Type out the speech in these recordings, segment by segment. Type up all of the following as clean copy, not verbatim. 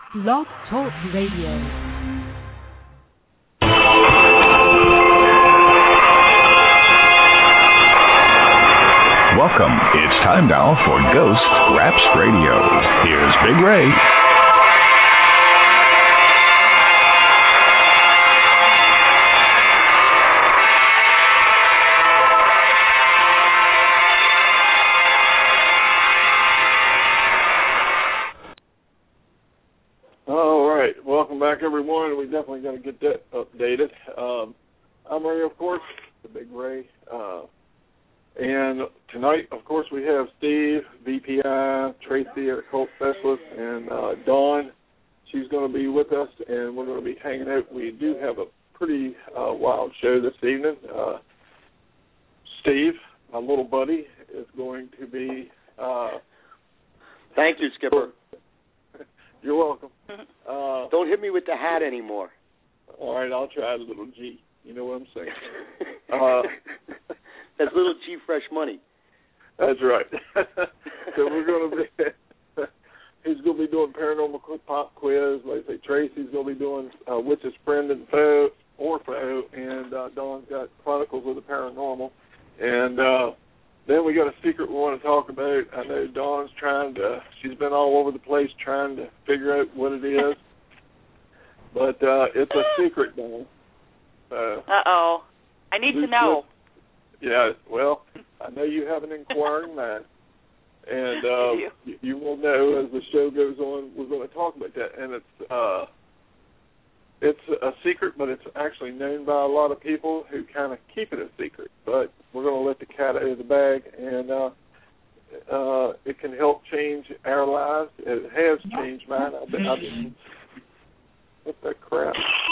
Blog Talk Radio. Welcome. It's time now for Ghost Raps Radio. Here's Big Ray. All right. Welcome back, everyone. We definitely got to get that updated. I'm Ray, of course, the Big Ray. And tonight, of course, we have Steve, VPI, Tracy, our cult specialist, and Dawn. She's going to be with us, and we're going to be hanging out. We do have a pretty wild show this evening. Steve, my little buddy, is going to be... Thank you, Skipper. You're welcome. Don't hit me with the hat anymore. All right, I'll try a little G. You know what I'm saying? That's little G Fresh Money. That's right. So we're going to be, he's going to be doing paranormal pop quiz. Like I say, Tracy's going to be doing Witch's Friend and Foe, or Foe, and Dawn's got Chronicles of the Paranormal. And then we got a secret we want to talk about. I know Dawn's she's been all over the place trying to figure out what it is. But it's a secret, Dawn. Uh-oh. I need to know. Yeah, well, I know you have an inquiring mind, and you will know as the show goes on. We're going to talk about that, and it's a secret, but it's actually known by a lot of people who kind of keep it a secret. But we're going to let the cat out of the bag, and it can help change our lives. It has changed mine. I've been what's that crap?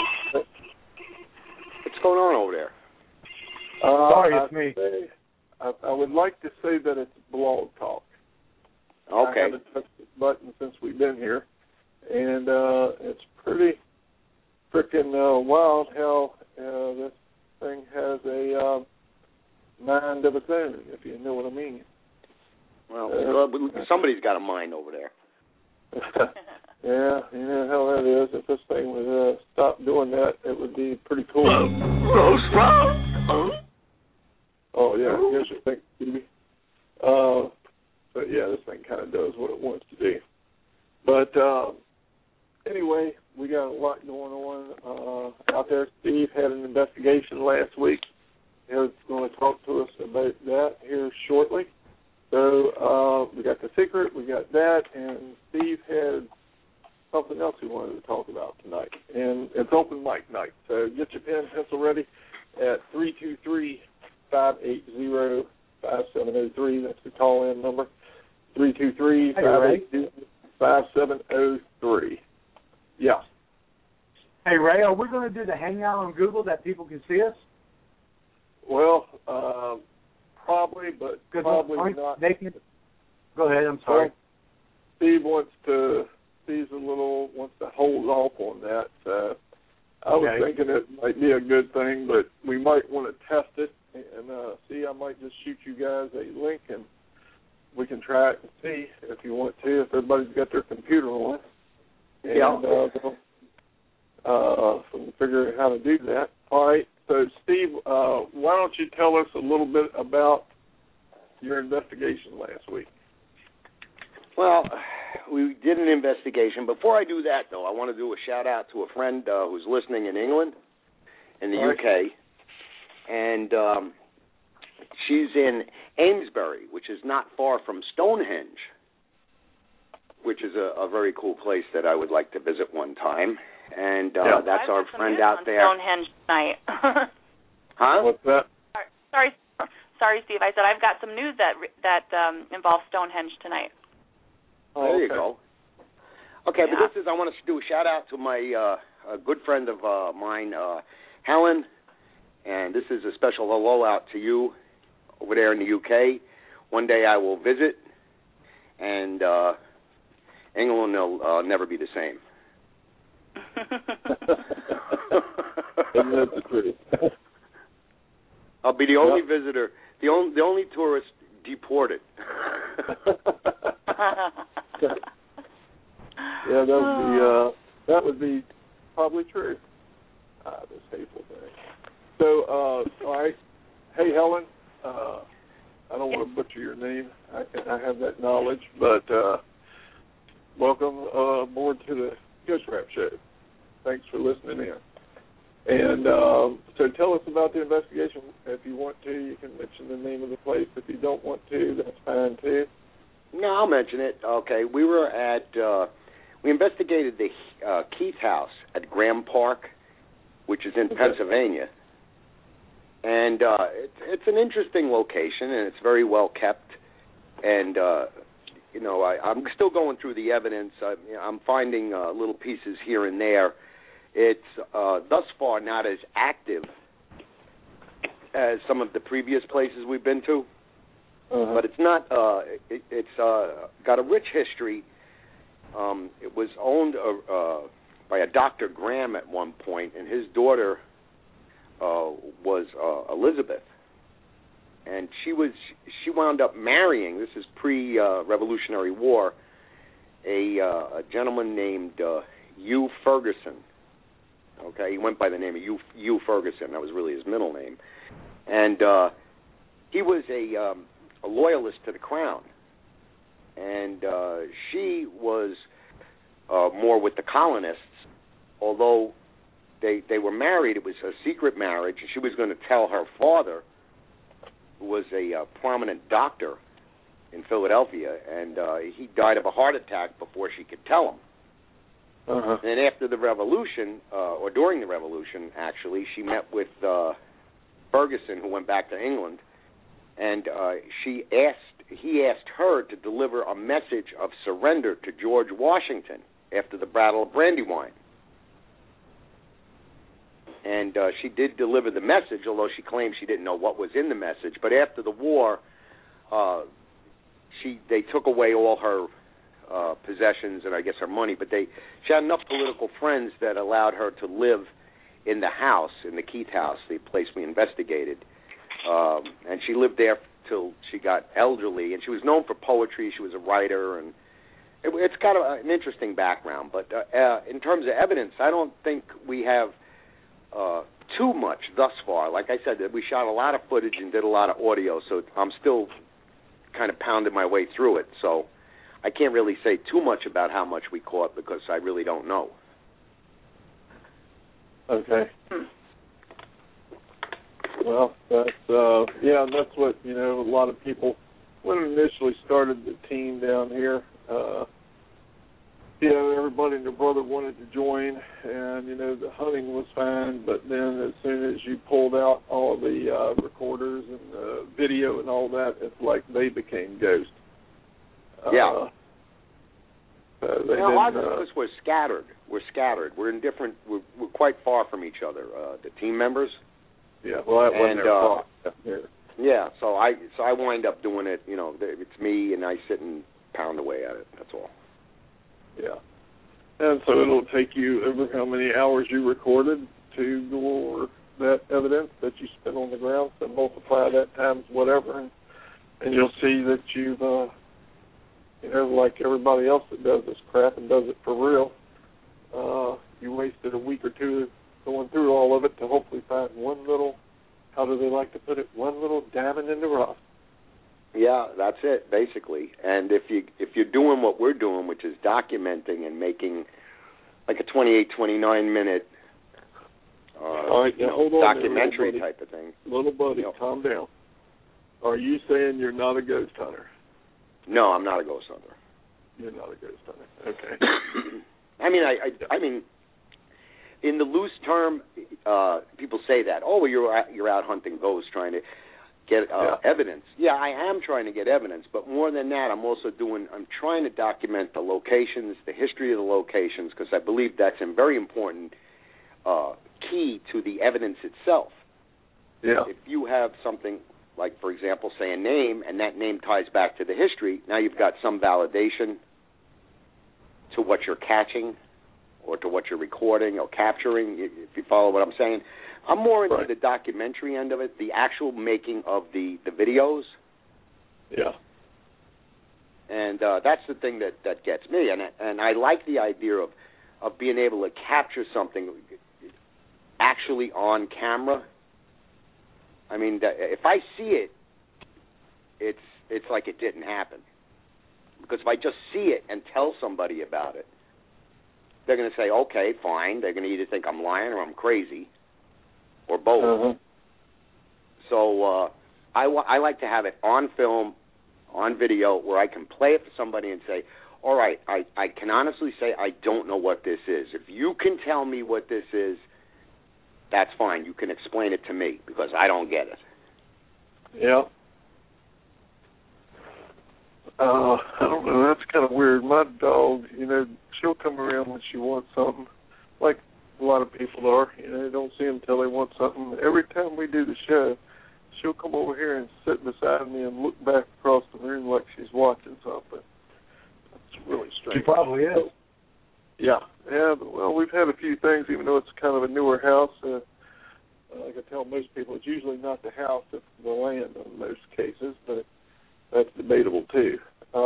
What's going on over there? Sorry, it's me. I would like to say that it's Blog Talk. Okay. I haven't touched this button since we've been here, and it's pretty freaking wild how this thing has a mind of its own, if you know what I mean. Well, somebody's got a mind over there. Yeah, you know how that is. If this thing would stop doing that, it would be pretty cool. Oh, yeah, here's your thing, Stevie. But, yeah, this thing kind of does what it wants to do. But, anyway, we got a lot going on out there. Steve had an investigation last week. He's going to talk to us about that here shortly. So we got the secret, we got that, and Steve had something else he wanted to talk about tonight. And it's open mic night. So get your pen and pencil ready at 323-580-5703. That's the call-in number. 323-580-5703. Yeah. Hey, Ray, are we going to do the Hangout on Google that people can see us? Well, probably, but probably not. They can... Go ahead, I'm sorry. Well, Steve wants to hold off on that. So I was thinking it might be a good thing, but we might want to test it and see. I might just shoot you guys a link and we can try it and see if you want to, if everybody's got their computer on. And so figure out how to do that. All right. So, Steve, why don't you tell us a little bit about your investigation last week? Well, we did an investigation. Before I do that, though, I want to do a shout-out to a friend who's listening in England, in the UK, and she's in Amesbury, which is not far from Stonehenge, which is a very cool place that I would like to visit one time. And that's our friend out there. Stonehenge tonight. Huh? What's that? Sorry, Steve. I said I've got some news that involves Stonehenge tonight. Oh, there you go. Okay, but this is, I want to do a shout-out to my a good friend of mine, Helen, and this is a special hello out to you over there in the UK. One day I will visit, and England will never be the same. Isn't that the truth? I'll be the only visitor, the only tourist deported. Yeah, that would be probably true. This hateful thing. So, all right. Hey, Helen. I don't want to butcher your name. I have that knowledge, but welcome aboard to the Ghost Rap Show. Thanks for listening in. And so tell us about the investigation. If you want to, you can mention the name of the place. If you don't want to, that's fine too. No, I'll mention it. Okay, we were at, we investigated the Keith House at Graham Park, which is in Pennsylvania. And it's an interesting location, and it's very well kept. And, I'm still going through the evidence. I'm finding little pieces here and there. It's thus far not as active as some of the previous places we've been to. But it's not. It's got a rich history. It was owned by a Dr. Graham at one point, and his daughter was Elizabeth, and she wound up marrying. This is pre-Revolutionary War. A gentleman named Hugh Ferguson. Okay, he went by the name of Hugh Ferguson. That was really his middle name, and he was a loyalist to the crown, and she was more with the colonists, although they were married. It was a secret marriage, and she was going to tell her father, who was a prominent doctor in Philadelphia, and he died of a heart attack before she could tell him. And after the Revolution, or during the Revolution, actually, she met with Ferguson, who went back to England, and he asked her to deliver a message of surrender to George Washington after the Battle of Brandywine. And she did deliver the message, although she claimed she didn't know what was in the message. But after the war, they took away all her possessions and I guess her money. But she had enough political friends that allowed her to live in the house, in the Keith House, the place we investigated. And she lived there till she got elderly. And she was known for poetry. She was a writer, and it's got an interesting background. But in terms of evidence, I don't think we have too much thus far. Like I said, we shot a lot of footage and did a lot of audio, so I'm still kind of pounding my way through it. So I can't really say too much about how much we caught because I really don't know. Okay. Well, that's what, a lot of people, when we initially started the team down here, everybody and their brother wanted to join, and, the hunting was fine, but then as soon as you pulled out all the recorders and the video and all that, it's like they became ghosts. Yeah. A lot of us were scattered. We're in different, we're quite far from each other, the team members. Yeah, well, that wasn't their fault. Yeah, so I wind up doing it, it's me, and I sit and pound away at it, that's all. Yeah. And so it'll take you over how many hours you recorded to go over that evidence that you spent on the ground, so multiply that times whatever, and you'll see that you've, like everybody else that does this crap and does it for real, you wasted a week or two going through all of it to hopefully find one little, how do they like to put it, one little diamond in the rough. Yeah, that's it, basically. And if you're doing what we're doing, which is documenting and making like a 28, 29-minute documentary there, type of thing. Little buddy, calm down. Are you saying you're not a ghost hunter? No, I'm not a ghost hunter. You're not a ghost hunter. Okay. I mean, in the loose term, people say that. Oh, well, you're out hunting ghosts, trying to get evidence. Yeah, I am trying to get evidence, but more than that, I'm trying to document the locations, the history of the locations, because I believe that's a very important key to the evidence itself. Yeah. If you have something like, for example, say a name, and that name ties back to the history, now you've got some validation to what you're catching or to what you're recording or capturing, if you follow what I'm saying. I'm more into the documentary end of it, the actual making of the videos. Yeah. And that's the thing that gets me. And I like the idea of being able to capture something actually on camera. I mean, if I see it, it's like it didn't happen. Because if I just see it and tell somebody about it, they're going to say, okay, fine. They're going to either think I'm lying or I'm crazy, or both. Uh-huh. So I like to have it on film, on video, where I can play it for somebody and say, all right, I can honestly say I don't know what this is. If you can tell me what this is, that's fine. You can explain it to me because I don't get it. Yeah. I don't know. That's kind of weird. My dog, she'll come around when she wants something, like a lot of people are. They don't see them until they want something. Every time we do the show, she'll come over here and sit beside me and look back across the room like she's watching something. That's really strange. She probably is. Yeah. Well, we've had a few things, even though it's kind of a newer house. Like I tell most people, it's usually not the house, it's the land in most cases, but that's debatable too.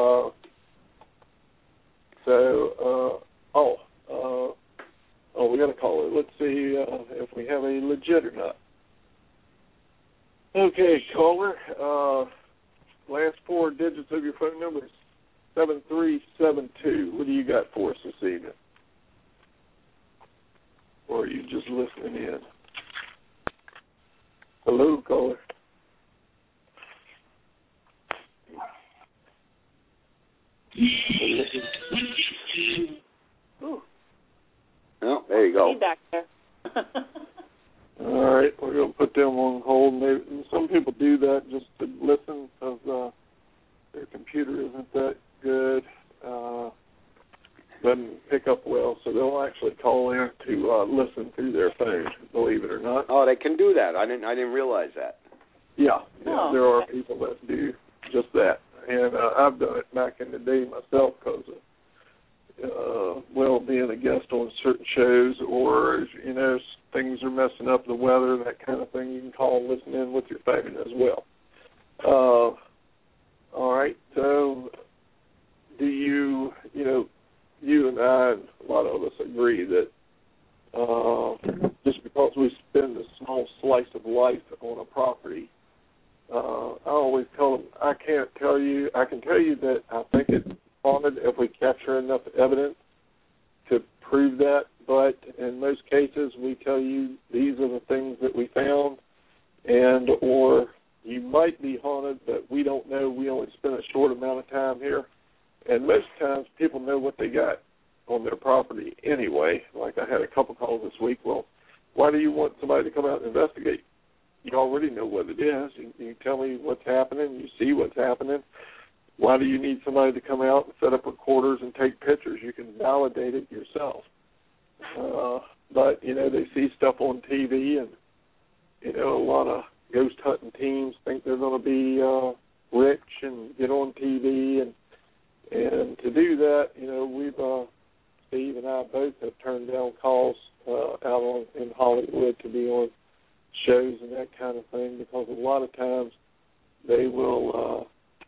We got a caller. Let's see if we have a legit or not. Okay, caller. Last 4 digits of your phone number is 7372. What do you got for us this evening? Or are you just listening in? Hello, caller. Oh, there you go. Feedback there. All right, we're going to put them on hold. Maybe, some people do that just to listen because their computer isn't that good. Doesn't pick up well, so they'll actually call in to listen through their phone, believe it or not. Oh, they can do that. I didn't realize that. Yeah, there are people that do just that. And I've done it back in the day myself because being a guest on certain shows or, things are messing up, the weather, that kind of thing, you can call and listen in with your phone as well. All right, so do you and I and a lot of us agree that just because we spend a small slice of life on a property, I always tell them, I can tell you that I think it's haunted if we capture enough evidence to prove that, but in most cases we tell you these are the things that we found, and or you might be haunted, but we don't know. We only spent a short amount of time here, and most times people know what they got on their property anyway. Like I had a couple calls this week. Well, why do you want somebody to come out and investigate? You already know what it is. You tell me what's happening. You see what's happening. Why do you need somebody to come out and set up recorders and take pictures? You can validate it yourself. But, they see stuff on TV, and, a lot of ghost hunting teams think they're going to be rich and get on TV. And to do that, we've, Steve and I both have turned down calls out in Hollywood to be on shows and that kind of thing, because a lot of times they will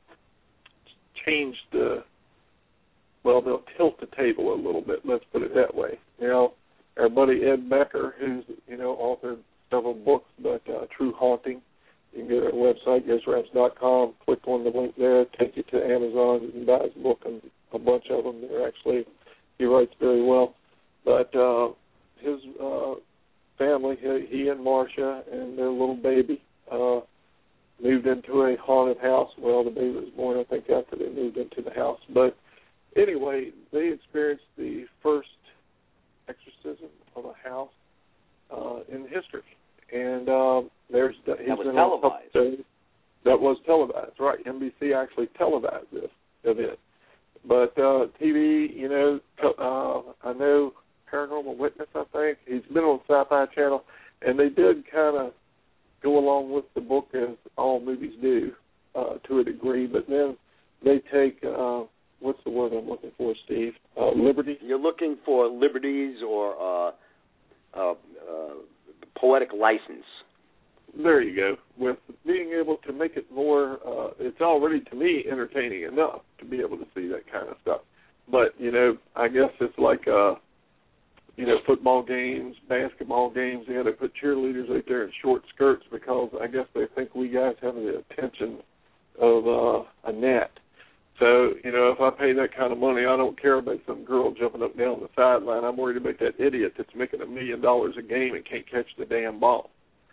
they'll tilt the table a little bit, let's put it that way. Our buddy Ed Becker, who's, authored several books, but True Haunting, you can go to our website, ghostwraps.com, click on the link there, take you to Amazon, you can buy his book, and a bunch of them. He writes very well. But his family, he and Marcia and their little baby, moved into a haunted house. Well, the baby was born, I think, after they moved into the house. But anyway, they experienced the first exorcism of a house in history. And that was televised. That was televised, right. NBC actually televised this event. But TV, I know Paranormal Witness, I think. He's been on Sci-Fi Channel, and they did kind of go along with the book as all movies do to a degree, but then they take, what's the word I'm looking for, Steve? Liberty? You're looking for liberties or poetic license. there you go. With being able to make it more, it's already, to me, entertaining enough to be able to see that kind of stuff. But, I guess it's like, football games, basketball games. They put cheerleaders out there in short skirts because I guess they think we guys have the attention of a net. So, if I pay that kind of money, I don't care about some girl jumping up and down the sideline. I'm worried about that idiot that's making $1 million a game and can't catch the damn ball.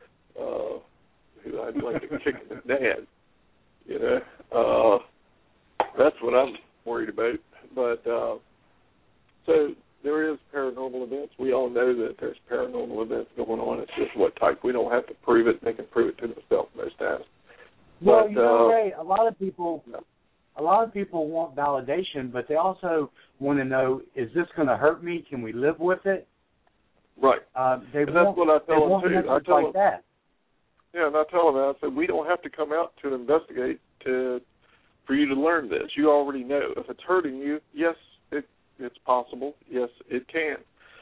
Who I'd like to kick his dad. That's what I'm worried about. But so there is paranormal events. We all know that there's paranormal events going on. It's just what type. We don't have to prove it. They can prove it to themselves most times. Well, Ray, a lot of people want validation, but they also want to know, is this going to hurt me? Can we live with it? Right. That's what I tell them, too. I tell them, that. Yeah, and I tell them, I said, we don't have to come out to investigate for you to learn this. You already know. If it's hurting you, yes, it's possible. Yes, it can.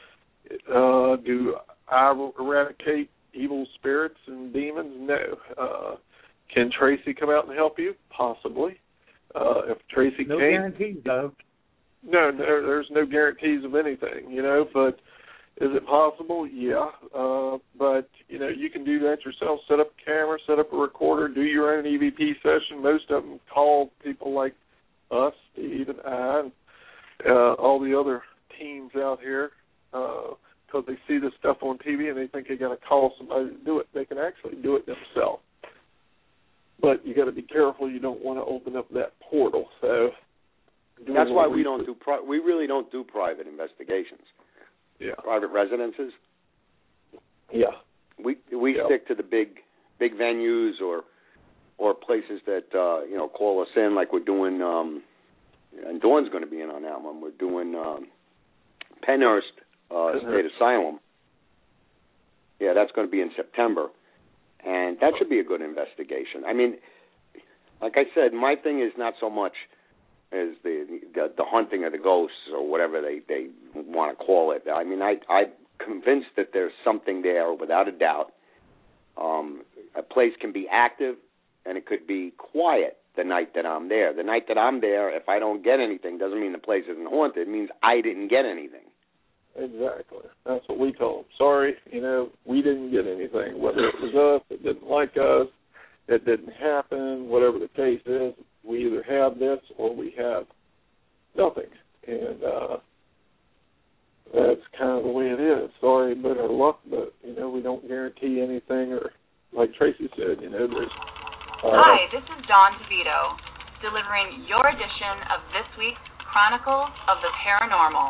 Do I eradicate evil spirits and demons? No. Can Tracy come out and help you? Possibly. If Tracy no can't. No guarantees, though. No, there's no guarantees of anything, but is it possible? Yeah. But, you can do that yourself. Set up a camera, set up a recorder, do your own EVP session. Most of them call people like us, Steve and I, and all the other teams out here because they see this stuff on TV and they think they got to call somebody to do it. They can actually do it themselves. But you got to be careful. You don't want to open up that portal. So that's why we don't do. We really don't do private investigations. Yeah. Private residences. Yeah. We stick to the big venues or places that call us in, like we're doing. And Dawn's going to be in on that one. We're doing Penhurst State Asylum. Yeah, that's going to be in September. And that should be a good investigation. I mean, like I said, my thing is not so much as the hunting of the ghosts or whatever they want to call it. I mean, I'm convinced that there's something there without a doubt. A place can be active and it could be quiet the night that I'm there. The night that I'm there, if I don't get anything, doesn't mean the place isn't haunted. It means I didn't get anything. Exactly. That's what we told them. Sorry, we didn't get anything. Whether it was us, it didn't like us, it didn't happen, whatever the case is, we either have this or we have nothing. And that's kind of the way it is. Sorry about our luck, but, we don't guarantee anything. Or, like Tracy said, there's... Hi, this is Dawn DeVito, delivering your edition of this week's Chronicles of the Paranormal.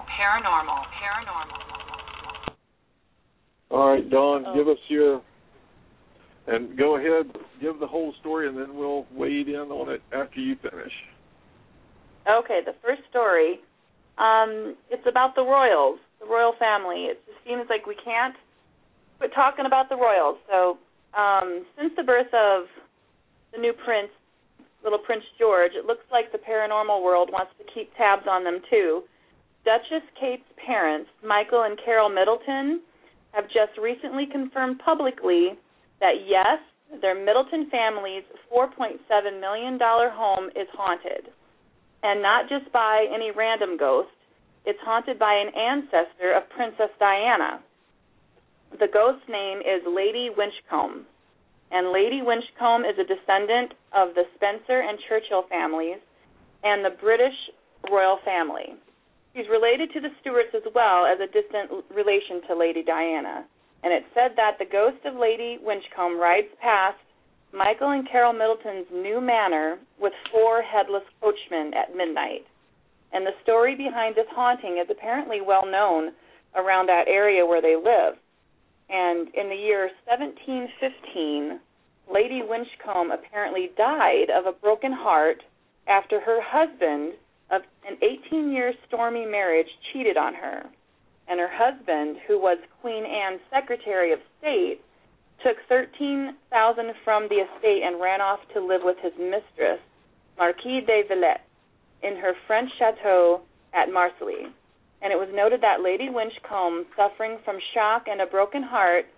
All right, Dawn, give us and go ahead, give the whole story, and then we'll wade in on it after you finish. Okay, the first story, it's about the Royals, the royal family. It just seems like we can't quit talking about the Royals. So since the birth of the new prince, little Prince George, it looks like the paranormal world wants to keep tabs on them, too. Duchess Kate's parents, Michael and Carol Middleton, have just recently confirmed publicly that, yes, their Middleton family's $4.7 million home is haunted. And not just by any random ghost. It's haunted by an ancestor of Princess Diana. The ghost's name is Lady Winchcombe. And Lady Winchcombe is a descendant of the Spencer and Churchill families and the British royal family. She's related to the Stuarts as well as a distant relation to Lady Diana. And it's said that the ghost of Lady Winchcombe rides past Michael and Carol Middleton's new manor with 4 headless coachmen at midnight. And the story behind this haunting is apparently well known around that area where they live. And in the year 1715, Lady Winchcombe apparently died of a broken heart after her husband of an 18-year stormy marriage cheated on her. And her husband, who was Queen Anne's Secretary of State, took $13,000 from the estate and ran off to live with his mistress, Marquise de Villette, in her French chateau at Marseilles. And it was noted that Lady Winchcombe, suffering from shock and a broken heart,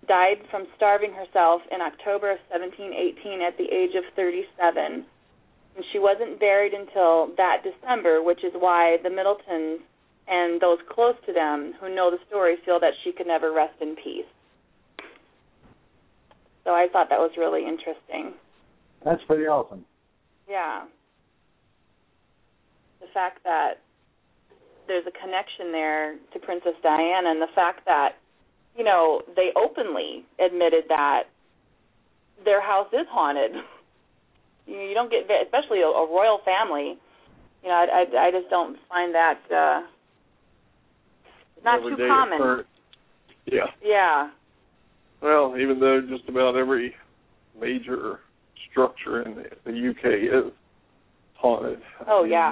died from starving herself in October of 1718 at the age of 37. And she wasn't buried until that December, which is why the Middletons and those close to them who know the story feel that she could never rest in peace. So I thought that was really interesting. That's pretty awesome. Yeah. The fact that there's a connection there to Princess Diana, and the fact that, you know, they openly admitted that their house is haunted. You don't get, especially a royal family. You know, I just don't find that not too common. Occurrence. Yeah. Yeah. Well, even though just about every major structure in the UK is haunted. Oh, yeah.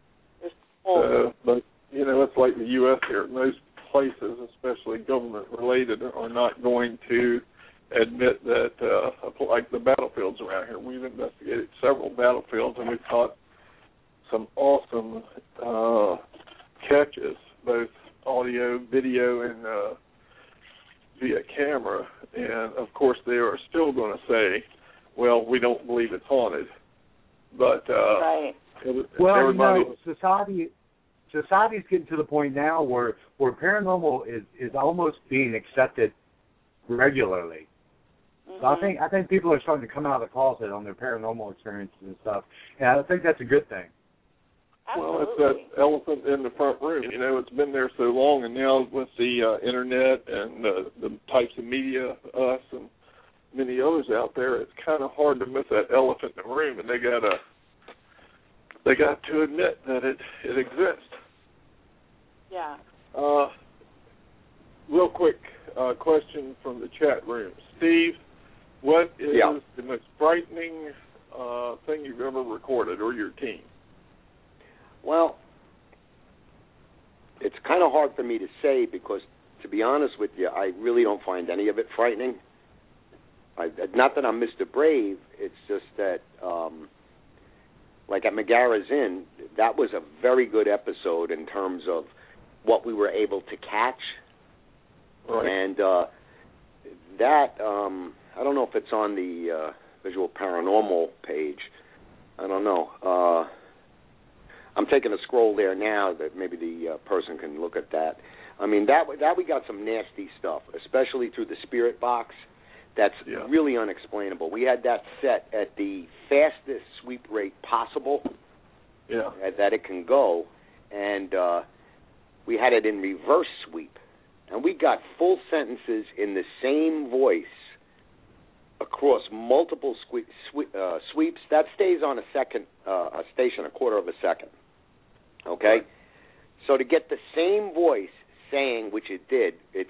But, you know, it's like the U.S. here. Most places, especially government-related, are not going to admit that, like the battlefields around here. We've investigated several battlefields, and we've caught some awesome catches, both audio, video, and via camera. And, of course, they are still going to say, well, we don't believe it's haunted. But right. Well, everybody... you know, society's getting to the point now where paranormal is almost being accepted regularly. So I think people are starting to come out of the closet on their paranormal experiences and stuff, and I think that's a good thing. Absolutely. Well, it's that elephant in the front room. You know, it's been there so long, and now with the internet and the types of media, us and many others out there, it's kind of hard to miss that elephant in the room, and they got to admit that it exists. Yeah. Real quick question from the chat room. Steve, what is the most frightening thing you've ever recorded, or your team? Well, it's kind of hard for me to say because, to be honest with you, I really don't find any of it frightening. Not that I'm Mr. Brave, it's just that, like at Megara's Inn, that was a very good episode in terms of what we were able to catch. Right. And that, I don't know if it's on the Visual Paranormal page. I don't know. I'm taking a scroll there now that maybe the person can look at that. I mean, that we got some nasty stuff, especially through the spirit box. That's really unexplainable. We had that set at the fastest sweep rate possible that it can go, and we had it in reverse sweep. And we got full sentences in the same voice across multiple sweeps. That stays on a station, a quarter of a second. Okay? Right. So to get the same voice saying, which it did, it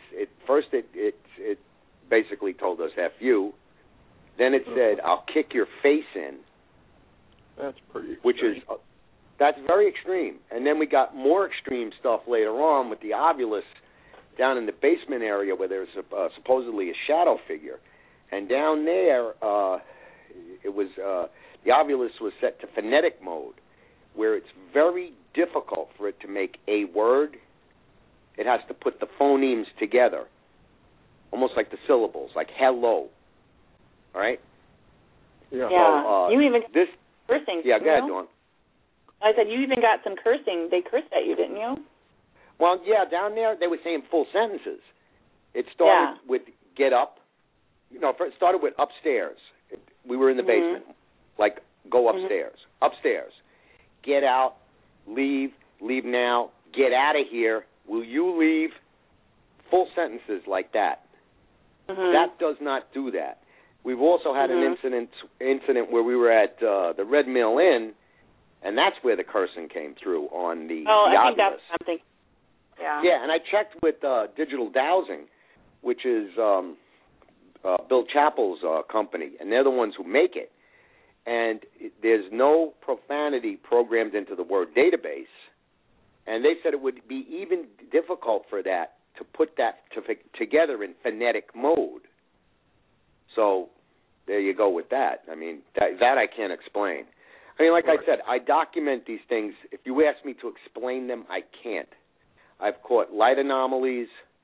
basically told us F you. Then it said, I'll kick your face in. That's pretty extreme. Which is, that's very extreme. And then we got more extreme stuff later on with the Ovulus down in the basement area where there's supposedly a shadow figure. And down there, it was the Ovulus was set to phonetic mode, where it's very difficult for it to make a word. It has to put the phonemes together, almost like the syllables, like hello. All right? Yeah. So, you even cursing. Yeah, go ahead, Dawn. I said you even got some cursing. They cursed at you, didn't you? Well, yeah, down there they were saying full sentences. It started with get up. You know, it started with upstairs. We were in the basement. Like, go upstairs. Upstairs. Get out. Leave. Leave now. Get out of here. Will you leave? Full sentences like that. That does not do that. We've also had an incident where we were at the Red Mill Inn, and that's where the cursing came through on the I think Ovulus. that's something. Yeah. Yeah, and I checked with Digital Dowsing, which is Bill Chappell's company, and they're the ones who make it. And there's no profanity programmed into the word database. And they said it would be even difficult for that to put that together in phonetic mode. So there you go with that. I mean, that I can't explain. I mean, like I said, I document these things. If you ask me to explain them, I can't. I've caught light anomalies,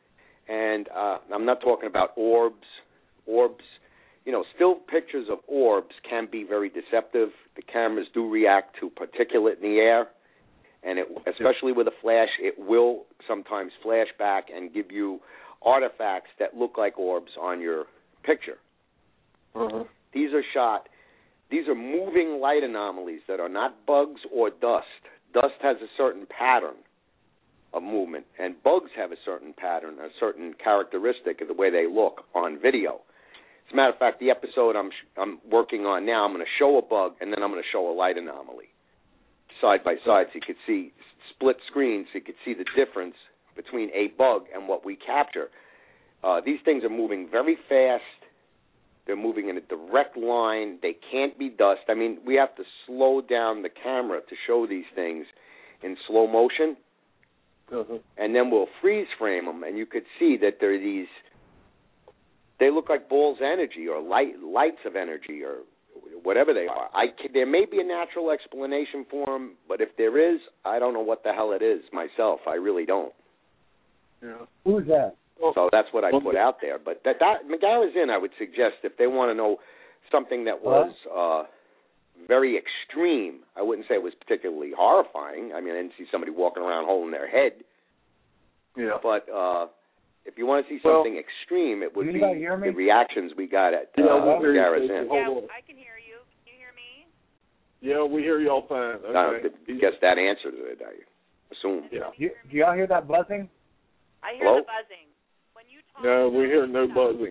And I'm not talking about orbs. Orbs, still pictures of orbs can be very deceptive. The cameras do react to particulate in the air, and especially with a flash, it will sometimes flash back and give you artifacts that look like orbs on your picture. Uh-huh. These are moving light anomalies that are not bugs or dust. Dust has a certain pattern of movement, and bugs have a certain pattern, a certain characteristic of the way they look on video. As a matter of fact, the episode I'm working on now, I'm going to show a bug, and then I'm going to show a light anomaly side by side, so you could see split screens, so you could see the difference between a bug and what we capture. These things are moving very fast. They're moving in a direct line. They can't be dust. I mean, we have to slow down the camera to show these things in slow motion. Uh-huh. And then we'll freeze frame them, and you could see that there are these, they look like balls of energy or lights of energy or whatever they are. There may be a natural explanation for them, but if there is, I don't know what the hell it is myself. I really don't. Yeah. Who's that? So that's what I put out there. But that Megara's Inn, I would suggest, if they want to know something that was very extreme, I wouldn't say it was particularly horrifying. I mean, I didn't see somebody walking around holding their head. Yeah. But if you want to see something extreme, it would be the reactions we got at Megara's Inn. Yeah, I can hear you. Can you hear me? Yeah, we hear y'all fine. Okay. I guess that answers it, I assume. Yeah. Do y'all hear that buzzing? I hear the buzzing. When you talk, No, we hear no buzzing.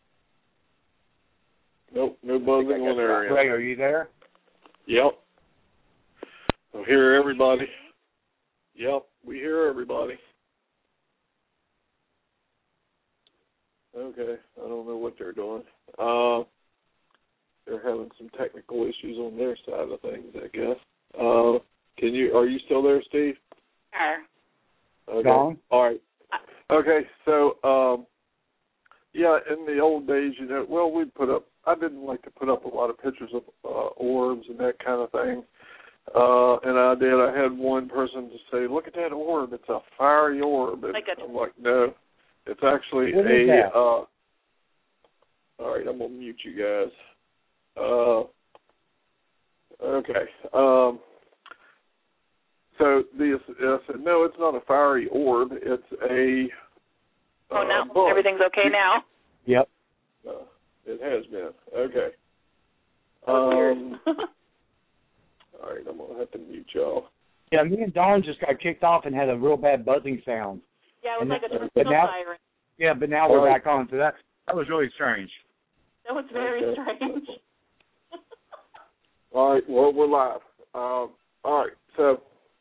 Nope, no buzzing on our end. Ray, are you there? Yep. I hear everybody. Yep, we hear everybody. Okay, I don't know what they're doing. They're having some technical issues on their side of things, I guess. Are you still there, Steve? Sure. Okay. Gone? All right. Okay, so yeah, in the old days, I didn't like to put up a lot of pictures of orbs and that kind of thing. And I had one person to say, look at that orb, it's a fiery orb. And I'm like, no, it's actually all right, I'm going to mute you guys. Okay. So I said, no, it's not a fiery orb. It's a bug. Everything's okay now? Yep. It has been. Okay. Weird. All right, I'm going to have to mute y'all. Yeah, me and Dawn just got kicked off and had a real bad buzzing sound. Yeah, it was like a tornado siren. Yeah, but now we're back on, so that was really strange. That was very strange. All right, well, we're live. All right, so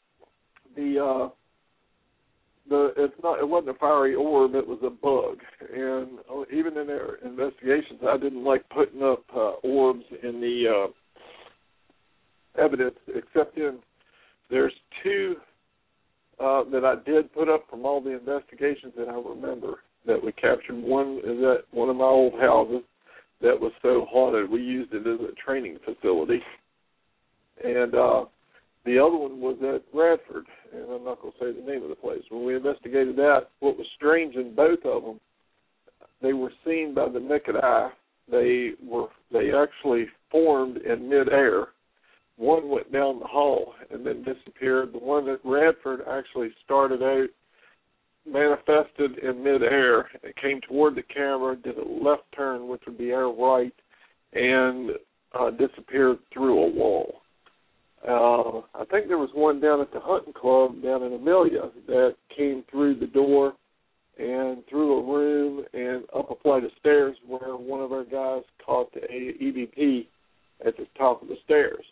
it wasn't a fiery orb, it was a bug. And even in their investigations, I didn't like putting up orbs in the evidence, except there's two that I did put up from all the investigations that I remember that we captured. One is at one of my old houses that was so haunted we used it as a training facility. And the other one was at Bradford, and I'm not going to say the name of the place. When we investigated that, what was strange in both of them, they were seen by the naked eye. They actually formed in midair. One went down the hall and then disappeared. The one at Bradford actually started out, manifested in midair, and came toward the camera, did a left turn, which would be our right, and disappeared through a wall. I think there was one down at the hunting club down in Amelia that came through the door and through a room and up a flight of stairs where one of our guys caught the EVP at the top of the stairs.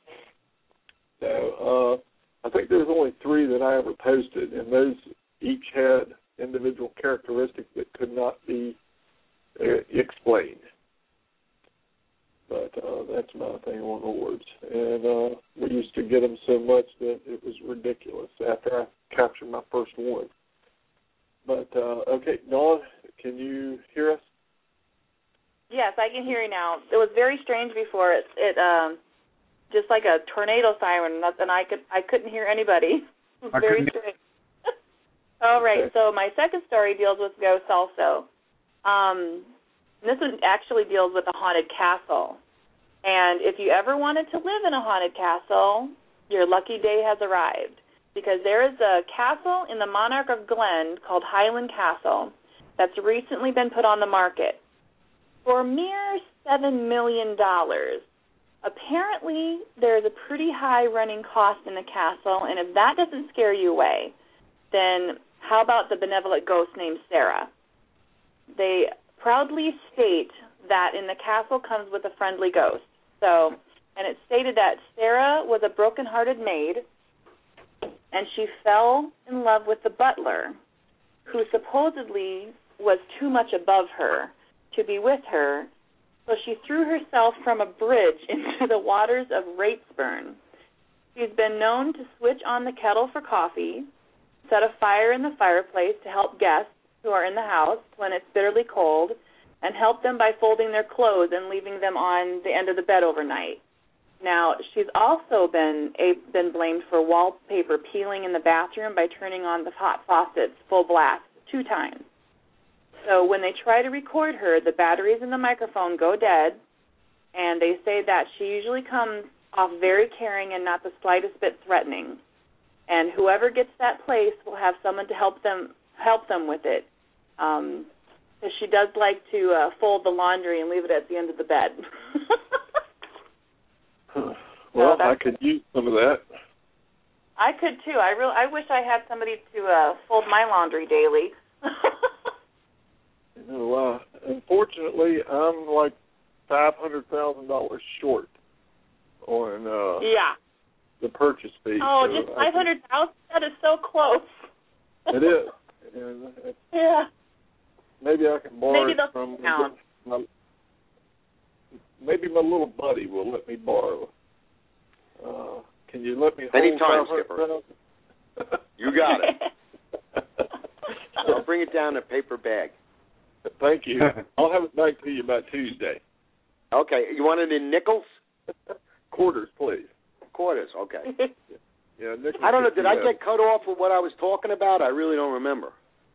So I think there was only 3 that I ever posted, and those each had individual characteristics that could not be explained. But that's my thing on orbs. And we used to get them so much that it was ridiculous after I captured my first one. But, okay, Dawn, can you hear us? Yes, I can hear you now. It was very strange before. It just like a tornado siren, and I couldn't hear anybody. It was very strange. All right, Okay. so my second story deals with ghosts also. This one actually deals with a haunted castle. And if you ever wanted to live in a haunted castle, your lucky day has arrived. Because there is a castle in the Monarch of Glen called Highland Castle that's recently been put on the market for a mere $7 million. Apparently, there's a pretty high running cost in the castle, and if that doesn't scare you away, then how about the benevolent ghost named Sarah? They proudly state that in the castle comes with a friendly ghost. So, and it stated that Sarah was a broken-hearted maid, and she fell in love with the butler, who supposedly was too much above her to be with her, so she threw herself from a bridge into the waters of Raitsburn. She's been known to switch on the kettle for coffee, set a fire in the fireplace to help guests who are in the house when it's bitterly cold, and help them by folding their clothes and leaving them on the end of the bed overnight. Now, she's also been blamed for wallpaper peeling in the bathroom by turning on the hot faucets full blast 2 times. So when they try to record her, the batteries in the microphone go dead, and they say that she usually comes off very caring and not the slightest bit threatening. And whoever gets that place will have someone to help them with it. Because she does like to fold the laundry and leave it at the end of the bed. Well, I could use some of that. I could too. I wish I had somebody to fold my laundry daily. Unfortunately, I'm like $500,000 short on the purchase fee. Oh, so just $500,000? That is so close. It is. And yeah. Maybe I can borrow maybe it from maybe my little buddy will let me borrow. Can you let me hold anytime, $500,000? Skipper? You got it. I'll bring it down in a paper bag. Thank you. I'll have it back to you by Tuesday. Okay. You want it in nickels? Quarters, please. Quarters, okay. Yeah, nickels. I don't know. Did I get cut off with what I was talking about? I really don't remember.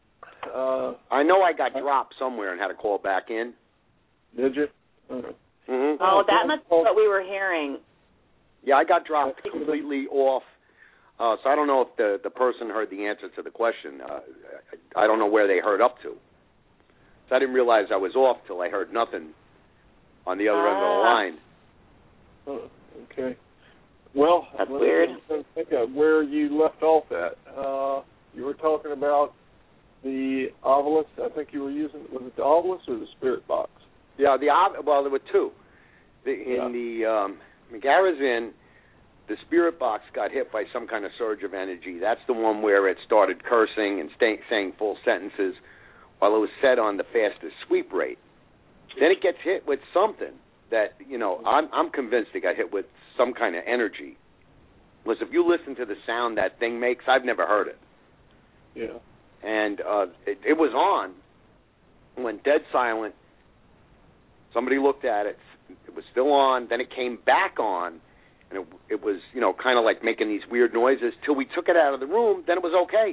I know I got dropped somewhere and had to call back in. Did you? Mm-hmm. Oh, that must be what we were hearing. Yeah, I got dropped completely off. So I don't know if the person heard the answer to the question. I don't know where they heard up to. So I didn't realize I was off till I heard nothing on the other end of the line. Oh, okay. Well, that's weird. Think of where you left off at. You were talking about the obelisk. I think you were using, was it the obelisk or the spirit box? Yeah, well, there were two. In the Megara's Inn, the spirit box got hit by some kind of surge of energy. That's the one where it started cursing and saying full sentences while it was set on the fastest sweep rate. Then it gets hit with something that, I'm convinced it got hit with some kind of energy. Because if you listen to the sound that thing makes, I've never heard it. Yeah. And it was on, went dead silent. Somebody looked at it. It was still on. Then it came back on, and it was, kind of like making these weird noises till we took it out of the room. Then it was okay.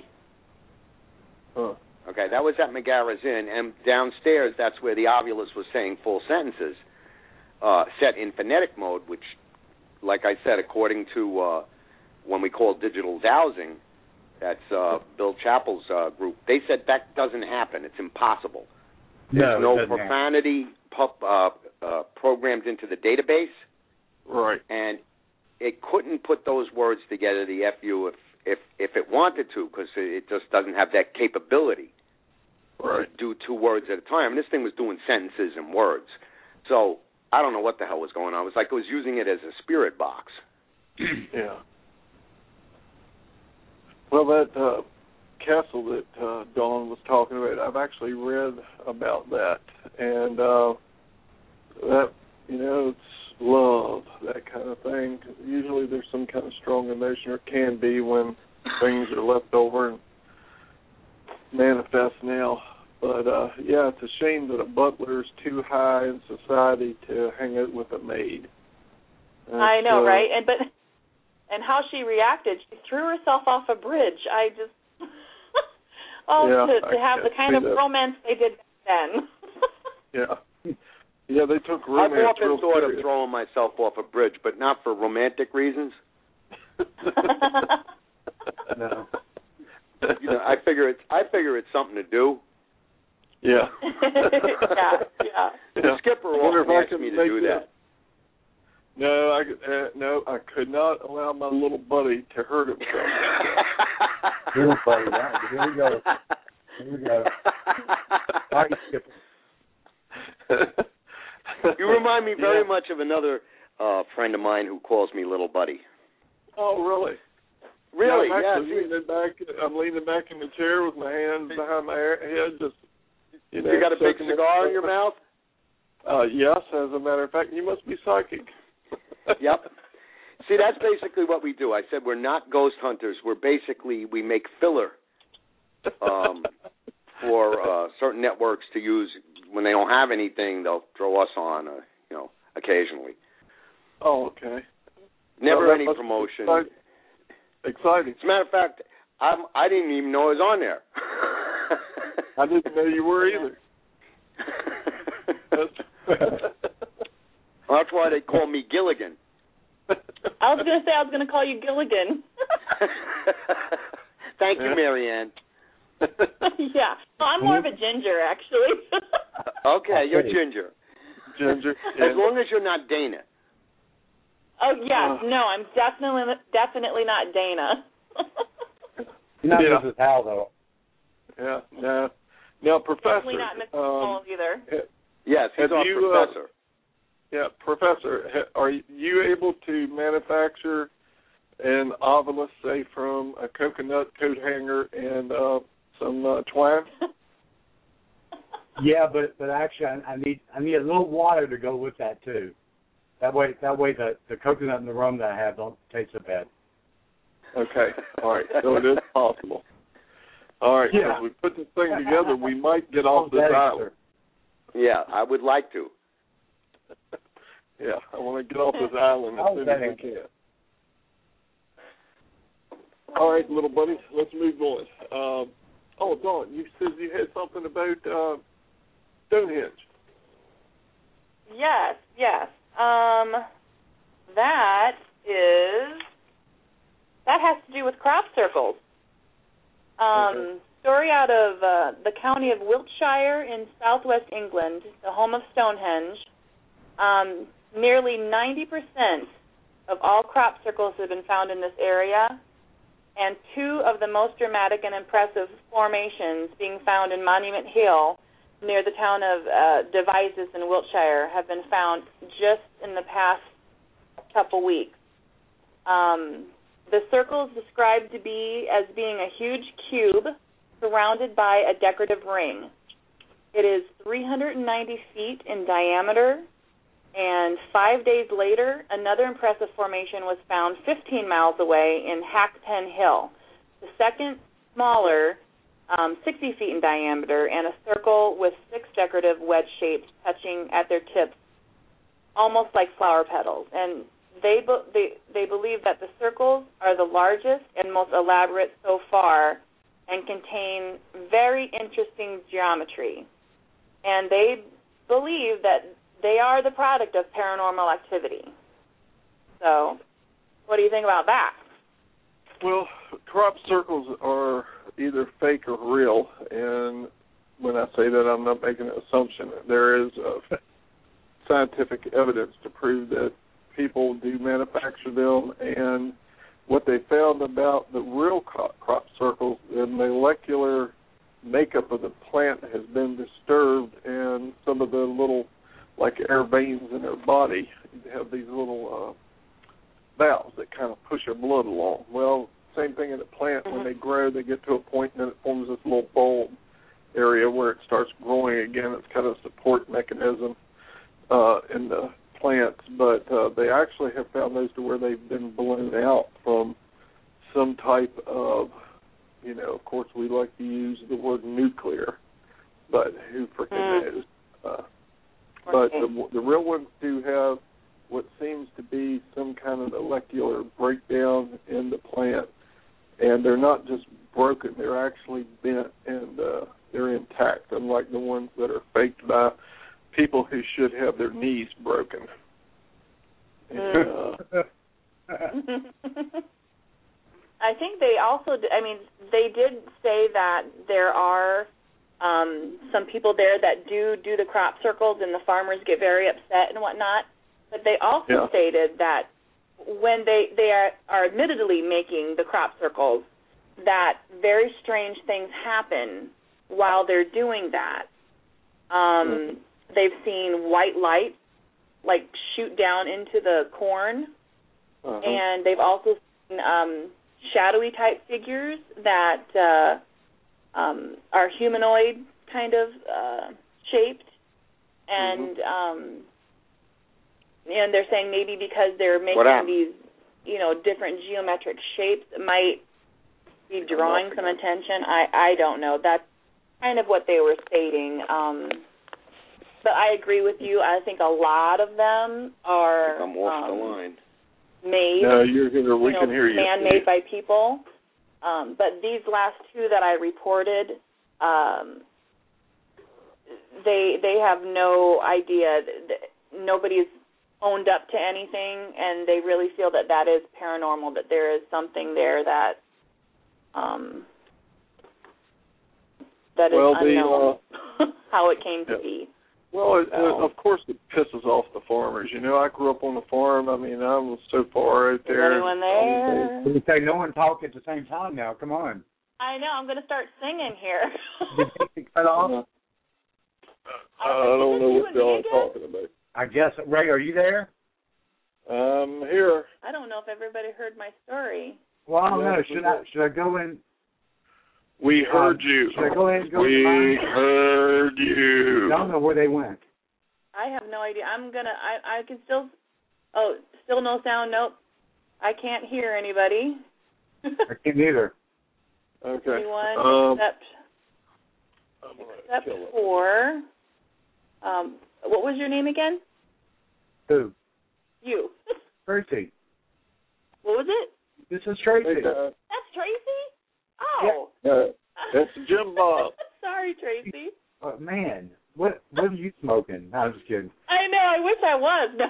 Huh. Okay, that was at Megara's Inn, and downstairs, that's where the Ovulus was saying full sentences, set in phonetic mode, which, like I said, according to when we call digital dowsing, that's Bill Chappell's group, they said that doesn't happen. It's impossible. There's no profanity programmed into the database. Right. And it couldn't put those words together, the FU, if it wanted to, because it just doesn't have that capability to do 2 words at a time. And this thing was doing sentences and words. So I don't know what the hell was going on. It was like it was using it as a spirit box. Yeah. Well, that castle that Dawn was talking about, I've actually read about that. And that, it's love, that kind of thing. Usually there's some kind of strong emotion, or can be when things are left over and manifest now. But, it's a shame that a butler's too high in society to hang out with a maid. I know, right? And how she reacted, she threw herself off a bridge. to have the kind of romance they did then. Yeah. Yeah, they took I've romance often real thought serious. of throwing myself off a bridge, but not for romantic reasons. No. You know, I figure it's something to do. Yeah. Yeah. The skipper often asked me to do that. No, I could not allow my little buddy to hurt himself. Little buddy, here we go. Here we go. All right, Skipper. You remind me very much of another friend of mine who calls me little buddy. Oh, really? Really? No, yeah. I'm leaning back in the chair with my hands behind my head, just you got a big cigar in your mouth? Yes, as a matter of fact, you must be psychic. Yep. See, that's basically what we do. I said we're not ghost hunters. We make filler for certain networks to use when they don't have anything. They'll throw us on, occasionally. Oh, okay. Never any promotion. Exciting. As a matter of fact, I didn't even know I was on there. I didn't know you were either. Well, that's why they call me Gilligan. I was going to call you Gilligan. Thank you, Marianne. Yeah. Well, I'm more of a ginger, actually. Okay, you're ginger. Ginger. Yeah. As long as you're not Dana. Oh, yes. No, I'm definitely not Dana. You're not Mrs. Hal, though. Yeah, no. Now, Professor. Definitely not Mrs. Hall either. Yes, he's our professor. Professor, are you able to manufacture an ovilus, say, from a coconut coat hanger and some twine? Yeah, but actually, I need a little water to go with that too. That way, the coconut and the rum that I have don't taste so bad. Okay, all right. So it is possible. All right. Yeah. As we put this thing together, we might get off this island. Yeah, I would like to. Yeah, I want to get off this island as soon as we can. All right, little buddy, let's move on. Dawn, you said you had something about Stonehenge. Yes. That has to do with crop circles. Story out of the county of Wiltshire in southwest England, the home of Stonehenge. Nearly 90% of all crop circles have been found in this area, and two of the most dramatic and impressive formations being found in Monument Hill near the town of Devizes in Wiltshire have been found just in the past couple weeks. The circles described to be as being a huge cube surrounded by a decorative ring. It is 390 feet in diameter, and 5 days later, another impressive formation was found 15 miles away in Hackpen Hill. The second, smaller, 60 feet in diameter, and a circle with 6 decorative wedge shapes touching at their tips, almost like flower petals. And they believe that the circles are the largest and most elaborate so far and contain very interesting geometry. And they believe that they are the product of paranormal activity. So, what do you think about that? Well, crop circles are either fake or real, and when I say that, I'm not making an assumption. There is scientific evidence to prove that people do manufacture them, and what they found about the real crop circles, the molecular makeup of the plant has been disturbed, and some of the little, like air veins in their body, have these little valves that kind of push their blood along. Well, same thing in a plant. When they grow, they get to a point and then it forms this little bulb area where it starts growing again. It's kind of a support mechanism in the plants, but they actually have found those to where they've been blown out from some type of, of course we like to use the word nuclear, but who freaking knows? But the real ones do have what seems to be some kind of molecular breakdown in the plant, and they're not just broken; they're actually bent and they're intact, unlike the ones that are faked by people who should have their knees broken. And, I think they also, they did say that there are some people there that do the crop circles, and the farmers get very upset and whatnot. But they also stated that when they are admittedly making the crop circles, that very strange things happen while they're doing that. They've seen white light, like, shoot down into the corn, and they've also seen shadowy type figures that are humanoid kind of shaped, and they're saying maybe because they're making these, different geometric shapes, it might be drawing some attention. I don't know. That's kind of what they were stating. But I agree with you. I think a lot of them are made. No, you're here. We can hear you. Man-made by people. But these last two that I reported, they have no idea. Nobody's owned up to anything, and they really feel that is paranormal, that there is something there that is unknown, how it came to be. Well, of course it pisses off the farmers. I grew up on the farm. I was so far out there. Is anyone there? You say no one talk at the same time now. Come on. I know. I'm going to start singing here. Cut off? I don't know what y'all are talking about. I guess. Ray, are you there? I'm here. I don't know if everybody heard my story. Well, I don't know. Should I go in? We heard you. Should I go ahead and go? We heard you. I don't know where they went. I have no idea. I'm gonna. I can still. Oh, still no sound. Nope. I can't hear anybody. I can't either. Okay. Anyone except for. What was your name again? Who? You. Tracy. What was it? This is Tracy. Hey, That's Tracy? Oh. Yeah. That's Jim Bob. Sorry, Tracy. Man, what are you smoking? No, I'm just kidding. I know. I wish I was. No.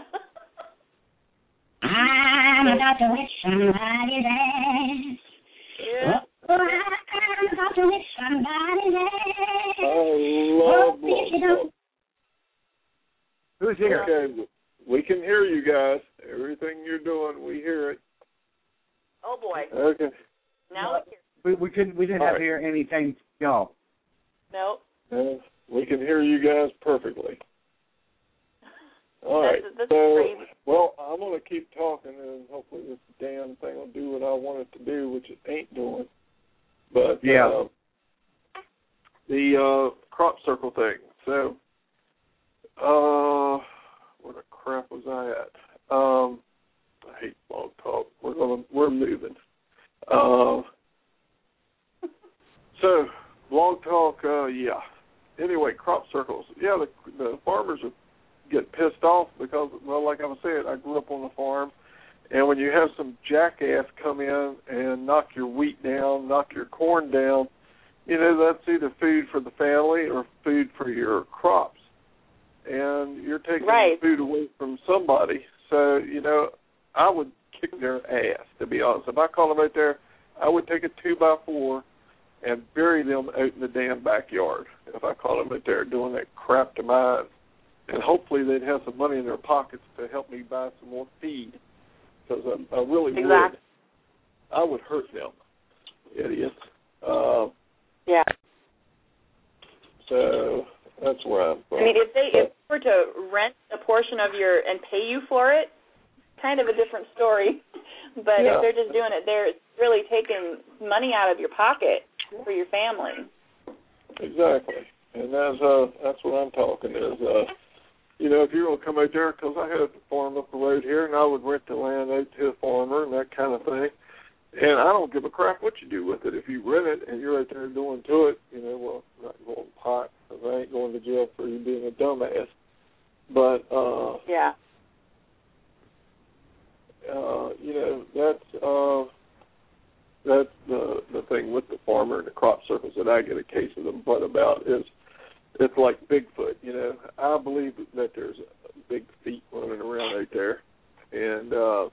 I'm about to wish somebody's ass. Yeah. Oh, I'm about to wish somebody's ass. I love Blog. Who's here? Okay, we can hear you guys. Everything you're doing, we hear it. Oh boy. Okay. Now we hear. We didn't have to hear anything, y'all. No. We can hear you guys perfectly. All right. That's so, crazy. well, I'm going to keep talking, and hopefully this damn thing will do what I want it to do, which it ain't doing. But the crop circle thing. So, where the crap was I at? I hate Blog Talk. We're moving. So, Blog Talk, yeah. Anyway, crop circles. Yeah, the farmers get pissed off because, well, like I was saying, I grew up on the farm, and when you have some jackass come in and knock your wheat down, knock your corn down, that's either food for the family or food for your crops. And you're taking food away from somebody. So, I would kick their ass, to be honest. If I caught them out there, I would take a 2x4 and bury them out in the damn backyard if I caught them out there doing that crap to mine. And hopefully they'd have some money in their pockets to help me buy some more feed, because I really would. I would hurt them, idiots. Yeah. So that's where I'm from. I mean, if they were to rent a portion of and pay you for it, kind of a different story. But if they're just doing it, they're really taking money out of your pocket for your family. Exactly. And that's what I'm talking is, if you're going to come out there, because I had a farm up the road here, and I would rent the land out to a farmer and that kind of thing. And I don't give a crap what you do with it. If you rent it and you're out there doing to it, well, I'm not going pot, because I ain't going to jail for you being a dumbass. But, that's the crop circles that I get a case of the butt about is it's like Bigfoot. You know, I believe that there's big feet running around out there, and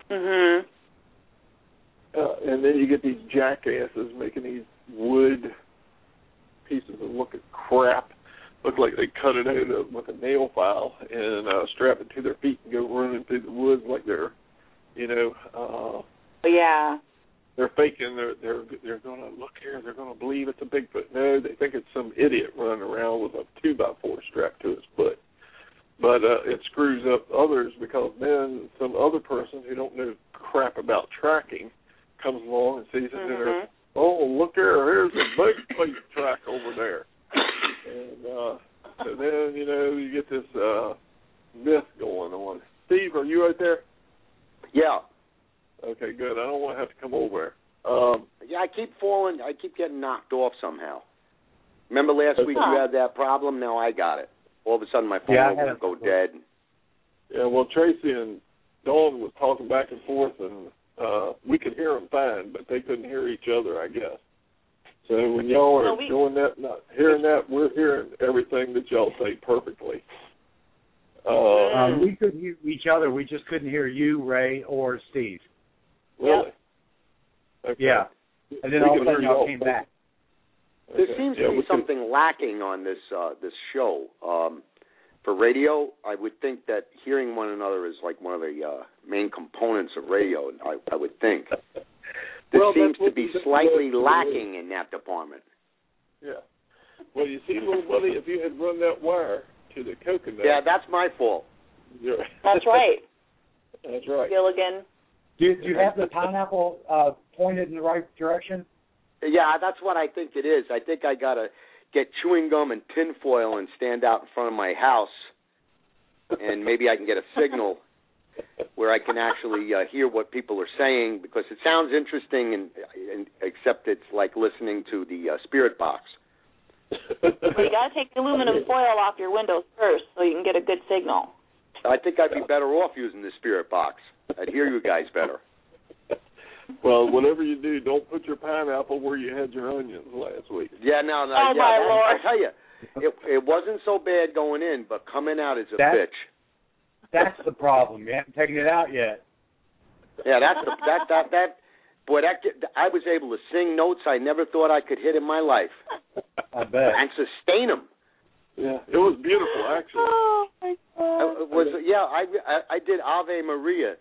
and then you get these jackasses making these wood pieces of looking crap. Look like they cut it out with a nail file and strap it to their feet and go running through the woods like they're, you know, they're faking. They're going to look here. They're going to believe it's a Bigfoot. No, they think it's some idiot running around with a 2x4 strapped to his foot. But it screws up others because then some other person who don't know crap about tracking comes along and sees it and they're, oh, look there, here's a Bigfoot track over there. And so then, you know, you get this myth going on. Steve, are you out there? Yeah. Okay, good. I don't want to have to come over. Yeah, I keep falling. I keep getting knocked off somehow. Remember last week you had that problem? Now I got it. All of a sudden my phone will go dead. Yeah, well, Tracy and Dawn was talking back and forth, and we could hear them fine, but they couldn't hear each other, I guess. So when y'all are doing that, not hearing that, we're hearing everything that y'all say perfectly. We could hear each other. We just couldn't hear you, Ray, or Steve. Really? Okay. Yeah. And then all of a sudden y'all came back. There seems to be something lacking on this this show. For radio, I would think that hearing one another is like one of the main components of radio, I would think. There seems to be slightly lacking in that department. Yeah. Well, you see, little buddy, if you had run that wire to the coconut... Yeah, that's my fault. That's right. That's right. Gilligan. Do you have the pineapple pointed in the right direction? Yeah, that's what I think it is. I think I got to get chewing gum and tinfoil and stand out in front of my house, and maybe I can get a signal where I can actually hear what people are saying, because it sounds interesting, and except it's like listening to the spirit box. Well, you got to take the aluminum foil off your windows first so you can get a good signal. I think I'd be better off using the spirit box. I'd hear you guys better. Well, whatever you do, don't put your pineapple where you had your onions last week. Yeah, no. Oh, my Lord. I tell you, it wasn't so bad going in, but coming out is a bitch. That's the problem. You haven't taken it out yet. Yeah, boy, I was able to sing notes I never thought I could hit in my life. I bet. And sustain them. Yeah, it was beautiful, actually. Oh, my God. I did Ave Maria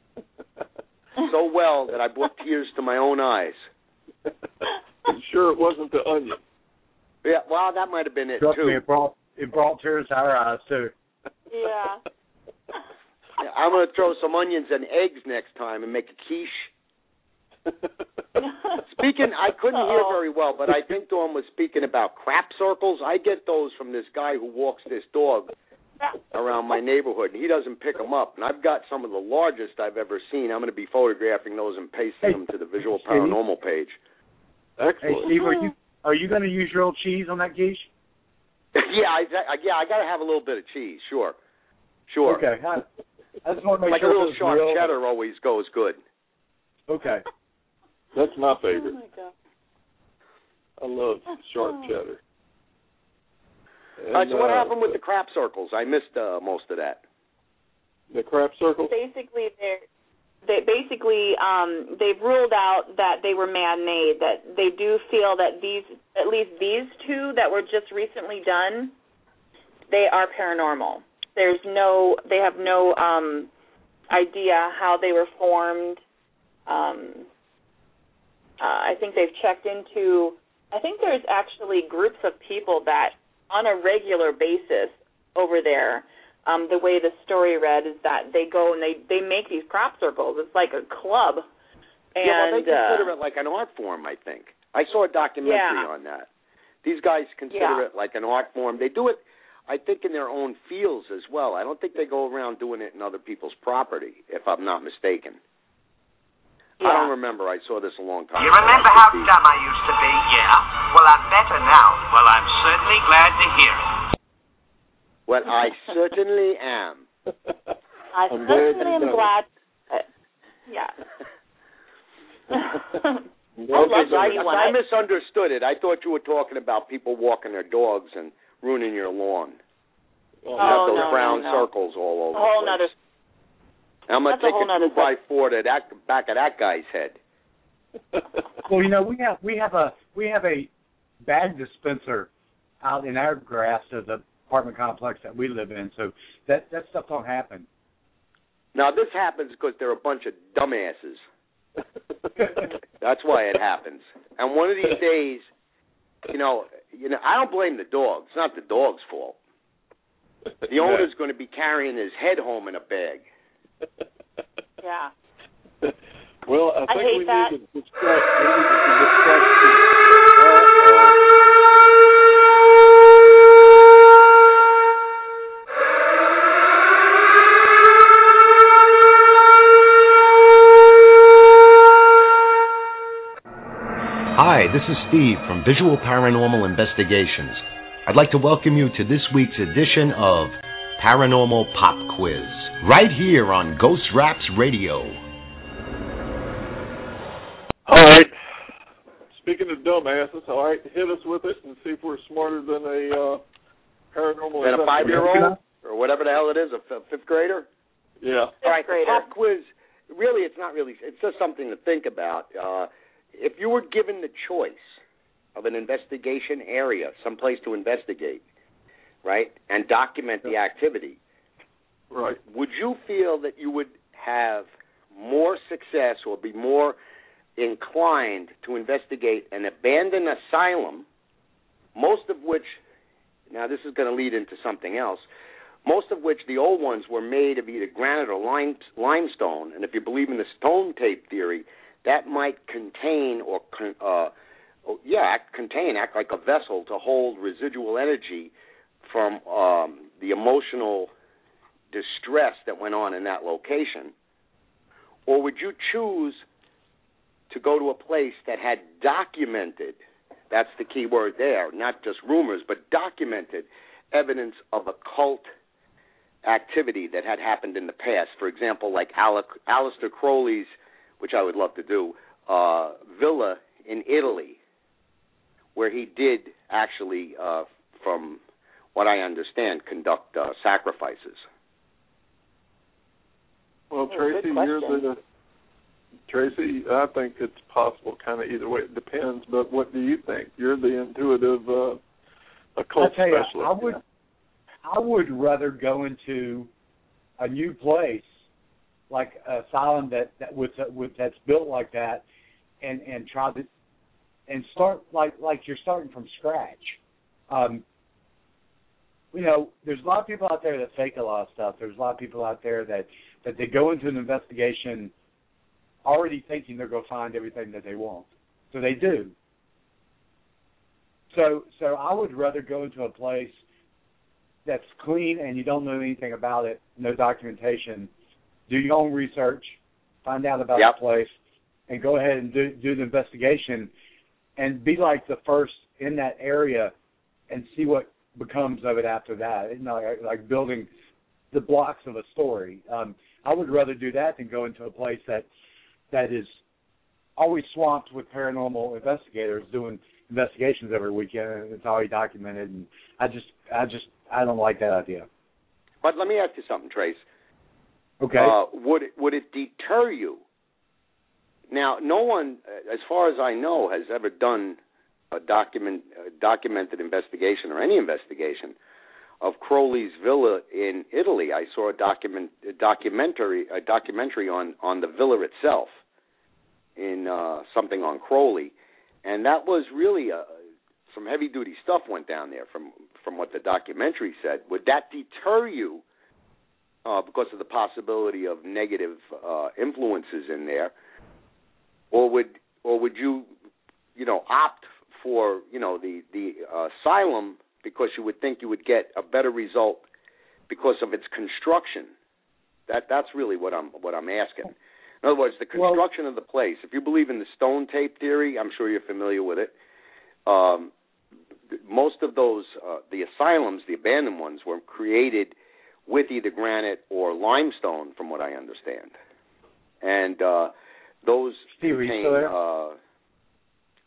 so well that I brought tears to my own eyes. I'm sure it wasn't the onion. Yeah, well, that might have been it, Trust too. me, it brought tears to our eyes, too. Yeah. I'm going to throw some onions and eggs next time and make a quiche. Speaking, I couldn't hear very well, but I think Dawn was speaking about crap circles. I get those from this guy who walks this dog around my neighborhood, and he doesn't pick them up. And I've got some of the largest I've ever seen. I'm going to be photographing those and pasting them to the Visual Paranormal page. Excellent. Hey, Steve, are you going to use your old cheese on that quiche? Yeah, I got to have a little bit of cheese, sure. Okay. I just want to make like sure a little it's sharp real. cheddar always goes good. Okay. That's my favorite. Oh, my God. I love sharp cheddar. All right, so what happened with the crap circles? I missed most of that. The crap circles? Basically, they've ruled out that they were man-made. That they do feel that at least these two that were just recently done, they are paranormal. They have no idea how they were formed. I think they've checked into. I think there's actually groups of people that, on a regular basis, over there. The way the story read is that they go and they make these crop circles. It's like a club. And, well, they consider it like an art form, I think. I saw a documentary on that. These guys consider it like an art form. They do it, I think, in their own fields as well. I don't think they go around doing it in other people's property, if I'm not mistaken. Yeah. I don't remember. I saw this a long time ago. You remember how dumb I used to be? Yeah. Well, I'm better now. Well, I'm certainly glad to hear it. Well, I certainly am. I certainly am glad. Yeah. I misunderstood it. I thought you were talking about people walking their dogs and ruining your lawn. Oh, those no, brown no. circles all over. A whole the place. nother. I'm gonna That's a take whole nother 2x4 to that back of that guy's head. Well, we have a bag dispenser out in our grass of the apartment complex that we live in, so that stuff don't happen. Now this happens because they're a bunch of dumbasses. That's why it happens. And one of these days, I don't blame the dog. It's not the dog's fault. The owner's going to be carrying his head home in a bag. Yeah. Well, I think hate that. need to discuss. Hi, this is Steve from Visual Paranormal Investigations. I'd like to welcome you to this week's edition of Paranormal Pop Quiz, right here on Ghost Raps Radio. All right. Speaking of dumbasses, all right, hit us with it and see if we're smarter than a paranormal. Than a 5-year-old or whatever the hell it is, a fifth grader. Yeah. All right, the pop quiz. Really, it's not really. It's just something to think about. If you were given the choice of an investigation area, someplace to investigate, right, and document the activity, right, would you feel that you would have more success or be more inclined to investigate an abandoned asylum, most of which, now this is going to lead into something else, most of which the old ones were made of either granite or limestone, and if you believe in the stone tape theory, that might contain act like a vessel to hold residual energy from the emotional distress that went on in that location? Or would you choose to go to a place that had documented, that's the key word there, not just rumors, but documented evidence of occult activity that had happened in the past? For example, like Aleister Crowley's, which I would love to do, villa in Italy, where he did actually, from what I understand, conduct sacrifices. Well, Tracy, Tracy, I think it's possible kind of either way. It depends, but what do you think? You're the intuitive occult specialist. I would rather go into a new place, like an asylum that's built like that, and try to and start like you're starting from scratch. There's a lot of people out there that fake a lot of stuff. There's a lot of people out there that they go into an investigation already thinking they're going to find everything that they want. So they do. So I would rather go into a place that's clean and you don't know anything about it, no documentation. Do your own research, find out about the place, and go ahead and do the investigation and be like the first in that area and see what becomes of it after that. Like building the blocks of a story. I would rather do that than go into a place that is always swamped with paranormal investigators doing investigations every weekend. It's already documented, and I don't like that idea. But let me ask you something, Trace. Okay. Would it deter you? Now, no one, as far as I know, has ever done a documented investigation or any investigation of Crowley's villa in Italy. I saw a documentary on the villa itself in something on Crowley, and that was really some heavy duty stuff went down there from what the documentary said. Would that deter you because of the possibility of negative influences in there, or would you opt for the asylum because you would think you would get a better result because of its construction? That's really what I'm asking. In other words, the construction of the place. If you believe in the stone tape theory, I'm sure you're familiar with it. Most of those, the asylums, the abandoned ones, were created with either granite or limestone, from what I understand. And those Steve, contain...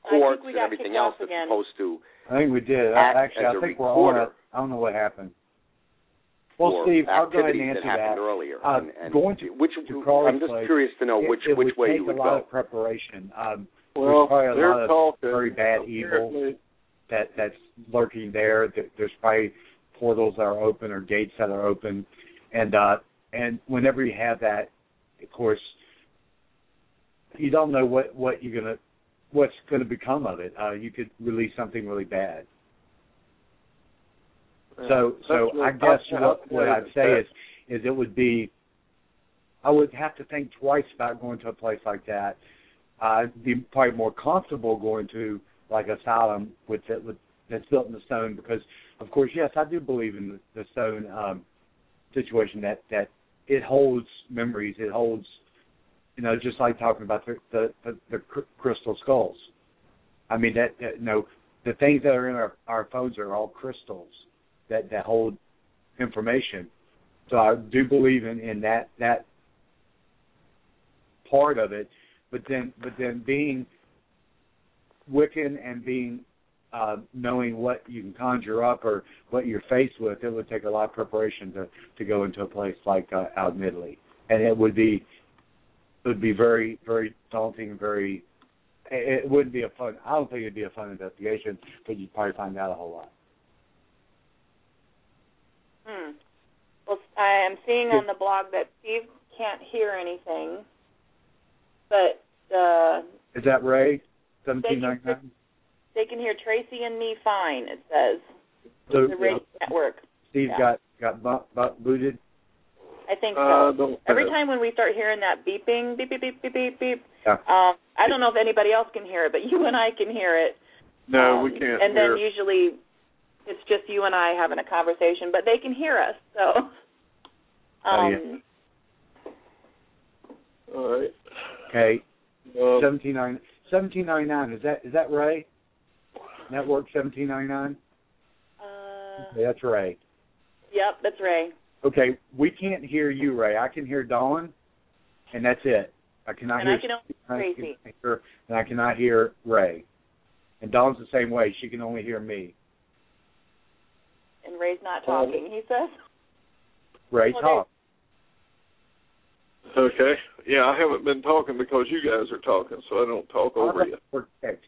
courts we and got everything kicked else off that's again. supposed to I think we did. act Actually, as I a think we're recorder. on it. I don't know what happened. Well, for Steve, I'll go ahead and activities answer that happened that. earlier. And Going to Crawley I'm just Place, curious to know which it would way take you would a lot go. of preparation. Well, there's probably a they're lot of talking, very bad evil apparently, that's lurking there. There's probably portals that are open or gates that are open, and whenever you have that, of course, you don't know what's gonna become of it. You could release something really bad. So I guess what I'd say is it would be, I would have to think twice about going to a place like that. I'd be probably more comfortable going to like asylum that's built in the stone because, of course, yes, I do believe in the stone situation that it holds memories. It holds, just like talking about the crystal skulls. I mean that the things that are in our phones are all crystals that hold information. So I do believe in that part of it. But then being Wiccan and being knowing what you can conjure up or what you're faced with, it would take a lot of preparation to go into a place like out in Italy, and it would be very, very daunting and very. It wouldn't be a fun. I don't think it'd be a fun investigation, but you'd probably find out a whole lot. Well, I am seeing on the blog that Steve can't hear anything, but is that Ray? 1799. They can hear Tracy and me fine. It says so, the Ray network. Steve got booted. I think so. Every time when we start hearing that beeping, beep, beep, beep, beep, beep, beep, yeah. I don't know if anybody else can hear it, but you and I can hear it. No, we can't. And then usually it's just you and I having a conversation, but they can hear us. So. All right. Okay. 1799. Is that Ray? Network 1799. Okay, that's Ray. Yep, that's Ray. Okay, we can't hear you, Ray. I can hear Dawn, and that's it. I cannot hear. I can only hear Tracy. And I cannot hear Ray. And Dawn's the same way. She can only hear me. And Ray's not talking, he says. Ray, talk. Okay. Yeah, I haven't been talking because you guys are talking, so I don't talk over you. Perfect.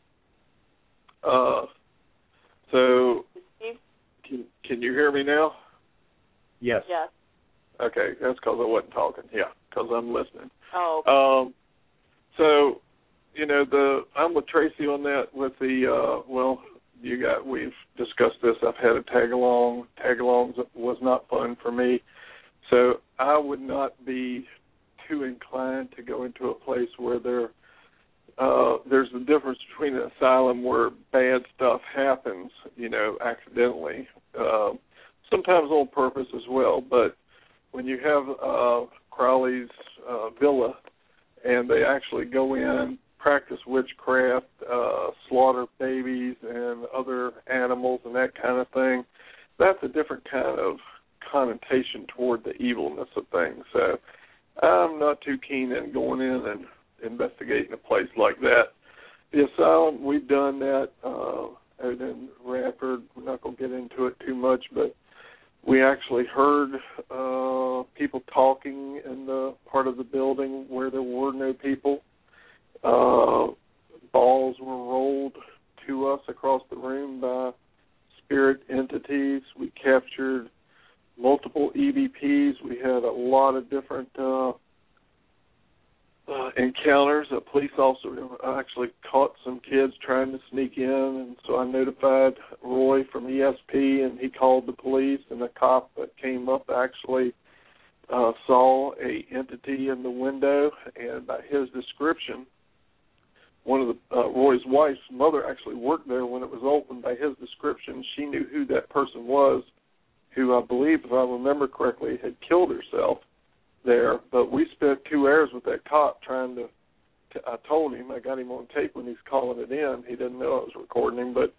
So, can you hear me now? Yes. Yes. Okay, that's because I wasn't talking. Yeah, because I'm listening. Oh. Okay. So, I'm with Tracy on that. With the we've discussed this. I've had a tag along. Tag alongs was not fun for me, so I would not be too inclined to go into a place where there's a difference between an asylum where bad stuff happens, accidentally, sometimes on purpose as well. But when you have Crowley's villa and they actually go in, practice witchcraft, slaughter babies and other animals and that kind of thing, that's a different kind of connotation toward the evilness of things. So I'm not too keen in going in and investigating a place like that. The asylum, we've done that out in Radford. We're not going to get into it too much, but we actually heard people talking in the part of the building where there were no people. Balls were rolled to us across the room by spirit entities. We captured multiple EVPs. We had a lot of different encounters. A police officer actually caught some kids trying to sneak in, and so I notified Roy from ESP, and he called the police, and the cop that came up actually saw a entity in the window, and by his description, one of the Roy's wife's mother actually worked there when it was open. By his description, she knew who that person was, who I believe, if I remember correctly, had killed herself there. But we spent 2 hours with that cop trying to I told him, I got him on tape when he's calling it in. He didn't know I was recording him, but,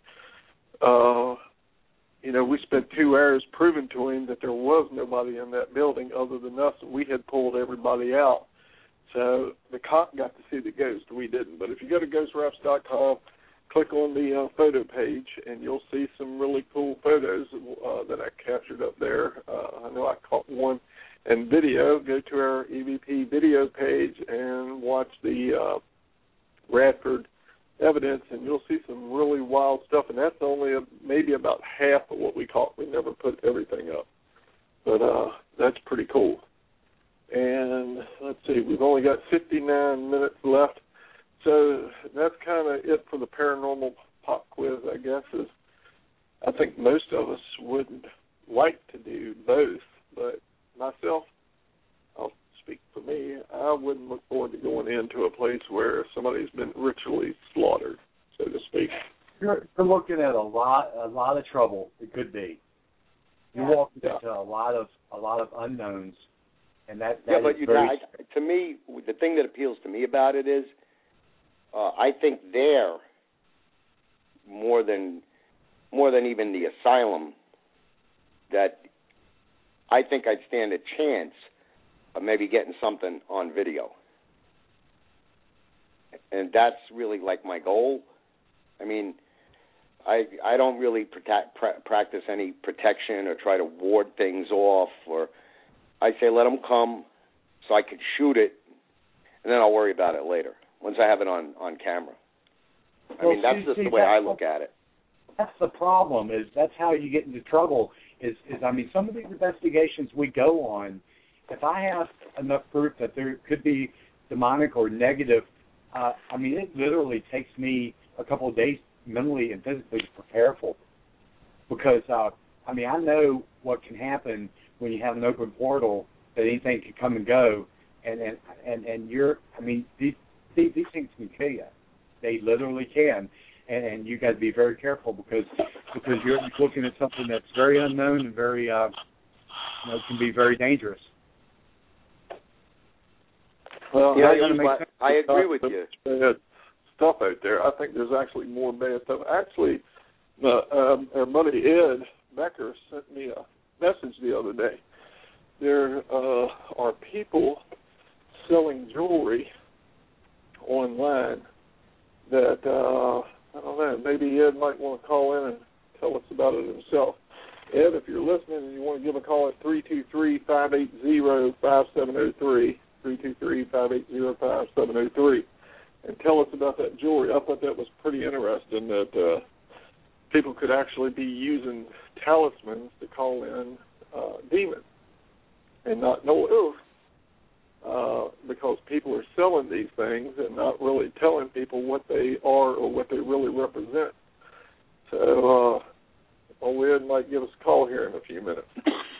we spent 2 hours proving to him that there was nobody in that building other than us, and we had pulled everybody out. So the cop got to see the ghost. We didn't. But if you go to GhostWraps.com, click on the photo page, and you'll see some really cool photos that I captured up there. I know I caught one. And video, go to our EVP video page and watch the Radford evidence, and you'll see some really wild stuff. And that's only maybe about half of what we caught. We never put everything up. But that's pretty cool. And let's see, we've only got 59 minutes left. So that's kind of it for the paranormal pop quiz, I guess. I think most of us would like to do both, but myself, I'll speak for me, I wouldn't look forward to going into a place where somebody's been ritually slaughtered, so to speak. You're looking at a lot of trouble. It could be. You're walking into a lot of unknowns, and that but is very... to me, the thing that appeals to me about it is, I think there more than even the asylum, that I think I'd stand a chance of maybe getting something on video. And that's really like my goal. I mean, I don't really practice any protection or try to ward things off. Or I say let them come so I could shoot it, and then I'll worry about it later once I have it on camera. I mean, that's just the way I look at it. That's the problem. That's how you get into trouble. I mean, some of these investigations we go on, if I have enough proof that there could be demonic or negative, I mean, it literally takes me a couple of days mentally and physically to prepare for it. Because, I mean, I know what can happen when you have an open portal, that anything can come and go. And you're, I mean, these things can kill you. They literally can. And you got to be very careful because you're looking at something that's very unknown and very, can be very dangerous. Well, I agree with you. Bad stuff out there. I think there's actually more bad stuff. Actually, our buddy Ed Becker sent me a message the other day. There are people selling jewelry online that, I don't know, maybe Ed might want to call in and tell us about it himself. Ed, if you're listening and you want to give a call at 323-580-5703, 323-580-5703, and tell us about that jewelry. I thought that was pretty interesting that people could actually be using talismans to call in demons and not know it. Because people are selling these things and not really telling people what they are or what they really represent. So, Ed might give us a call here in a few minutes.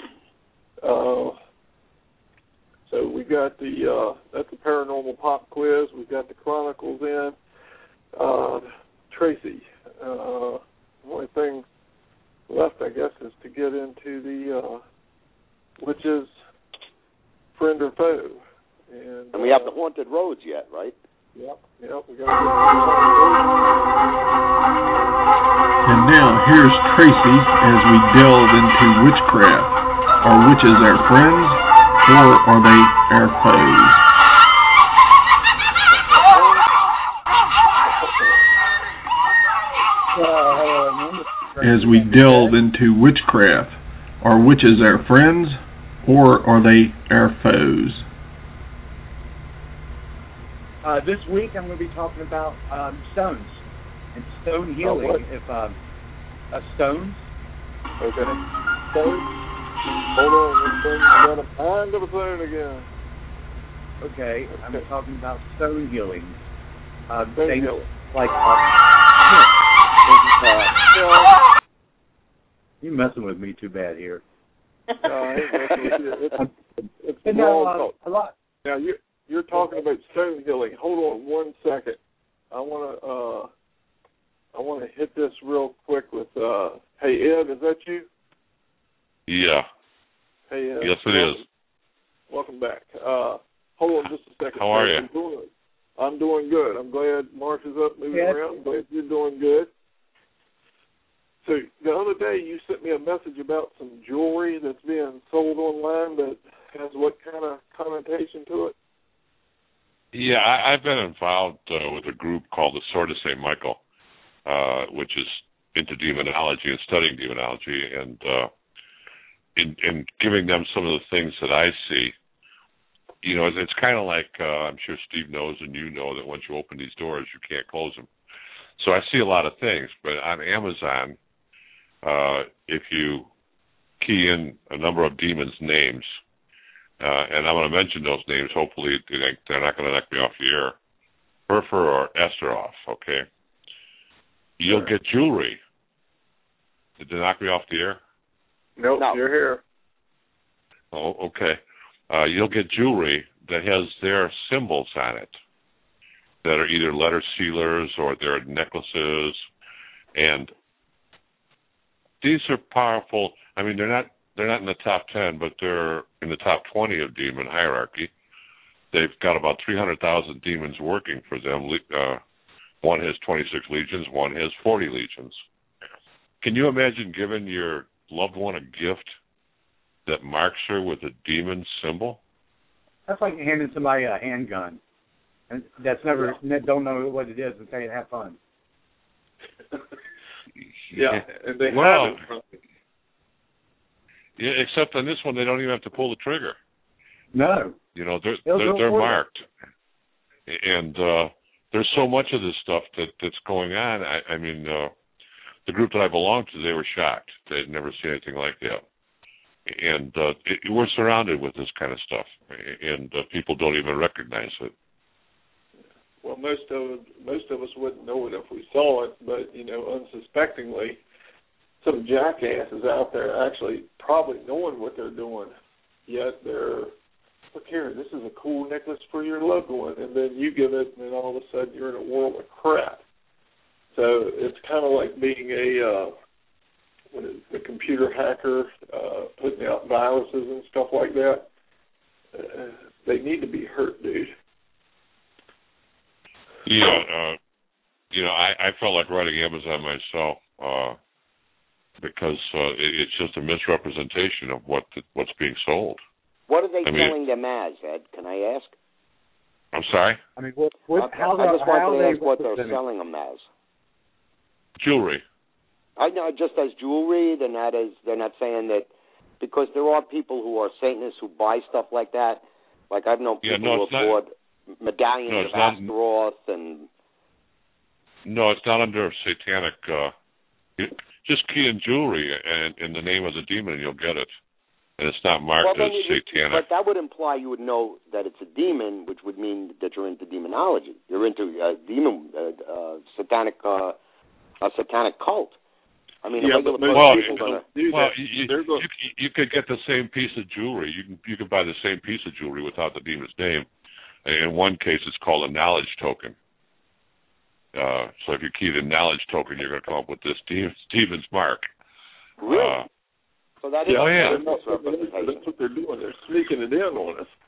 So we got that's the paranormal pop quiz. We've got the Chronicles in. Tracy, the only thing left, I guess, is to get into the witches, friend or foe. And we have the haunted roads yet, right? Yep. We got. And now here's Tracy as we delve into witchcraft. Are witches our friends, or are they our foes? As we delve into witchcraft, are witches our friends, or are they our foes? This week I'm going to be talking about stones and stone healing. Stones. Okay. Stones. Hold on, I'm going to find the phone again. Okay, I'm talking about stone healing. Stone healing. Like you messing with me too bad here. No, I ain't messing with you. It's a lot. Now you're talking about stone healing. Hold on 1 second. I want to hit this real quick with. Hey Ed, is that you? Yeah. Hey Ed. Yes, it is. Welcome back. Hold on just a second. How are you? I'm doing good. I'm glad Marsh is up moving around. I'm glad you're doing good. So the other day you sent me a message about some jewelry that's being sold online that has what kind of connotation to it? Yeah, I've been involved with a group called the Sword of St. Michael. which is into demonology and studying demonology, and in giving them some of the things that I see. You know, it's kind of like, I'm sure Steve knows and you know that once you open these doors, you can't close them. So I see a lot of things, but on Amazon, if you key in a number of demons' names, and I'm going to mention those names, hopefully they're not going to knock me off the air, Herfer or Esteroff, okay? You'll get jewelry. Did they knock me off the air? Nope, No. You're here. Oh, okay. You'll get jewelry that has their symbols on it that are either letter sealers or they're necklaces, and these are powerful. I mean, they're not in the top 10, but they're in the top 20 of demon hierarchy. They've got about 300,000 demons working for them. One has 26 legions, one has 40 legions. Can you imagine giving your loved one a gift that marks her with a demon symbol? That's like handing somebody a handgun, and don't know what it is, and saying have fun. Yeah, and they well, haven't. Yeah, except on this one, they don't even have to pull the trigger. No. You know, they're marked, and there's so much of this stuff that's going on. I mean, the group that I belong to, they were shocked. They'd never seen anything like that. And we're surrounded with this kind of stuff, and people don't even recognize it. Well, most of us wouldn't know it if we saw it, but, you know, unsuspectingly, some jackasses out there actually probably knowing what they're doing, yet they're, look here, this is a cool necklace for your loved one, and then you give it, and then all of a sudden you're in a world of crap. So it's kind of like being a computer hacker, putting out viruses and stuff like that. They need to be hurt, dude. Yeah, you know, I felt like writing Amazon myself because it's just a misrepresentation of what's being sold. What are they selling them as, Ed? Can I ask? I'm sorry? I mean, I just wanted to ask what they're selling them as. Jewelry. I know, just as jewelry. They're not saying that, because there are people who are Satanists who buy stuff like that. Like I've known people who have bought medallions of Astaroth and. No, it's not under satanic. Just key in jewelry and in the name of the demon, and you'll get it. And it's not marked as satanic. But that would imply you would know that it's a demon, which would mean that you're into demonology. You're into satanic cult. I mean, you could get the same piece of jewelry. You could buy the same piece of jewelry without the demon's name. In one case, it's called a knowledge token. So if you key the knowledge token, you're going to come up with this demon's mark. Really? So that is that's what they're doing. They're sneaking it in on us.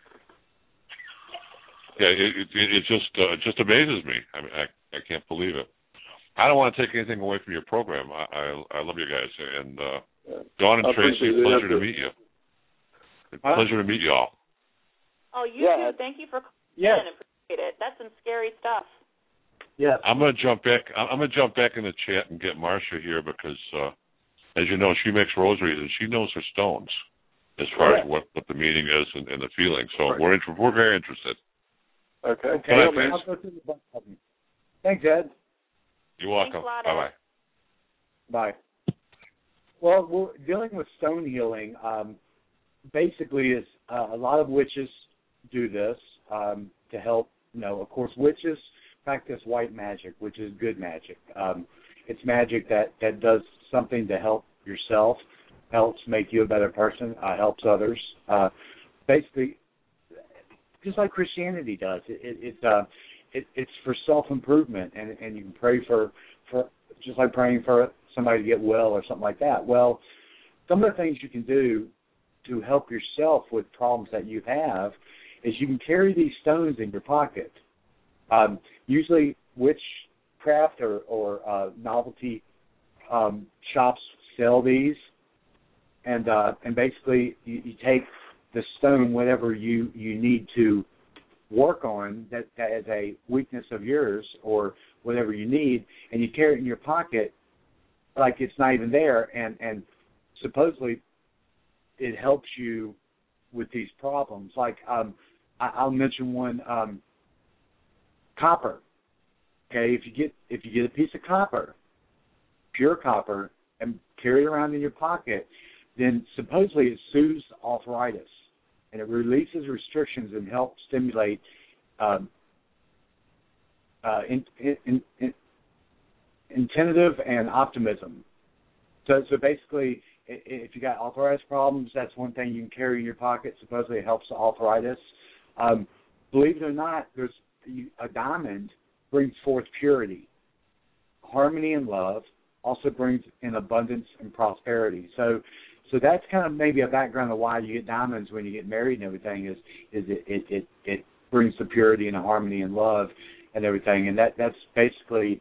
Yeah, it just amazes me. I mean, I can't believe it. I don't want to take anything away from your program. I love you guys, and Dawn and Tracy, pleasure to meet you. Pleasure to meet you all. Oh, you too. Thank you for calling in. Appreciate it. That's some scary stuff. Yeah. I'm gonna jump back in the chat and get Marcia here because, as you know, she makes rosaries and she knows her stones as far as what the meaning is and the feeling. So we're very interested. Okay. Thanks, Ed. You're welcome. Bye-bye. Bye. Well, we're dealing with stone healing. Basically, is a lot of witches do this to help. You know, of course, witches practice white magic, which is good magic. It's magic that does something to help yourself, helps make you a better person, helps others. Basically, just like Christianity does. It's for self-improvement, and you can pray for just like praying for somebody to get well or something like that. Well, some of the things you can do to help yourself with problems that you have is you can carry these stones in your pocket. Usually witchcraft or novelty shops sell these, and basically you take the stone whenever you need to work on that is a weakness of yours or whatever you need, and you carry it in your pocket like it's not even there, and supposedly it helps you with these problems. Like I'll mention one, copper. Okay, if you get a piece of copper, pure copper, and carry it around in your pocket, then supposedly it soothes arthritis, and it releases restrictions and helps stimulate intentive and optimism. So basically, if you got arthritis problems, that's one thing you can carry in your pocket. Supposedly it helps the arthritis. Believe it or not, there's a diamond brings forth purity. Harmony and love also brings in abundance and prosperity. So that's kind of maybe a background of why you get diamonds when you get married and everything is it brings the purity and the harmony and love and everything. And that's basically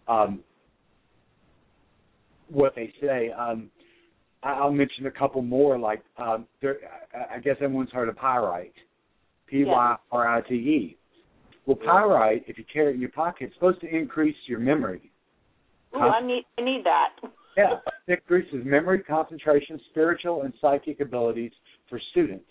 what they say. I'll mention a couple more. Like I guess everyone's heard of pyrite, Pyrite. Well, pyrite, if you carry it in your pocket, it's supposed to increase your memory. Ooh, I need that. Yeah, it increases memory, concentration, spiritual, and psychic abilities for students.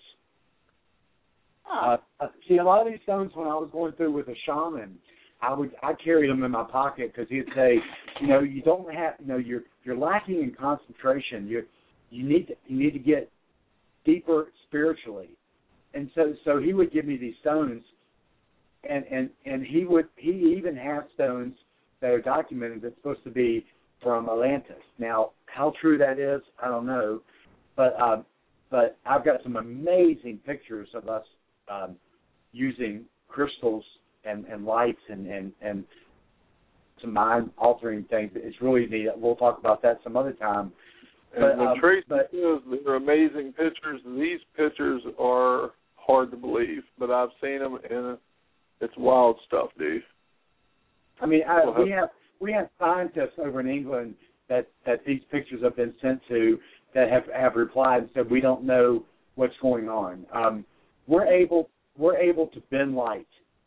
See, a lot of these stones, when I was going through with a shaman, I carried them in my pocket because he'd say, you don't have, you're lacking in concentration. You need to get deeper spiritually, and so he would give me these stones, and he even has stones that are documented that's supposed to be from Atlantis. Now, how true that is, I don't know, but I've got some amazing pictures of us using crystals and lights and some mind-altering things. It's really neat. We'll talk about that some other time. And the Tracy says they're amazing pictures. These pictures are hard to believe, but I've seen them, and it's wild stuff, dude. I mean, we have scientists over in England that these pictures have been sent to that have replied and said we don't know what's going on. We're able to bend light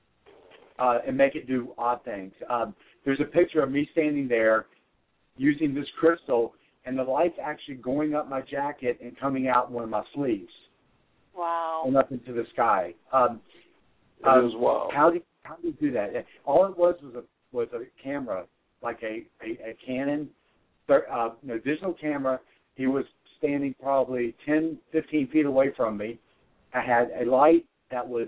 and make it do odd things. There's a picture of me standing there using this crystal, and the light's actually going up my jacket and coming out one of my sleeves. Wow! And up into the sky. It is wild. How do you do that? All it was a camera, like a Canon, digital camera. He was standing probably 10, 15 feet away from me. I had a light that was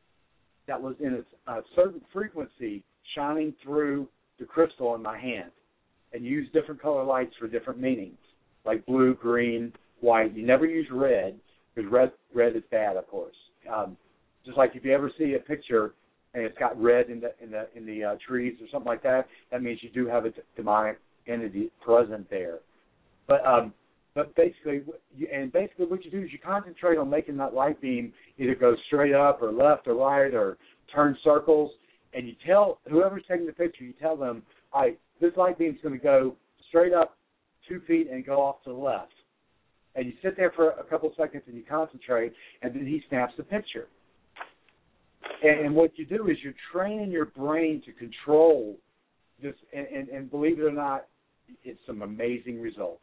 in a certain frequency shining through the crystal in my hand, and used different color lights for different meanings, like blue, green, white. You never use red, because red is bad, of course. Just like if you ever see a picture and it's got red in the trees or something like that, that means you do have a demonic entity present there. But basically what you do is you concentrate on making that light beam either go straight up or left or right or turn circles, and you tell whoever's taking the picture, you tell them, all right, this light beam's going to go straight up 2 feet and go off to the left. And you sit there for a couple seconds and you concentrate, and then he snaps the picture. And what you do is you're training your brain to control this, and believe it or not, it's some amazing results.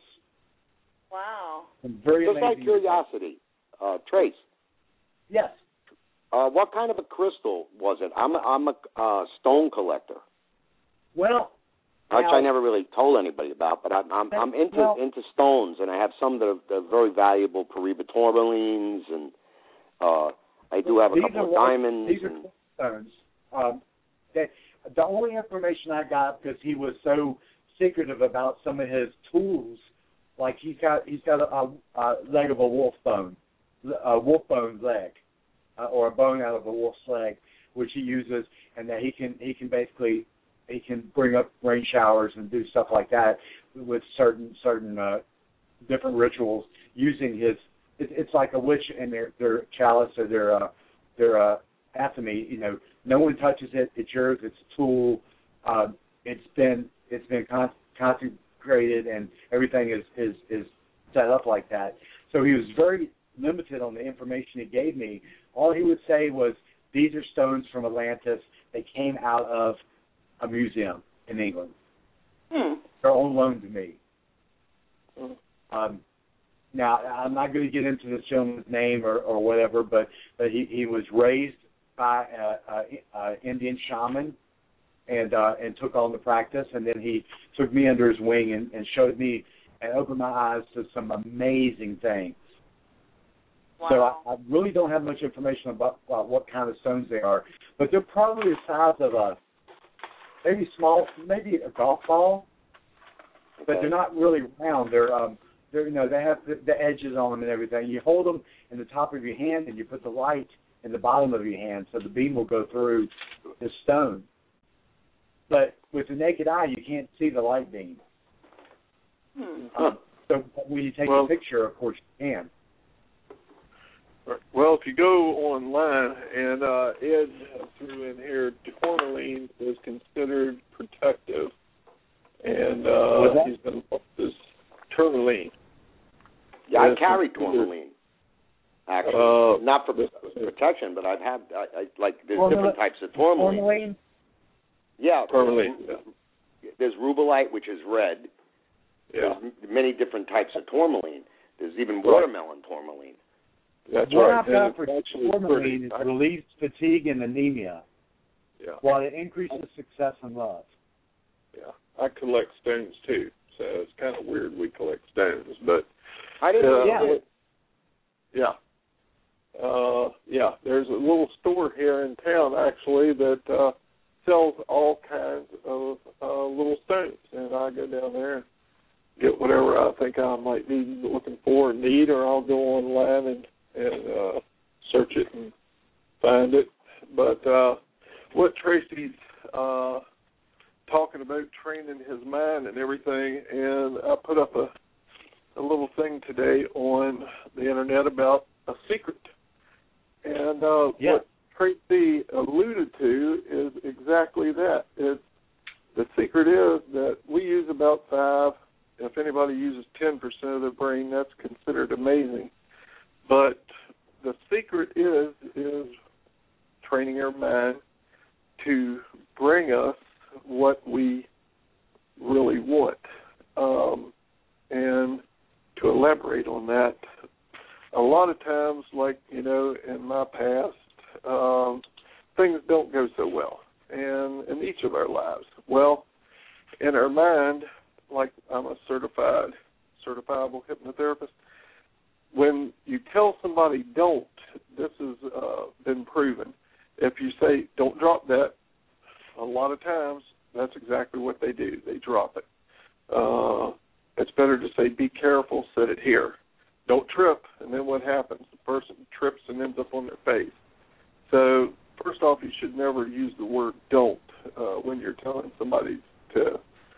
Wow. Some very just amazing out of curiosity, Trace. Yes. What kind of a crystal was it? I'm a stone collector. Well, which I never really told anybody about, but I'm into stones, and I have some that are very valuable, Paraíba tourmalines, and I do have a couple of diamonds. These are stones. The only information I got, because he was so secretive about some of his tools, like he's got a leg of a wolf bone leg, or a bone out of a wolf's leg, which he uses, and that he can basically bring up rain showers and do stuff like that with certain different rituals using his. It's like a witch and their chalice or their atomy. No one touches it. It's yours. It's a tool. It's been consecrated, and everything is set up like that. So he was very limited on the information he gave me. All he would say was, these are stones from Atlantis. They came out of a museum in England. They're on loan to me. Now, I'm not going to get into this gentleman's name or whatever, but he was raised by an Indian shaman and took on the practice, and then he took me under his wing and showed me and opened my eyes to some amazing things. Wow. So I really don't have much information about what kind of stones they are, but they're probably the size of maybe a golf ball, but they're not really round. They're they have the edges on them and everything. You hold them in the top of your hand, and you put the light in the bottom of your hand, so the beam will go through the stone. But with the naked eye, you can't see the light beam. So when you take a picture, of course, you can. Well, if you go online, and Ed threw in here, tourmaline is considered protective, and he's been this tourmaline. Yeah, I carry tourmaline. Actually, not for protection, but I've had there's different types of tourmaline. Tourmaline? Yeah, tourmaline. There's rubellite, which is red. Yeah. There's many different types of tourmaline. There's even watermelon tourmaline. That's what right. I've got for tourmaline is relieves fatigue and anemia, while it increases success and love. Yeah, I collect stones too, so it's kind of weird we collect stones, but I didn't know. There's a little store here in town actually that sells all kinds of little stones, and I go down there and get whatever I think I might be looking for and need, or I'll go online and search it and find it. But what Tracy's talking about, training his mind and everything, and I put up a little thing today on the internet about a secret. And what Tracy alluded to is exactly that. The secret is that we use about 5. If anybody uses 10% of their brain, that's considered amazing. But the secret is training our mind to bring us what we really want. And to elaborate on that, a lot of times, in my past, things don't go so well, and in each of our lives. Well, in our mind, like I'm a certifiable hypnotherapist, when you tell somebody don't, this has been proven. If you say, don't drop that, a lot of times that's exactly what they do. They drop it. It's better to say, be careful, set it here. Don't trip, and then what happens? The person trips and ends up on their face. So first off, you should never use the word don't when you're telling somebody to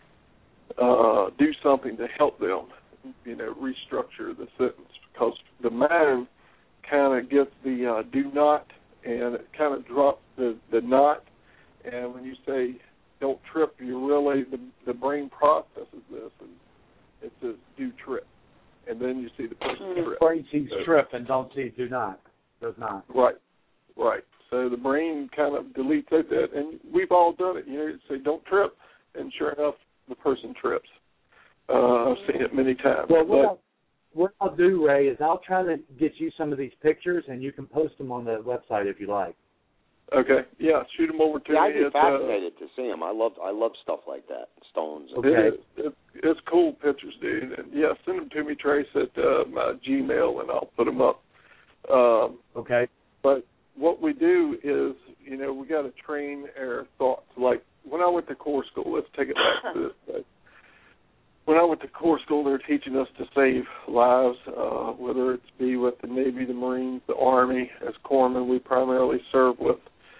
do something to help them, restructure the sentence, because the mind kind of gets the do not, and it kind of drops the not, and when you say don't trip, you really, the brain processes this, and it says do trip, and then you see the person trip. The brain sees trip and don't see do not, does not. Right. So the brain kind of deletes out that, and we've all done it. You say don't trip, and sure enough, the person trips. I've seen it many times. Well, what I'll do, Ray, is I'll try to get you some of these pictures, and you can post them on the website if you like. Okay. Yeah, shoot them over to me. I'd be fascinated to see them. I love stuff like that, stones. Okay. It's cool pictures, dude. And yeah, send them to me, Trace, at my Gmail, and I'll put them up. Okay. But what we do is, we got to train our thoughts. Like when I went to core school, let's take it back to this. When I went to core school, they were teaching us to save lives, whether it's be with the Navy, the Marines, the Army. As corpsmen, we primarily serve with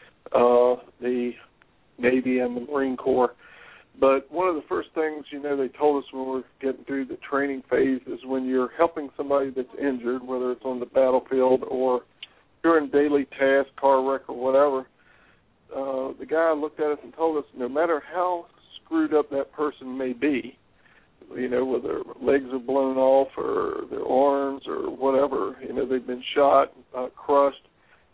the Navy and the Marine Corps. But one of the first things, they told us when we're getting through the training phase is when you're helping somebody that's injured, whether it's on the battlefield or during daily tasks, car wreck or whatever, the guy looked at us and told us no matter how screwed up that person may be, whether their legs are blown off or their arms or whatever, they've been shot, crushed,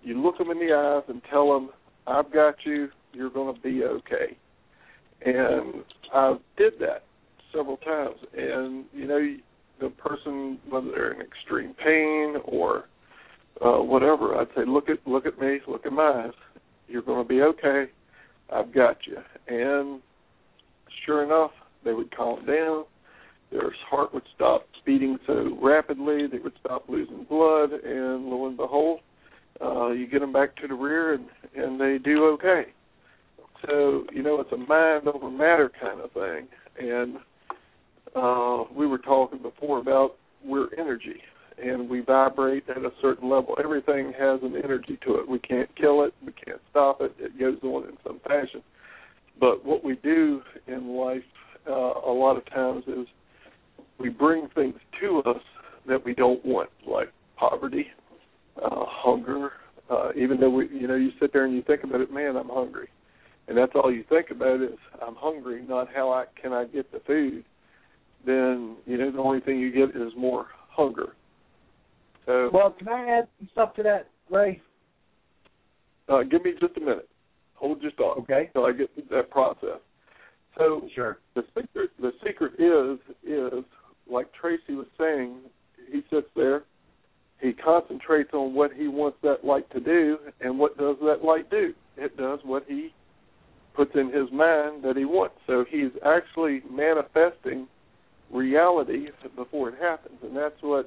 you look them in the eyes and tell them, I've got you, you're going to be okay. And I did that several times. And, you know, the person, whether they're in extreme pain or whatever, I'd say, look at me, look at my eyes. You're going to be okay. I've got you. And sure enough, they would calm down. Their heart would stop beating so rapidly. They would stop losing blood. And lo and behold, you get them back to the rear, and they do okay. So, you know, it's a mind over matter kind of thing. And we were talking before about we're energy, and we vibrate at a certain level. Everything has an energy to it. We can't kill it. We can't stop it. It goes on in some fashion. But what we do in life a lot of times is we bring things to us that we don't want, like poverty, hunger. Even though you sit there and you think about it, man, I'm hungry, and that's all you think about is I'm hungry, not how can I get the food. Then the only thing you get is more hunger. So, well, can I add some stuff to that, Ray? Give me just a minute. Hold your thought. Okay. Until I get through that process. So sure. The secret is like Tracy was saying. He sits there. He concentrates on what he wants that light to do, and what does that light do? It does what he puts in his mind that he wants. So he's actually manifesting reality before it happens, and that's what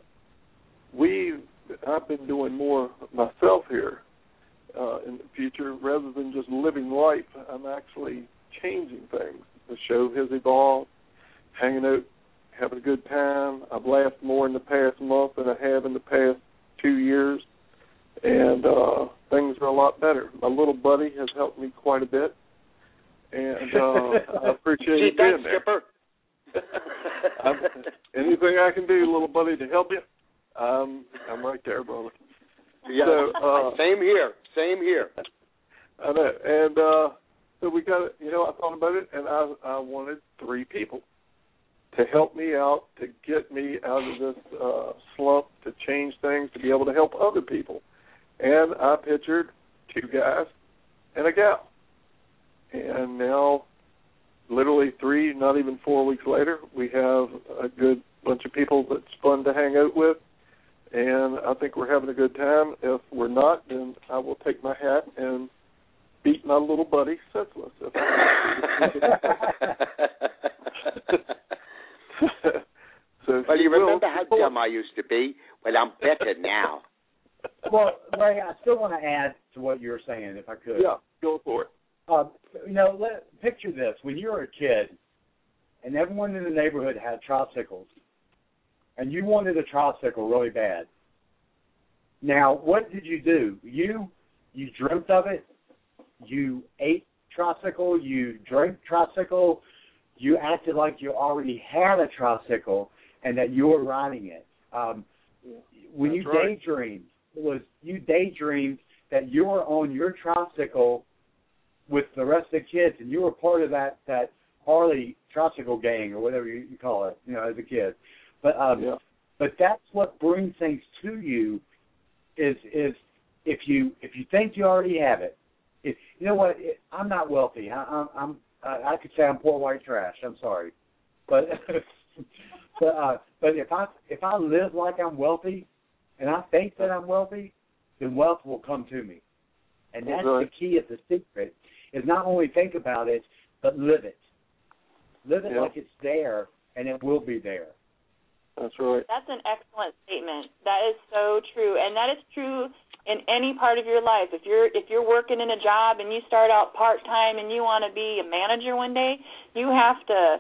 I've been doing more myself here in the future. Rather than just living life, I'm actually changing things. The show has evolved, hanging out, having a good time. I've laughed more in the past month than I have in the past 2 years, and things are a lot better. My little buddy has helped me quite a bit, and I appreciate you being there. Skipper. Anything I can do, little buddy, to help you, I'm right there, brother. Yeah, so, same here. I know, and so we got it. I thought about it, and I wanted 3 people to help me out, to get me out of this slump, to change things, to be able to help other people. And I pictured 2 guys and a gal. And now, literally 3, not even 4 weeks later, we have a good bunch of people that's fun to hang out with. And I think we're having a good time. If we're not, then I will take my hat and beat my little buddy senseless. Well, you remember how dumb I used to be? Well, I'm better now. Well, Ray, I still want to add to what you were saying, if I could. Yeah, go for it. Picture this. When you were a kid, and everyone in the neighborhood had tricycles, and you wanted a tricycle really bad. Now, what did you do? You dreamt of it. You ate tricycle. You drank tricycle. You acted like you already had a tricycle and that you were riding it. When you daydreamed, you daydreamed that you were on your tricycle with the rest of the kids, and you were part of that Harley tricycle gang or whatever you call it, as a kid. But that's what brings things to you is if you think you already have it. I'm not wealthy. I could say I'm poor white trash. I'm sorry, but if I live like I'm wealthy, and I think that I'm wealthy, then wealth will come to me. And that's the key of the secret: is not only think about it, but live it. Live it like it's there, and it will be there. That's right. That's an excellent statement. That is so true, and that is true in any part of your life. If you're working in a job and you start out part-time and you want to be a manager one day, you have to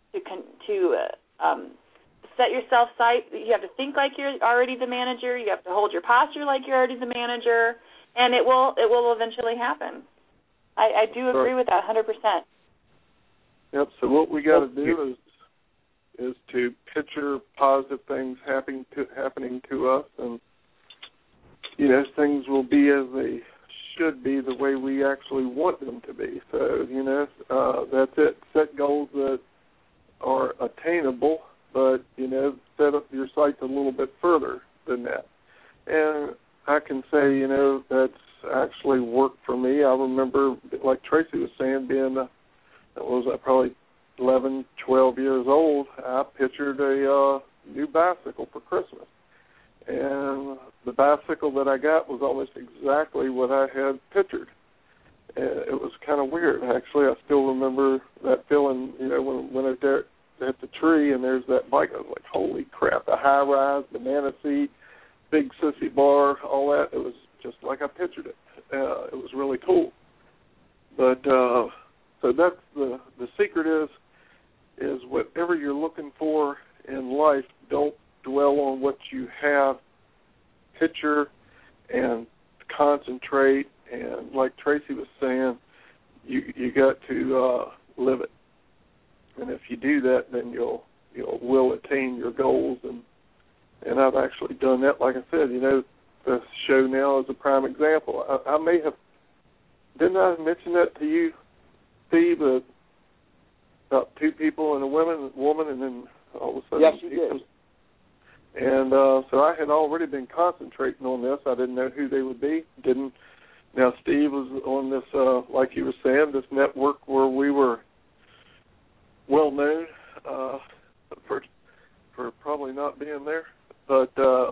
set yourself sight. You have to think like you're already the manager. You have to hold your posture like you're already the manager, and it will eventually happen. I do agree with that 100%. Yep. So what we got to do is to picture positive things happening to us, and things will be as they should be, the way we actually want them to be. So that's it. Set goals that are attainable, but set up your sights a little bit further than that. And I can say, that's actually worked for me. I remember, like Tracy was saying, being, probably 11, 12 years old, I pictured a new bicycle for Christmas. And the bicycle that I got was almost exactly what I had pictured. And it was kind of weird, actually. I still remember that feeling, when I was there at the tree and there's that bike. I was like, holy crap, a high-rise, banana seat, big sissy bar, all that. It was just like I pictured it. It was really cool. But so that's the secret is whatever you're looking for in life, don't dwell on what you have. Picture and concentrate, and like Tracy was saying, you got to live it. And if you do that, then will attain your goals. And I've actually done that. Like I said, the show now is a prime example. I may have, didn't I mention that to you, Steve? About two people and a woman, and then all of a sudden. Yes, you did. And so I had already been concentrating on this. I didn't know who they would be. Now Steve was on this, like you were saying, this network where we were well known for probably not being there, but the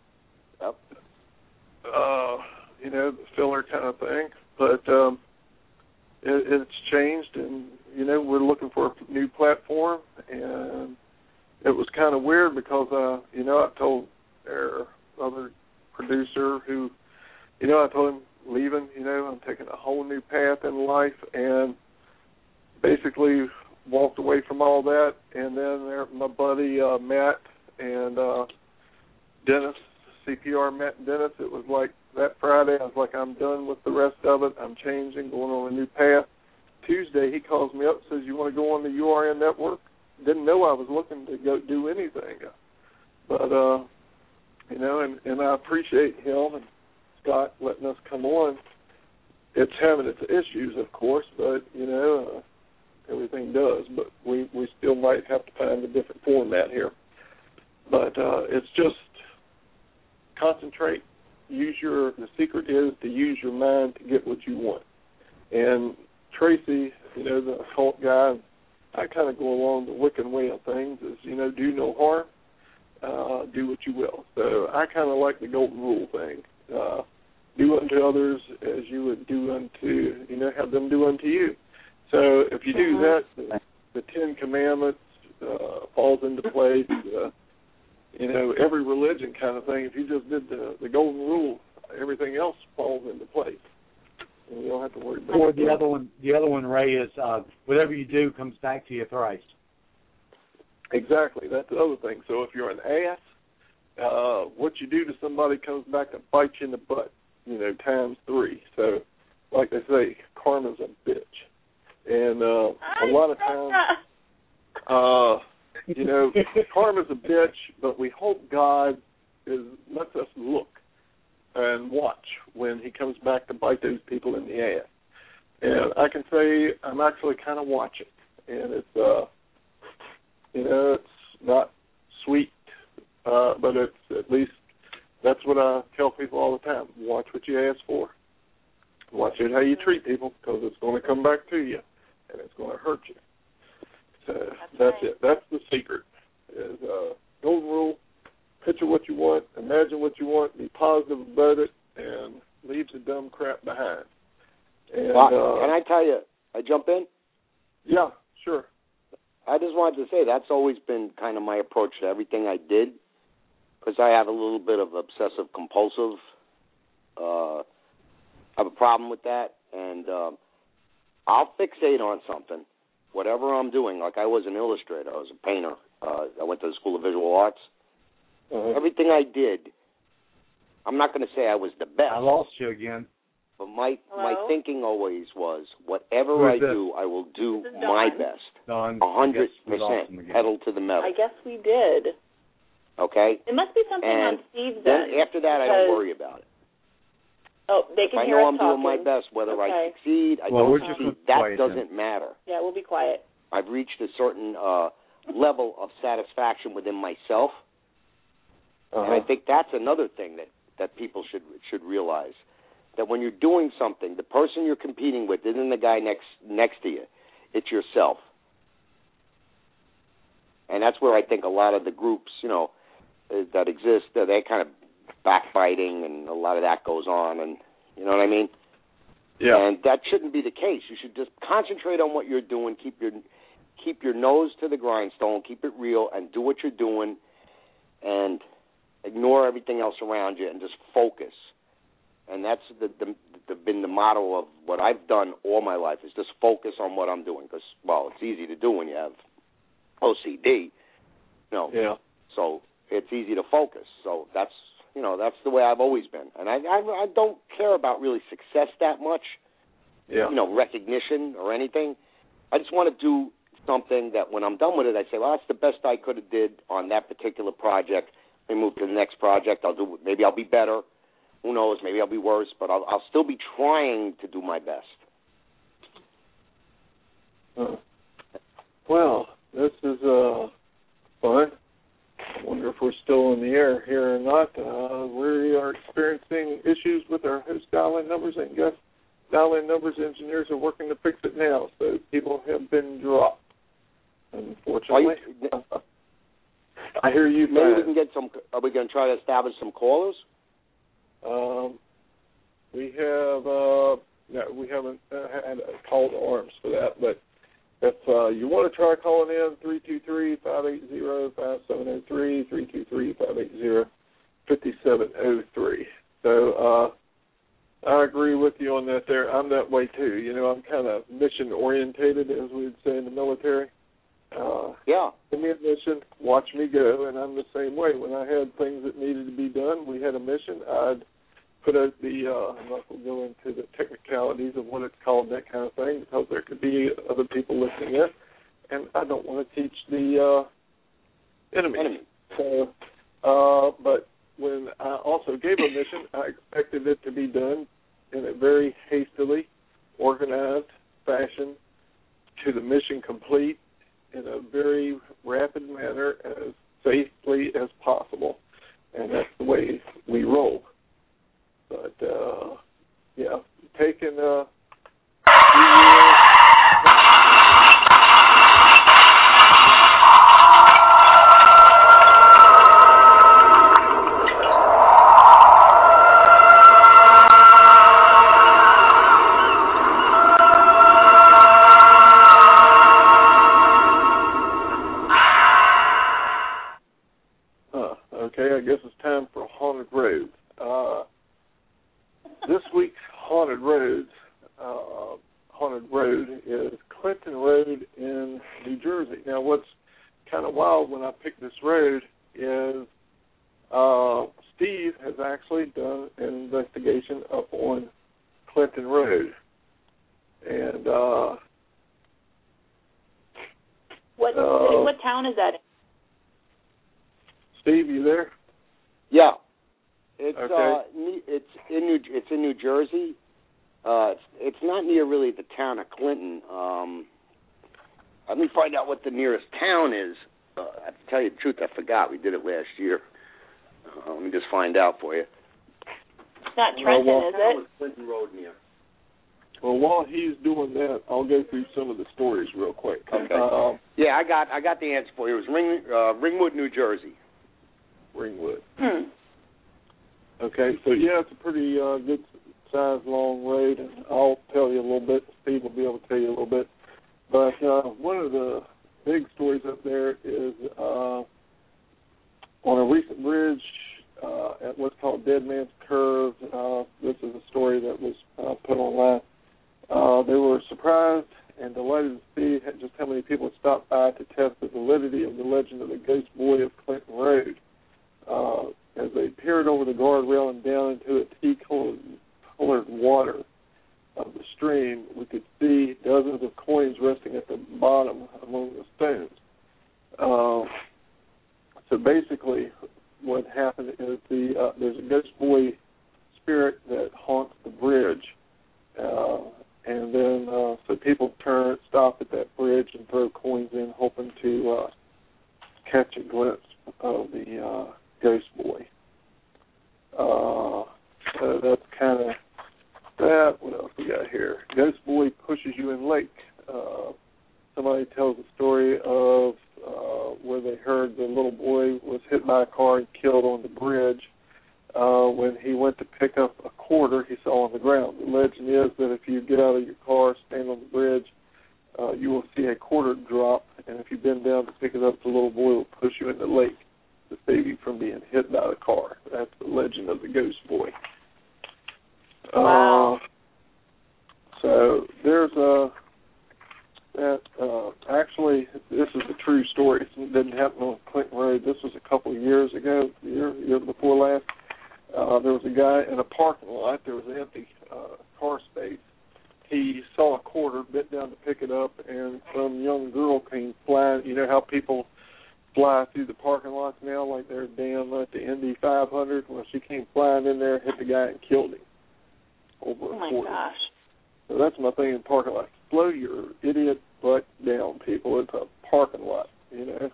filler kind of thing. But it's changed, and we're looking for a new platform, and it was kind of weird because I told our other producer who, I told him leaving, I'm taking a whole new path in life, and basically walked away from all that. And then my buddy Matt and Dennis, CPR Matt and Dennis, it was like that Friday I was like, I'm done with the rest of it. I'm changing, going on a new path. Tuesday he calls me up and says, you want to go on the URN network? Didn't know I was looking to go do anything. But, and I appreciate him and Scott letting us come on. It's having its issues, of course, but, everything does. But we still might have to find a different format here. But it's just concentrate. The secret is to use your mind to get what you want. And Tracy, the occult guy, I kind of go along the Wiccan way of things is, do no harm, do what you will. So I kind of like the golden rule thing. Do unto others as you would do unto, have them do unto you. So if you do that, the Ten Commandments falls into place. Every religion kind of thing. If you just did the golden rule, everything else falls into place. And you don't have to worry about it. Or the other one, Ray, is whatever you do comes back to you thrice. Exactly. That's the other thing. So if you're an ass, what you do to somebody comes back to bite you in the butt, times 3. So, like they say, karma's a bitch. And a lot of times, karma's a bitch, but we hope God lets us look and watch when he comes back to bite those people in the ass. And I can say I'm actually kind of watching. And it's, it's not sweet, but it's at least that's what I tell people all the time. Watch what you ask for. Watch it how you treat people, because it's going to come back to you, and it's going to hurt you. So that's it. That's the secret. Is golden rule. Picture what you want, imagine what you want, be positive about it, and leave the dumb crap behind. And, can I tell you, I jump in? Yeah, sure. I just wanted to say that's always been kind of my approach to everything I did, because I have a little bit of obsessive-compulsive. I have a problem with that, and I'll fixate on something, whatever I'm doing. Like I was an illustrator. I was a painter. I went to the School of Visual Arts. Everything I did, I'm not going to say I was the best. I lost you again. But my thinking always was, whatever I do, I will do my best. 100%, pedal to the metal. I guess we did. Okay? It must be something on Steve's then after that, I don't worry about it. Oh, they can hear us talking. I know I'm doing my best, whether I succeed, I don't succeed, that doesn't matter. Yeah, we'll be quiet. I've reached a certain level of satisfaction within myself. And I think that's another thing that that people should realize. That when you're doing something, the person you're competing with isn't the guy next to you. It's yourself. And that's where I think a lot of the groups, that exist, they're kind of backbiting, and a lot of that goes on, and you know what I mean? Yeah. And that shouldn't be the case. You should just concentrate on what you're doing, keep your nose to the grindstone, keep it real, and do what you're doing, and ignore everything else around you, and just focus. And that's been the motto of what I've done all my life, is just focus on what I'm doing. Because, well, it's easy to do when you have OCD, Yeah. So it's easy to focus. So that's the way I've always been. And I don't care about really success that much, recognition or anything. I just want to do something that when I'm done with it, I say, well, that's the best I could have did on that particular project. Let me move to the next project. Maybe I'll be better. Who knows? Maybe I'll be worse, but I'll still be trying to do my best. Well, this is fun. I wonder if we're still in the air here or not. We are experiencing issues with our host dial-in numbers, and guest dial-in numbers. Engineers are working to fix it now, so people have been dropped, unfortunately. I hear you. Maybe we can get some. Are we going to try to establish some callers? We haven't had a call to arms for that, but if you want to try calling in, 323-580-5703, 323-580-5703. So I agree with you on that there. I'm that way too. I'm kind of mission-orientated, as we would say in the military. Give me a mission, watch me go, and I'm the same way. When I had things that needed to be done, we had a mission, I'd put out I'm not going to go into the technicalities of what it's called, that kind of thing, because there could be other people listening in, and I don't want to teach the enemy. So, but when I also gave a mission, I expected it to be done in a very hastily organized fashion to the mission complete in a very rapid manner, as safely as possible. And that's the way we roll. But, taking okay, I guess it's time for Haunted Roads. This week's Haunted Road is Clinton Road in New Jersey. Now, what's kind of wild when I picked this road is Steve has actually done an investigation up on Clinton Road. And what town is that in? Steve, you there? Yeah. It's okay. It's in New Jersey. It's not near really the town of Clinton. Let me find out what the nearest town is. I have to tell you the truth, I forgot. We did it last year. Let me just find out for you. It's not Trenton, is it? Clinton Road near. Well, while he's doing that, I'll go through some of the stories real quick. Okay. I got the answer for you. It was Ringwood, New Jersey. Ringwood. Okay, so it's a pretty good size, long road, and I'll tell you a little bit. Steve will be able to tell you a little bit. But one of the big stories up there is on a recent bridge at what's called Dead Man's Curve. This is a story that was put online. They were surprised and delighted to see just how many people had stopped by to test the validity of the legend of the Ghost Boy of Clinton Road. As they peered over the guardrail and down into the tea-colored water of the stream, we could see dozens of coins resting at the bottom among the stones. So basically what happened is there's a ghost boy spirit that haunts the bridge. And then so people stop at that bridge and throw coins in, hoping to catch a glimpse of the ghost boy. Ghost Boy Pushes You in Lake. Somebody tells a story of where they heard the little boy was hit by a car and killed on the bridge. When he went to pick up a quarter he saw on the ground. The legend is that if you get out of your car, stand on the bridge, you will see a quarter drop, and if you bend down to pick it up, the little boy will push you in the lake to save you from being hit by the car. That's the legend of the Ghost Boy. Wow. So there's actually, this is a true story. It didn't happen on Clinton Road. This was a couple of years ago, year before last. There was a guy in a parking lot. There was an empty car space. He saw a quarter, bent down to pick it up, and some young girl came flying. You know how people fly through the parking lots now, like they're damn at the Indy 500? Well, she came flying in there, hit the guy, and killed him. Over a quarter. Gosh. So that's my thing in parking lots. Slow your idiot butt down, people. It's a parking lot, you know.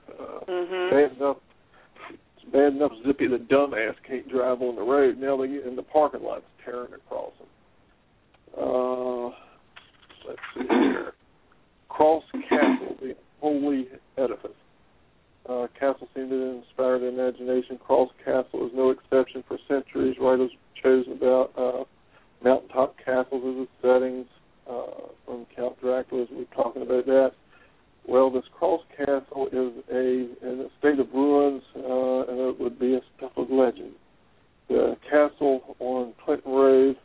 It's bad enough Zippy the dumbass can't drive on the road. Now they get in the parking lots tearing across them. Let's see here. Cross Castle, the holy edifice. Castle seemed to inspire the imagination. Cross Castle is no exception. For centuries, writers chosen about mountaintop castles as its settings. From Count Dracula, as we were talking about that. Well, this Cross Castle is in a state of ruins, and it would be a stuff of legend. The castle on Clinton Road,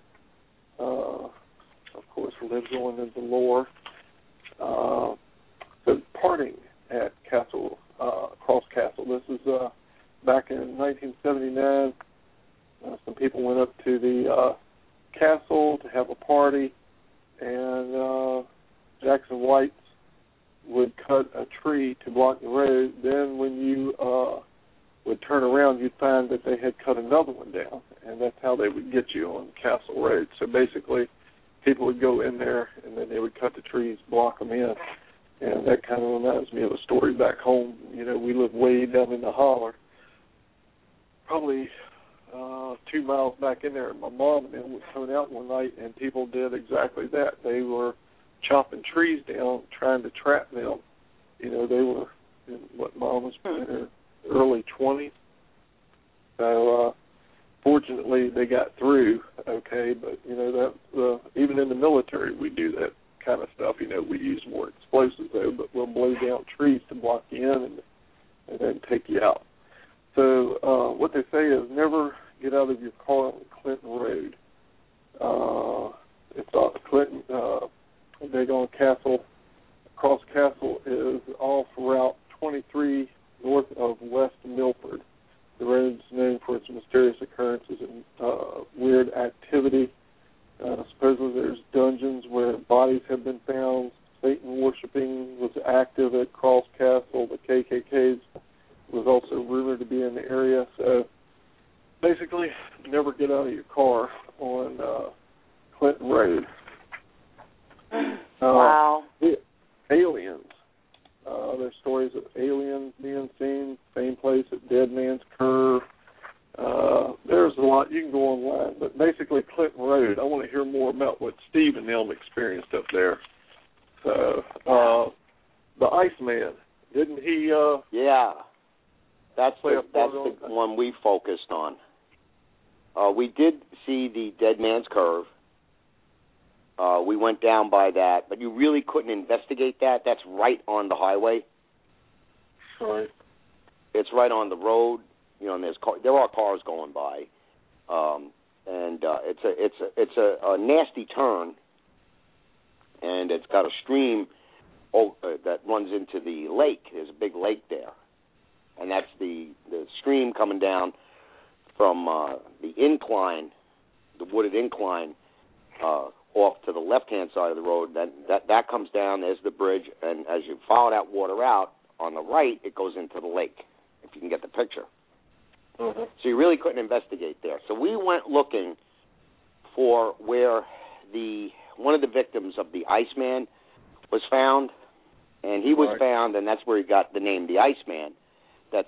of course, lives on in the lore. The parting at Cross Castle. This is back in 1979. Some people went up to the castle to have a party, and Jackson Whites would cut a tree to block the road. Then when you would turn around, you'd find that they had cut another one down, and that's how they would get you on Castle Road. So basically, people would go in there, and then they would cut the trees, block them in, and that kind of reminds me of a story back home. You know, we live way down in the holler, probably 2 miles back in there, and my mom and them was coming out one night, and people did exactly that. They were chopping trees down, trying to trap them. You know, they were in what Mom was in her early 20s. So fortunately, they got through okay. But you know, that even in the military, we do that kind of stuff. You know, we use more explosives though, but we'll blow down trees to block you in and then take you out. So what they say is never get out of your car on Clinton Road. It's off Clinton. Daggone Castle. Cross Castle is off Route 23 north of West Milford. The road's known for its mysterious occurrences and weird activity. Supposedly there's dungeons where bodies have been found. Satan worshiping was active at Cross Castle. The KKK was also rumored to be in the area. So basically, never get out of your car on Clinton Road. Wow. Aliens. There's stories of aliens being seen. Same place at Dead Man's Curve. There's a lot. You can go online. But basically, Clinton Road, I want to hear more about what Steve and them experienced up there. So, the Iceman, didn't he... yeah. That's the one we focused on. We did see the Dead Man's Curve. We went down by that, but you really couldn't investigate that. That's right on the highway. Right. It's right on the road. You know, and there are cars going by, and it's a nasty turn, and it's got a stream that runs into the lake. There's a big lake there, and that's the stream coming down from the incline, the wooded incline. Off to the left-hand side of the road, that comes down, there's the bridge, and as you follow that water out, on the right, it goes into the lake, if you can get the picture. Mm-hmm. So you really couldn't investigate there. So we went looking for where one of the victims of the Iceman was found, and he was found, and that's where he got the name, the Iceman. That's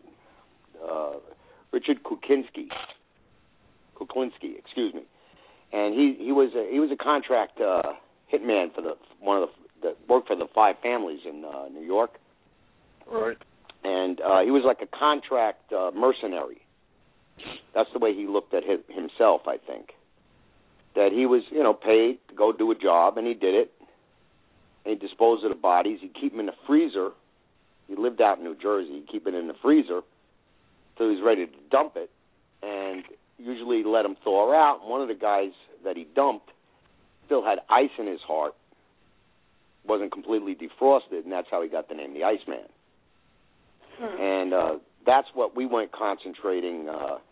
Richard Kuklinski, excuse me. and he was a contract hitman for one of the worked for the 5 families in New York. Right. And he was like a contract mercenary. That's the way he looked at himself, I think. That he was, paid to go do a job, and he did it. And he'd dispose of the bodies. He'd keep them in the freezer. He lived out in New Jersey. He'd keep it in the freezer till he was ready to dump it. And usually let them thaw out. And one of the guys that he dumped still had ice in his heart. Wasn't completely defrosted, and that's how he got the name the Iceman. And that's what we went concentrating,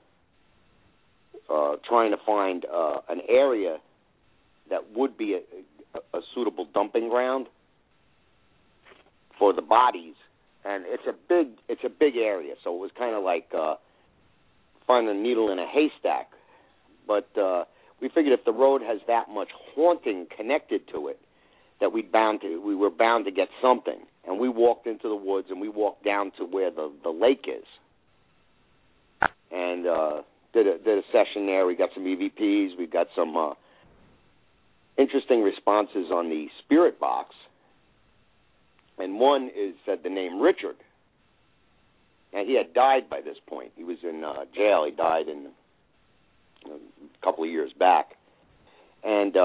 trying to find an area that would be a suitable dumping ground for the bodies. And it's a big area, so it was kind of like finding a needle in a haystack. But we figured if the road has that much haunting connected to it, that we were bound to get something. And we walked into the woods, and we walked down to where the lake is, and did a session there. We got some EVPs. We got some interesting responses on the spirit box, and one said the name Richard. And he had died by this point. He was in jail. He died in a couple of years back, and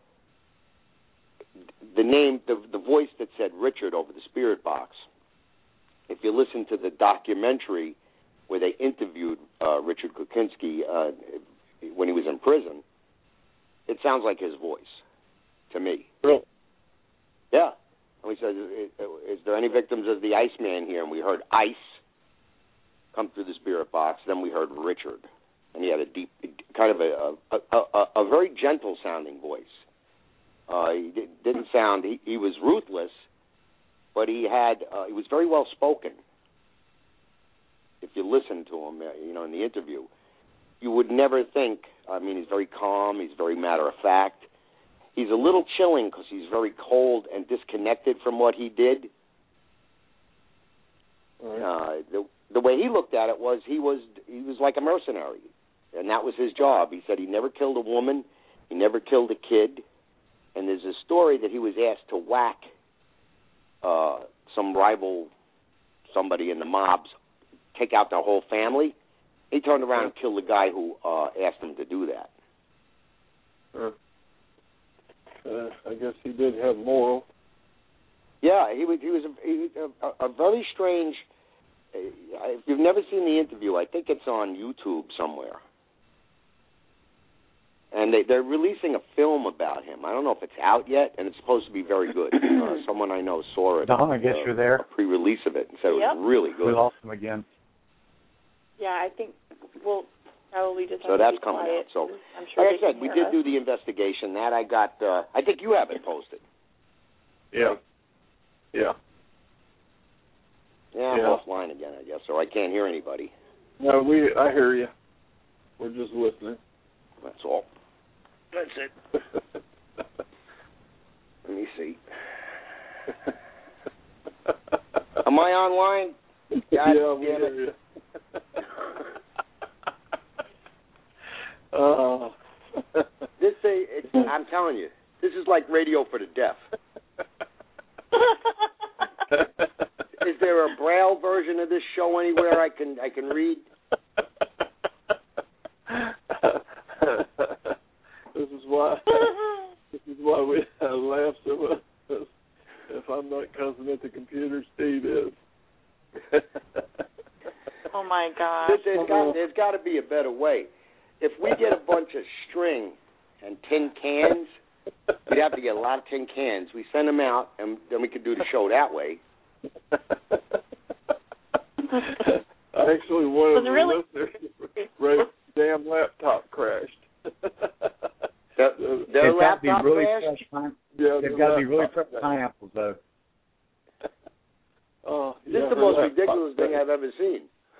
the name, the voice that said Richard over the spirit box, if you listen to the documentary where they interviewed Richard Kuczynski when he was in prison, it sounds like his voice to me. Really? Yeah. And we said, is there any victims of the Iceman here? And we heard ice come through the spirit box. Then we heard Richard. And he had a deep, kind of a very gentle sounding voice. He didn't sound. He was ruthless, but he was very well spoken. If you listen to him, in the interview, you would never think. I mean, he's very calm. He's very matter of fact. He's a little chilling because he's very cold and disconnected from what he did. Right. The way he looked at it was he was like a mercenary, and that was his job. He said he never killed a woman. He never killed a kid. And there's a story that he was asked to whack some rival, somebody in the mobs, take out their whole family. He turned around and killed the guy who asked him to do that. I guess he did have moral. Yeah, he was a very strange. If you've never seen the interview, I think it's on YouTube somewhere. And they're releasing a film about him. I don't know if it's out yet, and it's supposed to be very good. Someone I know saw it. Don, I guess you're there. A pre-release of it and said it was really good. We lost him again. Yeah, I think we'll probably just. So that's coming out. So, I'm sure like I said, we did do the investigation. That I got. I think you have it posted. Yeah. Yeah. Yeah, I'm offline again, I guess, so I can't hear anybody. No, I hear you. We're just listening. That's all. That's it. Let me see. Am I online? God yeah, we damn hear it. You. I'm telling you, this is like radio for the deaf. Is there a Braille version of this show anywhere I can read? This is why we laugh so much. If I'm not cussing at the computer, Steve is. Oh my gosh! There's got to be a better way. If we get a bunch of string and tin cans, we'd have to get a lot of tin cans. We send them out, and then we could do the show that way. Actually, one of the listeners' damn laptop crashed. Their laptop crashed? They've got to be really fresh pineapples, though. This is the most ridiculous thing I've ever seen.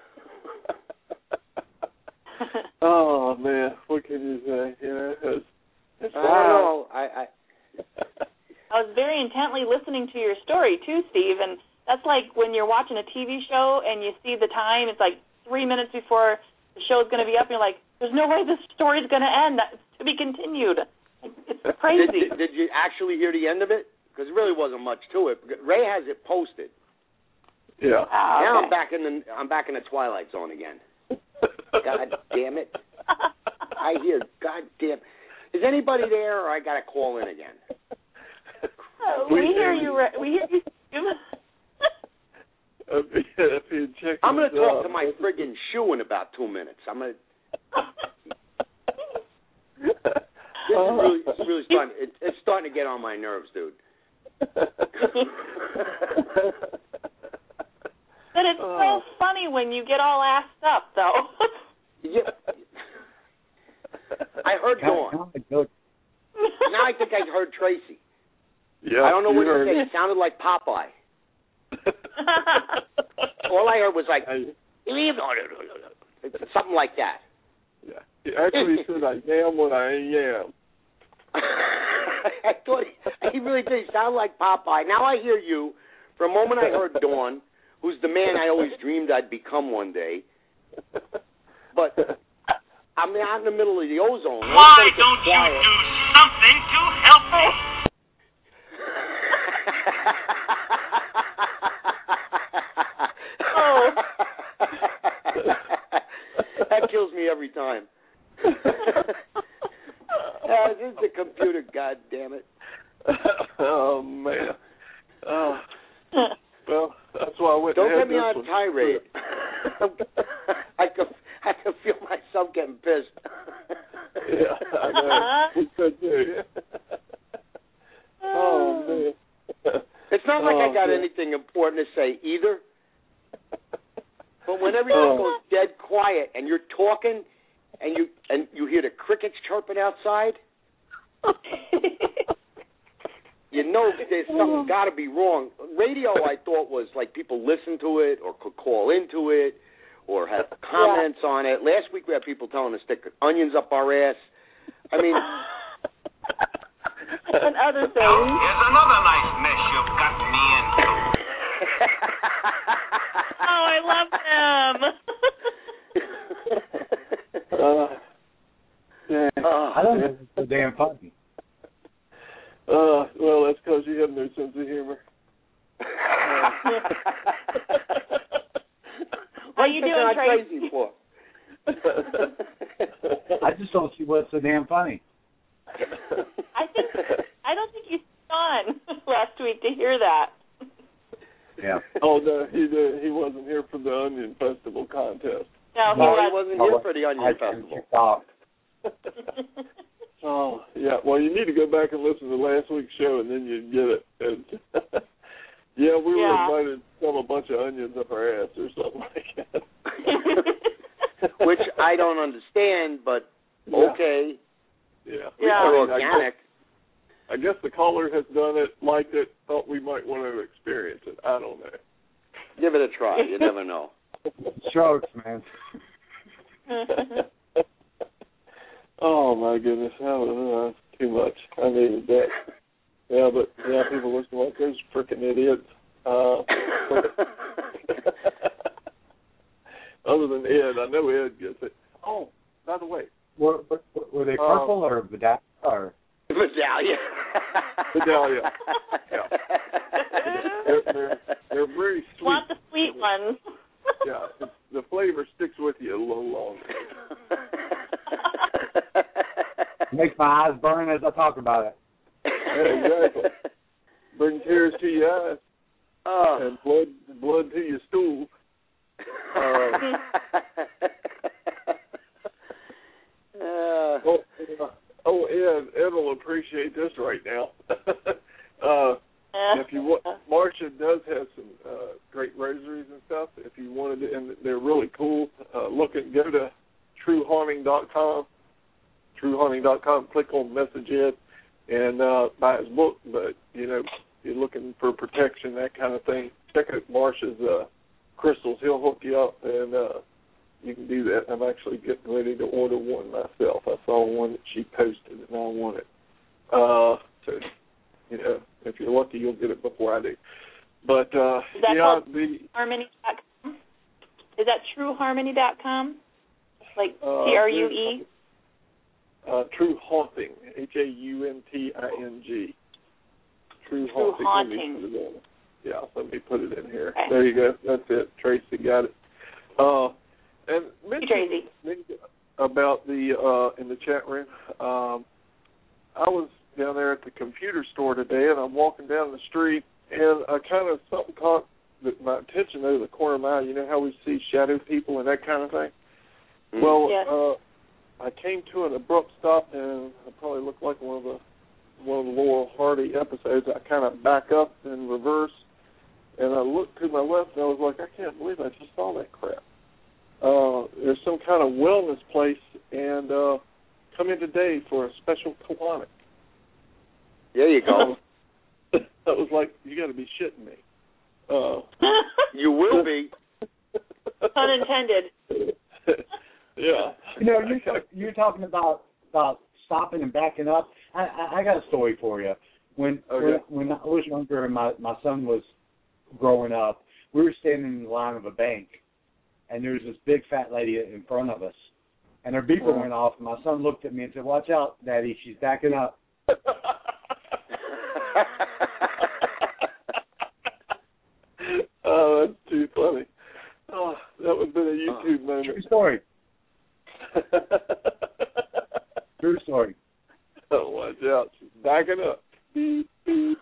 Oh, man, what can you say? It's I don't know. I was very intently listening to your story, too, Steve, and that's like when you're watching a TV show and you see the time, it's like 3 minutes before the show's going to be up, and you're like, there's no way this story's going to end. To to be continued. It's crazy. Did you actually hear the end of it? Because there really wasn't much to it. Ray has it posted. Yeah. Now I'm back in the Twilight Zone again. God damn it! I hear God damn. Is anybody there, or I got to call in again? We hear you. We hear you. I'm going to talk to my friggin' shoe in about 2 minutes. I'm going to. This is really starting. It's starting to get on my nerves, dude. But it's so funny when you get all assed up, though. Yeah. I heard Dawn. Now I think I heard Tracy. Yeah. I don't know what he said. It sounded like Popeye. All I heard was like, something like that. Yeah. He actually said, I am what I am. I thought he really did. He sounded like Popeye. Now I hear you. For a moment I heard Dawn, who's the man I always dreamed I'd become one day. But I'm out in the middle of the ozone. Why don't you do something to help me? Oh. That kills me every time. This is the computer, God damn it. Oh, man. Well, that's why I went Don't ahead get me on a tirade. I can feel myself getting pissed. Yeah, I know. We could do. Oh, man. It's not like I got anything important to say either. But when everything goes dead quiet and you're talking and you hear the crickets chirping outside, you know there's something got to be wrong. Radio, I thought, was like people listen to it or could call into it or have comments on it. Last week we had people telling us to stick onions up our ass. I mean... and other things. Here's another nice mess you've got me into. Oh, I love him. I don't know if it's so damn funny. Well, that's because you have no sense of humor. What are you doing, Tracy? For? I just don't see what's so damn funny. I don't think you saw on last week to hear that. Yeah. Oh no, he wasn't here for the Onion Festival contest. No, he wasn't here for the Onion Festival. Oh yeah. Well, you need to go back and listen to last week's show, and then you'd get it. And yeah, we were invited to shove a bunch of onions up our ass or something like that. Which I don't understand, but okay. Yeah. They're organic. I guess the caller has done it, liked it, thought we might want to experience it. I don't know. Give it a try. You never know. Strokes, man. Oh, my goodness. That was too much. I needed that. Yeah, but people listen like those freaking idiots. Other than Ed, I know Ed gets it. Oh, by the way. Were they purple or Vidalia? Or? Vidalia. Vidalia. Yeah. They're very sweet. Want the sweet ones. Yeah, the flavor sticks with you a little longer. Makes my eyes burn as I talk about it. Yeah, exactly. Bring tears to your eyes and blood to your stool. Ed will appreciate this right now. If you want, Marcia does have some great rosaries and stuff. If you wanted to, and they're really cool. Go to TrueHaunting.com. TrueHaunting.com. Click on Message Ed and buy his book. But if you're looking for protection, that kind of thing, check out Marcia's crystals. He'll hook you up, and you can do that. I'm actually getting ready to order one myself. I saw one that she posted, and I want it. If you're lucky, you'll get it before I do. But is that Harmony.com? Is that TrueHarmony.com? Like TRUE? True Haunting, Haunting. True Haunting. Yeah, let me put it in here. Okay. There you go. That's it. Tracy got it. And mention about the in the chat room. I was down there at the computer store today, and I'm walking down the street, and I kind of something caught my attention over the corner of my eye. You know how we see shadow people and that kind of thing. Mm-hmm. Well, yes. I came to an abrupt stop, and I probably looked like one of the Laurel Hardy episodes. I kind of back up in reverse, and I looked to my left, and I was like, I can't believe I just saw that crap. There's some kind of wellness place, and come in today for a special colonic. There you go. That was like, you got to be shitting me. You will be. Unintended. Yeah. You know, you're talking about stopping and backing up. I got a story for you. When I was younger and my son was growing up, we were standing in the line of a bank, and there was this big fat lady in front of us, and her beeper went off, and my son looked at me and said, "Watch out, Daddy, she's backing up." Oh, that's too funny. Oh, that would have been a YouTube moment. True story. True story. Oh, watch out. She's backing up. Beep, beep.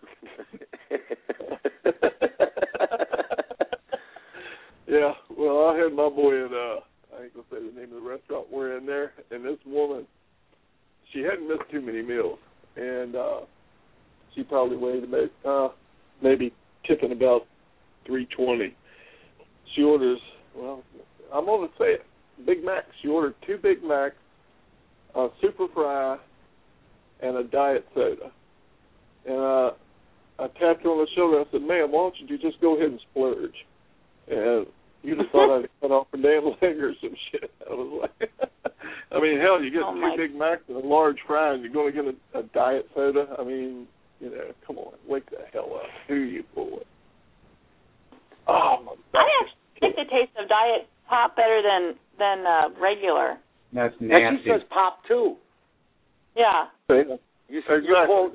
Yeah, well, I had my boy in, I ain't going to say the name of the restaurant we're in there, and this woman, she hadn't missed too many meals, and she probably weighed about, maybe tipping about 320. She orders, well, I'm going to say it, Big Mac. She ordered 2 Big Macs, a Super Fry, and a diet soda. And I tapped her on the shoulder. I said, "Ma'am, why don't you just go ahead and splurge?" And you just thought I'd cut off her damn leg or some shit. I was like, I mean, hell, you get 2 Big Macs and a large fry, and you're going to get a diet soda? I mean, you know, come on, wake the hell up. Who are you fooling? Oh, my God. I actually think the taste of diet pop better than regular. That's nasty. And she says pop, too. Yeah. You quote...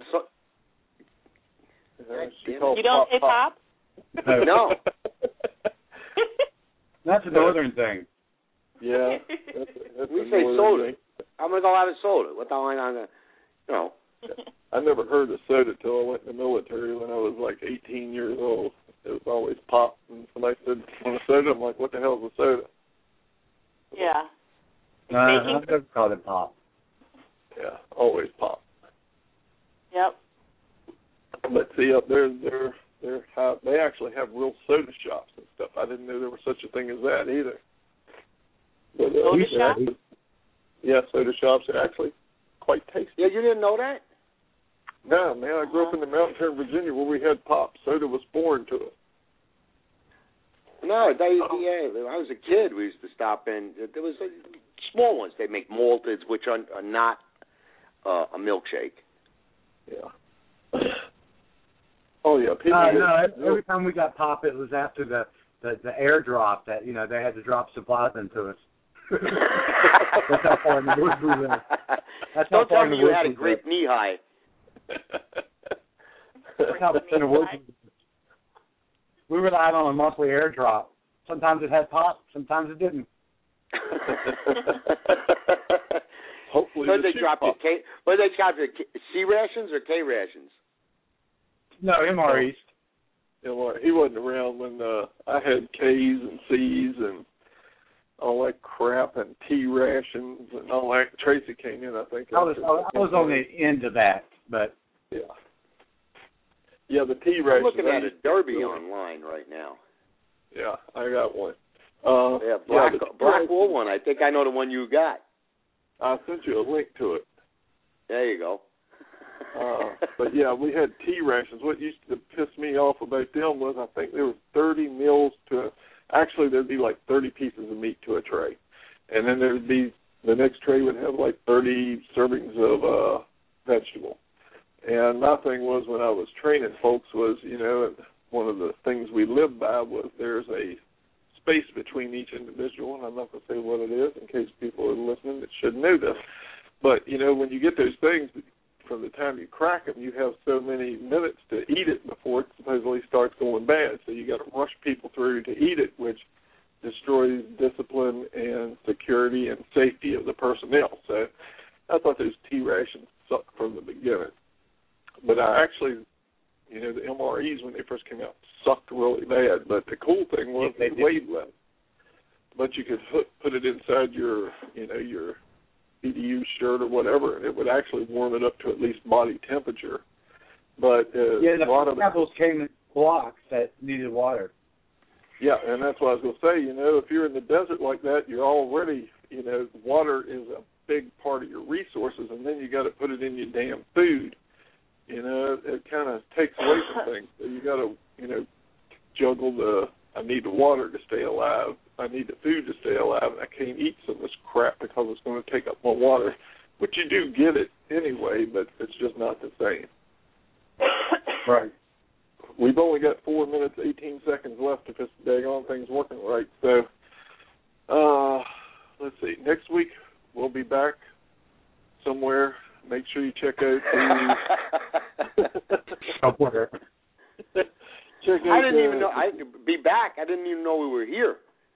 You don't say pop? No. That's a northern thing. Yeah. That's we say soda. Thing. I'm going to go have a soda. What the hell am I going to, you know? I never heard of soda till I went in the military when I was like 18 years old. It was always pop. And somebody said, "Want a soda?" I'm like, what the hell is a soda? Yeah. I've never called it pop. Yeah, always pop. Yep. But see, up there, they actually have real soda shops and stuff. I didn't know there was such a thing as that either. But, soda shops? Yeah, soda shops are actually quite tasty. Yeah, you didn't know that? No, man, I grew up in the mountains here in Virginia where we had pop. Soda was foreign to us. No, when I was a kid, we used to stop in. There was small ones. They make malteds, which are not a milkshake. Yeah. Oh yeah. Every time we got pop, it was after the airdrop that they had to drop supplies into us. That's how far in the woods we went. Don't tell me you had a grape knee high. That's how in the woods. We relied on a monthly airdrop. Sometimes it had pop, sometimes it didn't. Hopefully, they dropped it. But they dropped it. C rations or K rations? No, MREs. He wasn't around when I had K's and C's and all that crap and T rations and all that. Tracy came in, I think. I was on the end of that, but yeah. Yeah, the T rations. I'm looking at a Derby online right now. Yeah, I got one. Black wool one. I think I know the one you got. I sent you a link to it. There you go. But yeah, we had T rations. What used to piss me off about them was I think there was 30 meals actually there'd be like 30 pieces of meat to a tray. And then there'd be, the next tray would have like 30 servings of vegetable. And my thing was when I was training folks was, one of the things we lived by was there's a space between each individual, and I'm not going to say what it is in case people are listening that should know this. But, when you get those things, from the time you crack them, you have so many minutes to eat it before it supposedly starts going bad. So you got to rush people through to eat it, which destroys discipline and security and safety of the personnel. So I thought those tea rations sucked from the beginning. But I actually, the MREs, when they first came out, sucked really bad. But the cool thing was they weighed less. But you could put it inside your, your BDU shirt or whatever, and it would actually warm it up to at least body temperature. But the apples came in blocks that needed water. Yeah, and that's what I was going to say. If you're in the desert like that, you're already, water is a big part of your resources, and then you got to put it in your damn food. It kind of takes away from things. So you got to, juggle I need the water to stay alive. I need the food to stay alive, and I can't eat some of this crap because it's going to take up my water, which you do get it anyway, but it's just not the same. Right. We've only got 4 minutes, 18 seconds left if this daggone thing's working right. So, let's see. Next week we'll be back somewhere. Make sure you check out somewhere. I didn't even know. I'd be back. I didn't even know we were here.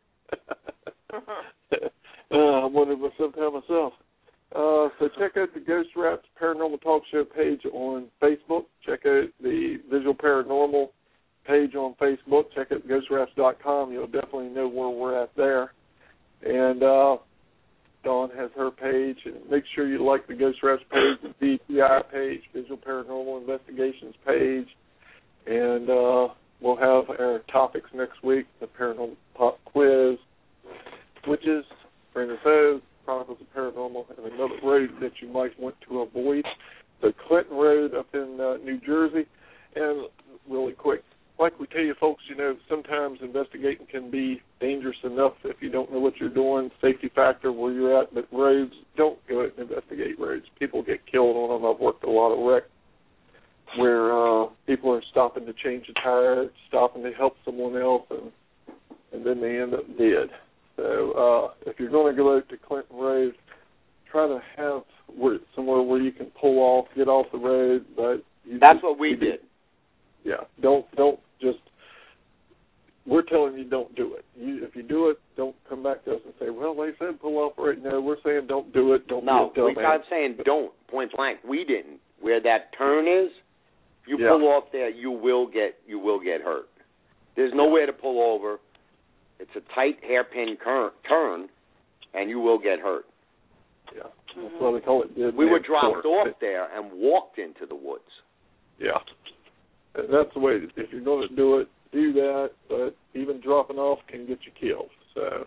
I'm wondering sometime myself. So check out the Ghost Raps Paranormal Talk Show page on Facebook. Check out the Visual Paranormal page on Facebook. Check out ghostraps.com. You'll definitely know where we're at there. And Dawn has her page. And make sure you like the Ghost Raps page, the VPI page, Visual Paranormal Investigations page. And we'll have our topics next week, the Paranormal Pop Quiz, Witches, Friend of Foes, Chronicles of Paranormal, and another road that you might want to avoid, the Clinton Road up in New Jersey. And really quick, like we tell you folks, sometimes investigating can be dangerous enough if you don't know what you're doing, safety factor where you're at, but roads, don't go out and investigate roads. People get killed on them. I've worked a lot of wrecks where people are stopping to change a tire, stopping to help someone else, and then they end up dead. So if you're going to go out to Clinton Road, try to have somewhere where you can pull off, get off the road. But that's what we did. Yeah, don't just. We're telling you don't do it. If you do it, don't come back to us and say, well, they said pull off right now. We're saying don't do it. Don't. No, we started saying don't. Point blank. We didn't. Where that turn is, you pull off there, you will get hurt. There's nowhere to pull over. It's a tight hairpin turn, and you will get hurt. Yeah, that's why they call it. We were dropped off there and walked into the woods. Yeah, and that's the way. If you're going to do it, do that. But even dropping off can get you killed. So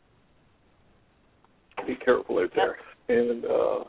be careful out there. And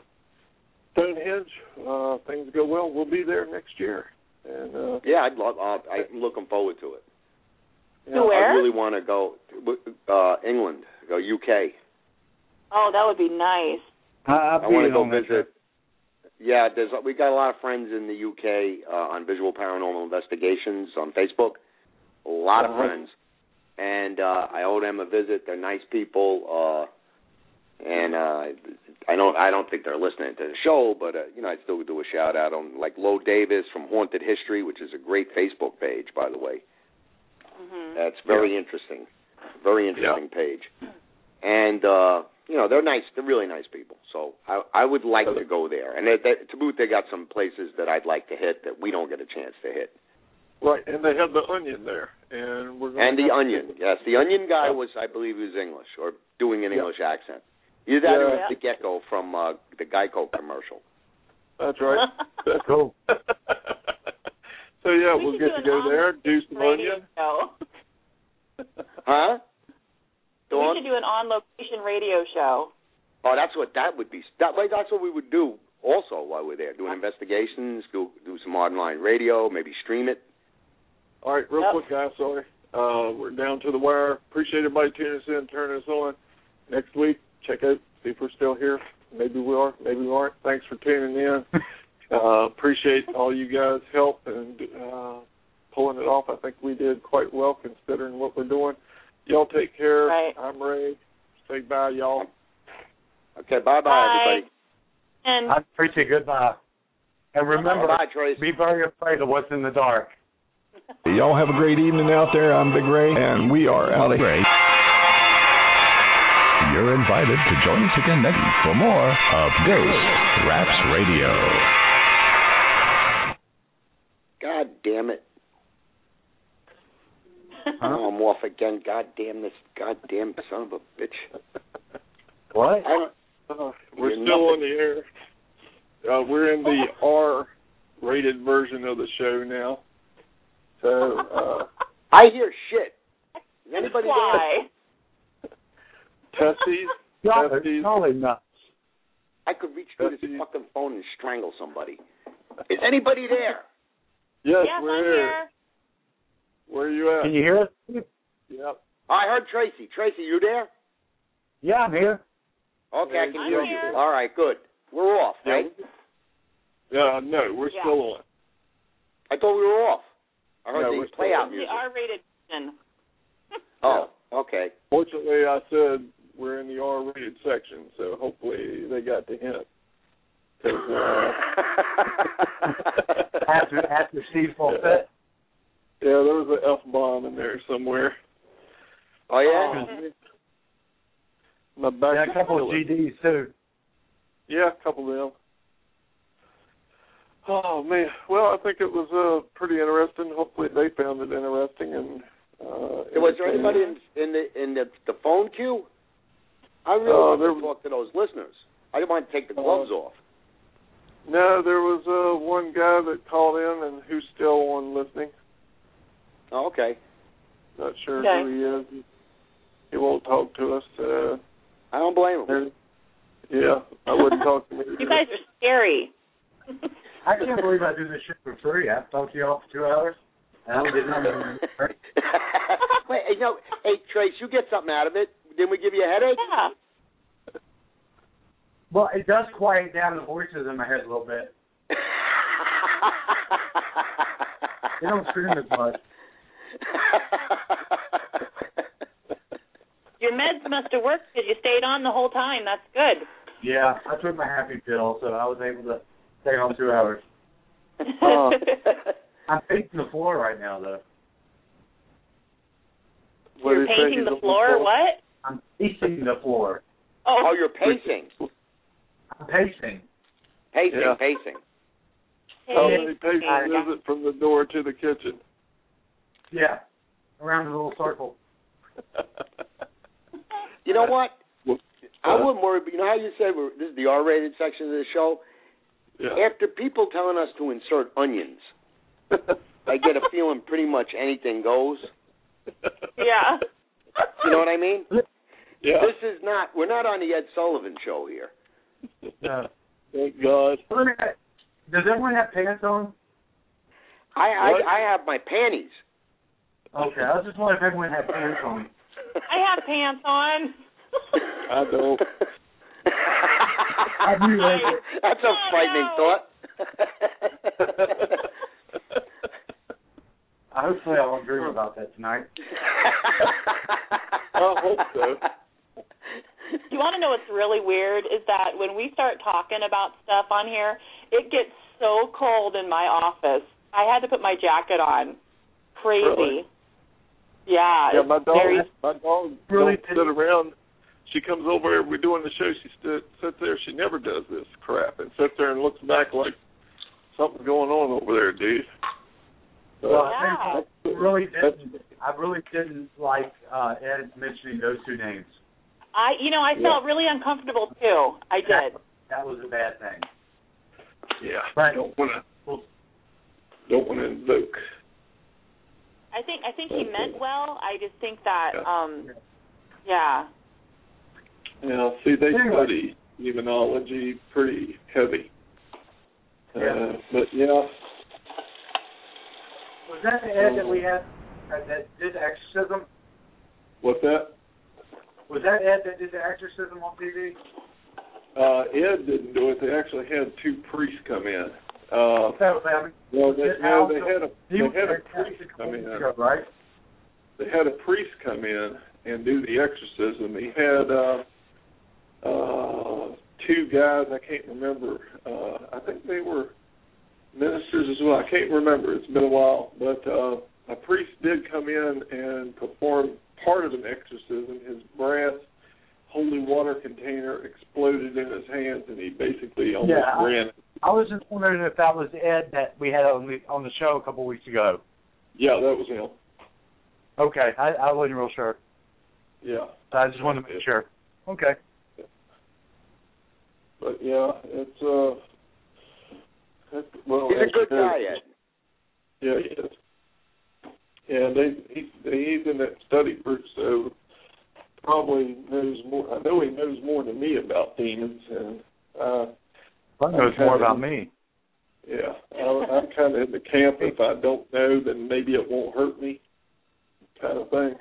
Stonehenge, things go well. We'll be there next year. And I'm looking forward to it. To where? I really want to go to England, go UK. Oh, that would be nice. I want to go visit. Yeah, we got a lot of friends in the UK on Visual Paranormal Investigations on Facebook. A lot of friends, and I owe them a visit. They're nice people, and I don't think they're listening to the show, but I'd still do a shout out on like Lo Davis from Haunted History, which is a great Facebook page, by the way. That's very interesting. Very interesting page. And, they're nice. They're really nice people. So I would like to go there. And to boot, they got some places that I'd like to hit that we don't get a chance to hit. Right, and they have the Onion there. And the Onion, yes. The Onion guy I believe he was English or doing an English accent. Either that or the Gecko from the Geico commercial. That's right. That's cool. So, we'll get to go there, do some Onion. Huh? We should do an on-location radio show. Oh, that's what that would be. That's what we would do also while we're there, doing investigations, do some online radio, maybe stream it. All right, real quick, guys, sorry. We're down to the wire. Appreciate everybody tuning us in, turning us on. Next week, check out, see if we're still here. Maybe we are, maybe we aren't. Thanks for tuning in. Appreciate all you guys' help and pulling it off. I think we did quite well considering what we're doing. Y'all take care. Right. I'm Ray. Say bye, y'all. Okay, bye-bye, everybody. again. Tracy, goodbye. And remember, Bye, Tracy. be very afraid of what's in the dark. Y'all have a great evening out there. I'm Big Ray, and we are out of here. You're invited to join us again next week for more of Ghost Raps Radio. God damn it. Oh, I'm off again. God damn this goddamn son of a bitch. What? We're still on the air. We're in the R-rated version of the show now. So, I hear shit. Is anybody Why? there? Testies. Holy nuts. I could reach through this fucking phone and strangle somebody. Is anybody there? Yes, Yes, we're I'm here. Where are you at? Can you hear us? Yep. I heard Tracy. Tracy, you there? Yeah, I'm here. Okay, I can I'm hear here. you. All right, good. We're off, right? Yeah, no, we're still on. I thought we were off. I heard we're the play out The music. R-rated version. Oh, okay. Fortunately, I said we're in the R-rated section, so hopefully they got the hint. After Steve Fulfett. Yeah, there was an F-bomb in there somewhere. Oh, yeah? My back Yeah, a couple of CDs, too. Yeah, a couple of them. Oh, man. Well, I think it was pretty interesting. Hopefully they found it interesting. And was there anybody in the phone queue? I really want to talk to those listeners. I didn't want to take the gloves off. No, there was one guy that called in and who's still on listening. Oh, okay. Not sure who he is. He won't talk to us. I don't blame him. Yeah, I wouldn't talk to me. You guys are scary. I can't believe I do this shit for free. I've talked to you all for 2 hours. And I don't get nothing. Wait, hey, Trace, you get something out of it. Didn't we give you a headache? Yeah. Well, it does quiet down the voices in my head a little bit. They don't scream as much. Your meds must have worked because you stayed on the whole time. That's good. Yeah, I took my happy pill, so I was able to stay on 2 hours. I'm pacing the floor right now, though. You're painting the floor? What? I'm pacing the floor. Oh, you're pacing. I'm pacing. Pacing. How many paces is it from the door to the kitchen? Yeah, around a little circle. You know what? I wouldn't worry, but you know how you said this is the R-rated section of the show? Yeah. After people telling us to insert onions, I get a feeling pretty much anything goes. Yeah. You know what I mean? Yeah. We're not on the Ed Sullivan show here. No. Thank God. Does everyone have pants on? I have my panties. Okay, I was just wondering if everyone had pants on. I have pants on. I don't. That's a frightening thought. Hopefully I won't dream about that tonight. I hope so. You want to know what's really weird is that when we start talking about stuff on here, it gets so cold in my office. I had to put my jacket on. Crazy. Really? Yeah. Yeah, my dog really don't sit around. She comes over, we're doing the show, she sits there, she never does this crap, and sits there and looks back like something's going on over there, dude. Well, I really didn't like Ed mentioning those two names. I felt really uncomfortable too. I did. That was a bad thing. Yeah. But don't want to invoke. I think he meant well. I just think that yeah. Yeah, see, they study demonology pretty heavy. Yeah. But, yeah. Was that the Ed that we had that did exorcism? What's that? Was that Ed that did the exorcism on TV? Ed didn't do it. They actually had two priests come in. They had a priest come in. Right? They had a priest come in and do the exorcism. He had two guys. I can't remember. I think they were ministers as well. I can't remember. It's been a while. But a priest did come in and perform part of an exorcism. His brass holy water container exploded in his hands, and he basically almost ran. I was just wondering if that was Ed that we had on the show a couple weeks ago. Yeah, that was him. Okay, I wasn't real sure. Yeah. So I just wanted to make sure. Okay. But yeah, it's well. He's a good guy, Ed. Yeah, he is. Yeah, he's in that study group, so probably knows more. I know he knows more than me about demons, and he knows more about me. Yeah, I'm kind of in the camp. If I don't know, then maybe it won't hurt me, kind of thing.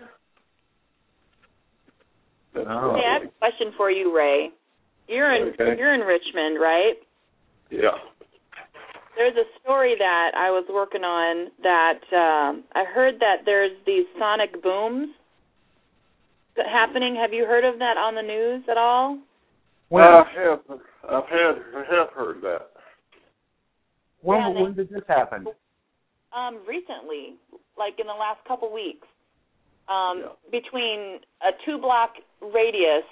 Hey, I have a question for you, Ray. You're in Richmond, right? Yeah. There's a story that I was working on that I heard that there's these sonic booms happening. Have you heard of that on the news at all? Well, I have heard that. When did this happen? Recently, like in the last couple weeks. Between a 2-block radius.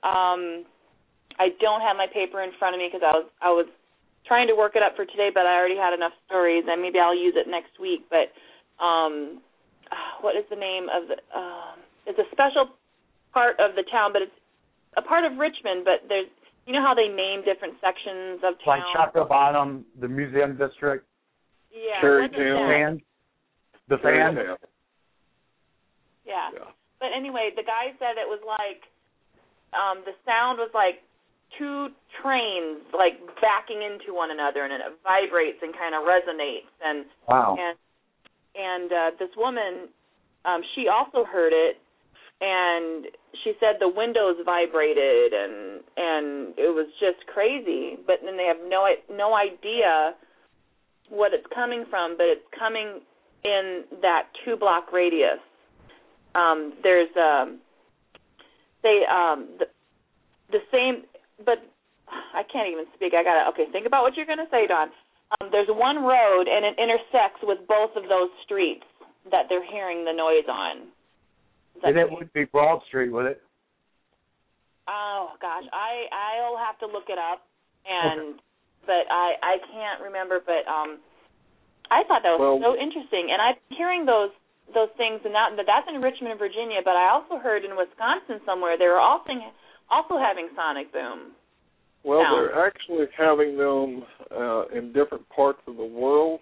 I don't have my paper in front of me because I was trying to work it up for today, but I already had enough stories, and maybe I'll use it next week. But what is the name of the? It's a special part of the town, but it's a part of Richmond. But there's, you know how they name different sections of town. Like Chapel Bottom, the Museum District. Yeah. Cherrytown. The fan. Yeah. But anyway, the guy said it was like the sound was like two trains like backing into one another, and it vibrates and kind of resonates. And wow. And this woman, she also heard it, and she said the windows vibrated, and it was just crazy. But then they have no idea what it's coming from, but it's coming in that 2-block radius. There's the same, but I can't even speak. Think about what you're going to say, Don. There's one road, and it intersects with both of those streets that they're hearing the noise on. And it would be Broad Street, would it? Oh gosh, I'll have to look it up, but I can't remember. But I thought that was so interesting, and I'm hearing those things, and that's in Richmond, Virginia. But I also heard in Wisconsin somewhere they were also having sonic boom. Well, they're actually having them in different parts of the world.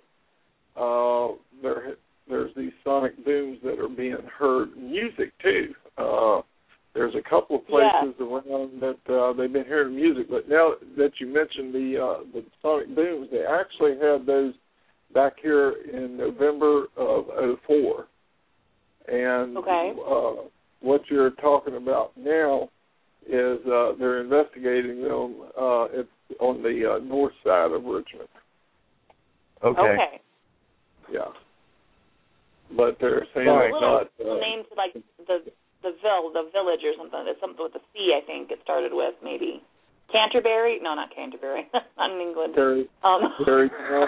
There's these sonic booms that are being heard. Music too. There's a couple of places around that they've been hearing music. But now that you mentioned the sonic booms, they actually had those back here in November of 2004. And what you're talking about now is they're investigating them. It's on the north side of Richmond. Okay. Yeah. But they're saying it's not named like the village or something. It's something with a C, I think it started with, maybe. Canterbury? No, not Canterbury. Not in England. Carytown.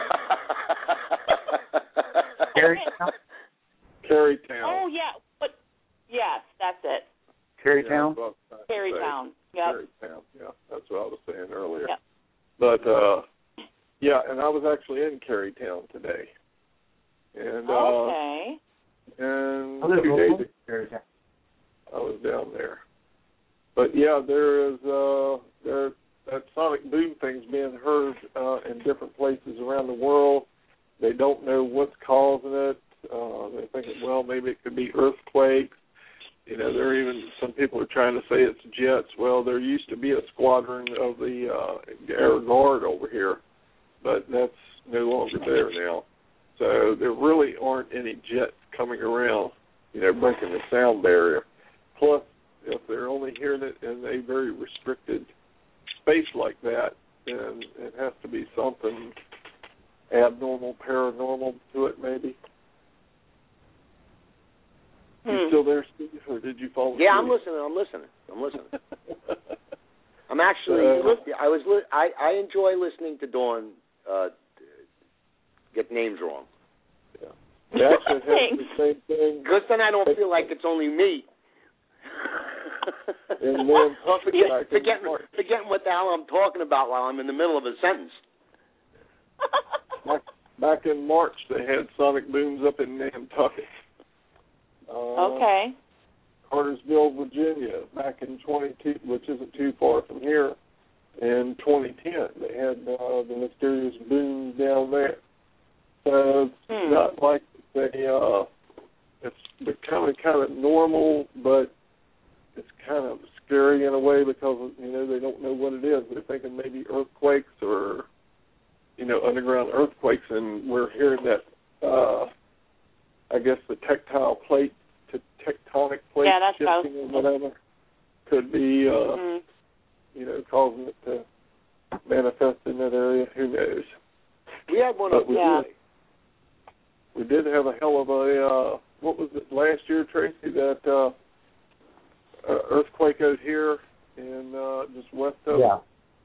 Carytown. Oh, yeah. Yes, that's it. Carytown? Carytown. Yep. Carytown. Yeah, that's what I was saying earlier. Yep. But, and I was actually in Carytown today. And, and 2 days ago, I was down there. But, yeah, there is that sonic boom thing's being heard in different places around the world. They don't know what's causing it. They're thinking, well, maybe it could be earthquakes. You know, some people are trying to say it's jets. Well, there used to be a squadron of the Air Guard over here, but that's no longer there now. So there really aren't any jets coming around, breaking the sound barrier. Plus, if they're only hearing it in a very restricted space like that, then it has to be something abnormal, paranormal to it, maybe. You still there, Steve, or did you fall asleep? Yeah, I'm listening. I'm actually. I enjoy listening to Dawn get names wrong. Yeah. They actually have the same thing. Because then I don't feel like it's only me. And then forgetting what the hell I'm talking about while I'm in the middle of a sentence. Back in March, they had sonic booms up in Nantucket. Okay. Cartersville, Virginia, back in 22, which isn't too far from here, in 2010. They had the mysterious booms down there. So it's not like it's becoming kind of normal, but it's kind of scary in a way because, they don't know what it is. They're thinking maybe earthquakes or, underground earthquakes, and we're hearing that, I guess the tectonic plate shifting or whatever could be, causing it to manifest in that area. Who knows? We had one of We did have a hell of a, what was it, last year, Tracy, that earthquake out here in just west of... Yeah.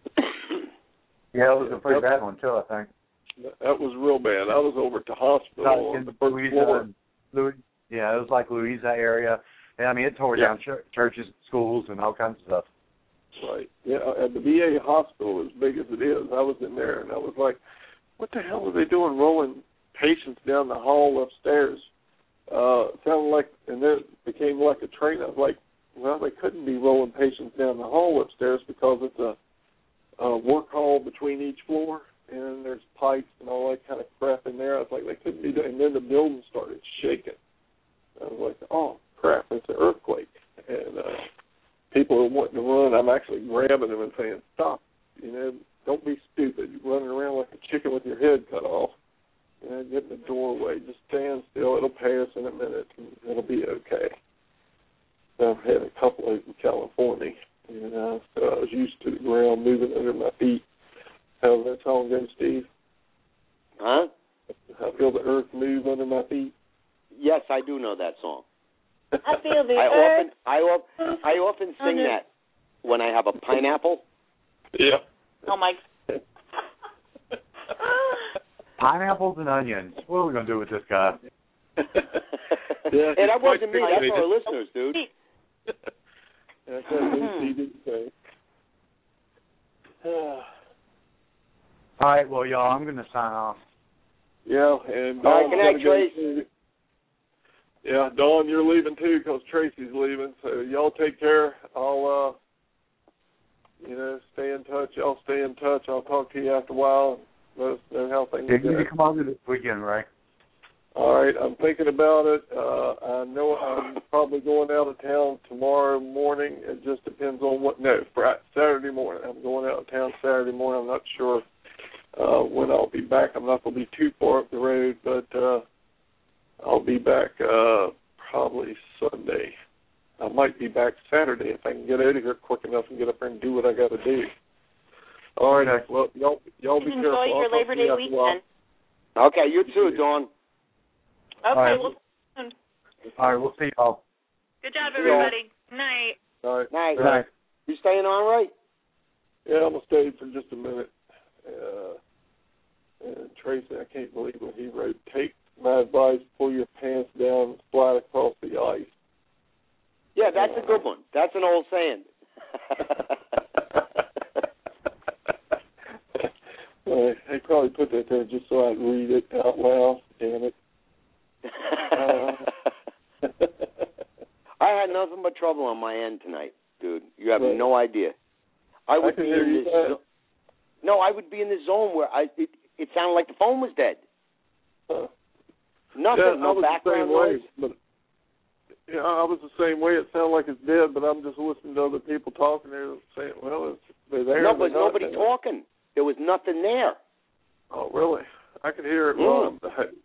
Yeah, it was a pretty bad one, too, I think. That was real bad. I was over at the hospital on the first floor. Yeah, it was like Louisa area. And, I mean, it tore down churches, schools, and all kinds of stuff. Right. Yeah, at the VA hospital, as big as it is, I was in there, and I was like, what the hell are they doing rolling patients down the hall upstairs? It sounded like, and then it became like a train. I was like, well, they couldn't be rolling patients down the hall upstairs because it's a work hall between each floor, and there's pipes and all that kind of crap in there. I was like, they couldn't be doing. And then the building started shaking. I was like, oh, crap, it's an earthquake. And people are wanting to run. I'm actually grabbing them and saying, stop. Don't be stupid. You're running around like a chicken with your head cut off. Get in the doorway. Just stand still. It'll pass in a minute, and it'll be okay. I've had a couple out in California, so I was used to the ground moving under my feet. How's that song go, Steve? Huh? I feel the earth move under my feet. Yes, I do know that song. I feel the earth. I often sing that when I have a pineapple. Yeah. Oh, my. Pineapples and onions. What are we going to do with this guy? Yeah, hey, that wasn't me. That's our listeners, dude. That's what he did say. All right, well, y'all, I'm going to sign off. Yeah, and all right, good night, Trace. Yeah, Dawn, you're leaving too because Tracy's leaving. So y'all take care. I'll, stay in touch. Y'all stay in touch. I'll talk to you after a while. Let us know how things go. You come over this weekend, right? All right, I'm thinking about it. I know I'm probably going out of town tomorrow morning. It just depends on Saturday morning. I'm going out of town Saturday morning. I'm not sure when I'll be back. I'm not going to be too far up the road, but I'll be back probably Sunday. I might be back Saturday if I can get out of here quick enough and get up there and do what I got to do. All right, well, y'all be careful. Enjoy your Labor Day weekend. Okay, you too, Dawn. Okay, right. we'll see you soon. All right, we'll see y'all. Good job, everybody. Night. All right. Night. Night. You staying all right? Yeah, I'm going to stay for just a minute. And Tracy, I can't believe what he wrote. Take my advice, pull your pants down, and slide across the ice. Yeah, that's a good one. That's an old saying. They probably put that there just so I'd read it out loud. Damn it. I had nothing but trouble on my end tonight, dude. You have no idea. I would be in this. No, I would be in the zone where it sounded like the phone was dead. Nothing, no background noise. But yeah, I was the same way. It sounded like it's dead, but I'm just listening to other people talking there saying, well, they're there. No, but nobody talking. There was nothing there. Oh, really? I could hear it wrong.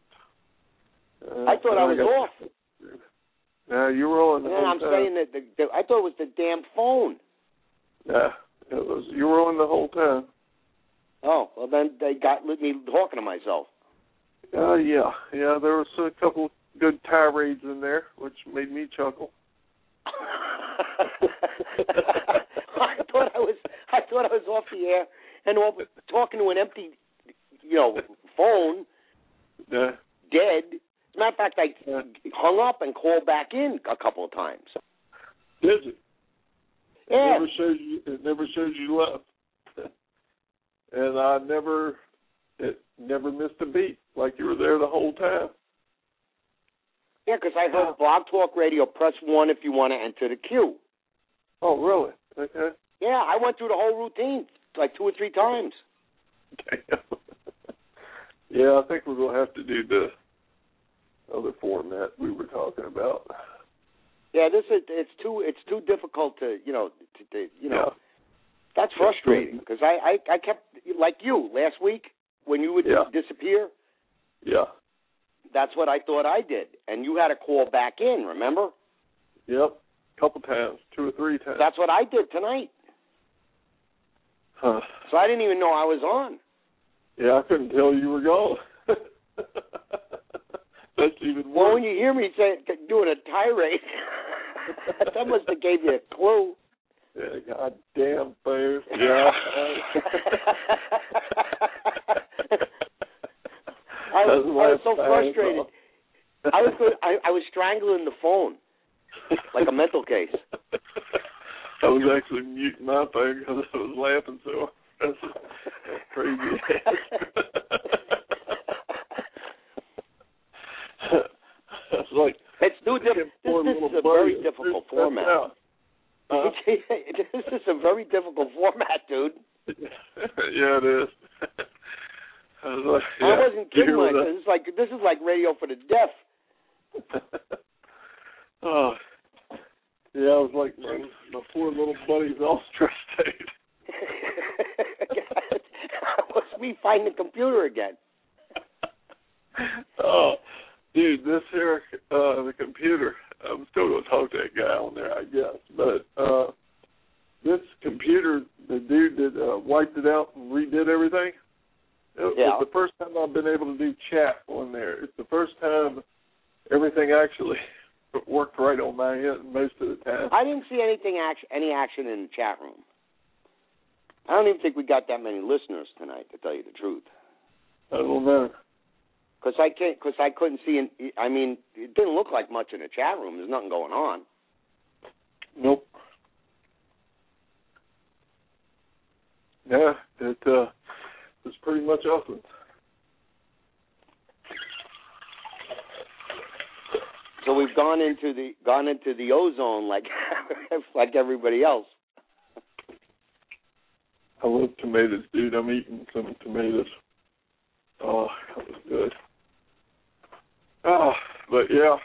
I thought I was off. Yeah, you were on the whole time. I'm saying that I thought it was the damn phone. Yeah, it was. You were on the whole time. Oh, well, then they got me talking to myself. Yeah. There was a couple good tirades in there, which made me chuckle. I thought I was off the air and talking to an empty, phone. Yeah. Dead. As a matter of fact, I hung up and called back in a couple of times. Did you? Yeah. It never shows you left. And it never missed a beat, like you were there the whole time. Yeah, because I heard Blog Talk Radio, press 1 if you want to enter the queue. Oh, really? Okay. Yeah, I went through the whole routine like 2 or 3 times. Damn. Yeah, I think we're going to have to do the other format we were talking about. Yeah, it's too difficult to Yeah. That's frustrating because I kept, like you last week when you would disappear. Yeah. That's what I thought I did, and you had to call back in. Remember? Yep, a couple times, 2 or 3 times. That's what I did tonight. Huh. So I didn't even know I was on. Yeah, I couldn't tell you were gone. That's even worse. Well, when you hear me doing a tirade, that must have gave you a clue. Yeah, goddamn bears. Yeah. I was so frustrated. I was strangling the phone like a mental case. I was actually muting my phone because I was laughing so that's crazy. It's like it's new. This is a very difficult format. This is a very difficult format, dude. Yeah, it is. I wasn't kidding myself. This is like radio for the deaf. Oh, yeah, I was like my poor little buddy's all stressed out. That was me finding the computer again. Oh, dude, this here, the computer. I'm still going to talk to that guy on there, I guess. But this computer, the dude that wiped it out and redid everything. It's the first time I've been able to do chat on there. It's the first time everything actually worked right on my end most of the time. I didn't see any action in the chat room. I don't even think we got that many listeners tonight, to tell you the truth. I don't know. Because I couldn't see. I mean, it didn't look like much in the chat room. There's nothing going on. Nope. Yeah, it was pretty much awesome. So we've gone into the ozone like like everybody else. I love tomatoes, dude. I'm eating some tomatoes. Oh, that was good. Oh, but yeah,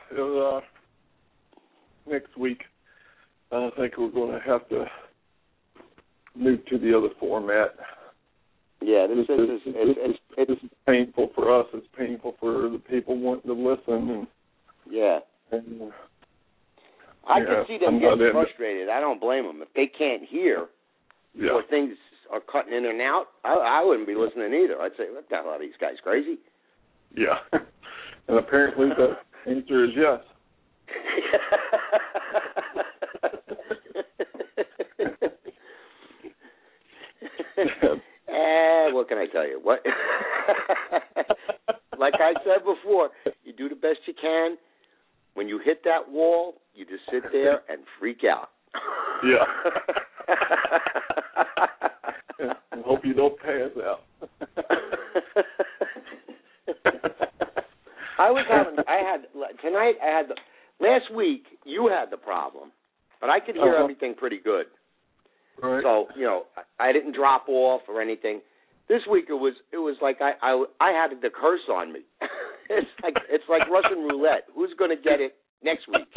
next week I think we're going to have to move to the other format. Yeah, this is painful for us. It's painful for the people wanting to listen. And, I can see them getting frustrated. I don't blame them. If they can't hear or things are cutting in and out, I wouldn't be listening either. I'd say, what the hell are these guys, crazy? Yeah. And apparently the answer is yes. What can I tell you? What? Like I said before, you do the best you can. When you hit that wall, you just sit there and freak out. Yeah. And hope you don't pass out. Last week you had the problem, but I could hear everything pretty good. Right. So, I didn't drop off or anything. This week it was like I had the curse on me. It's like Russian roulette. Who's going to get it next week?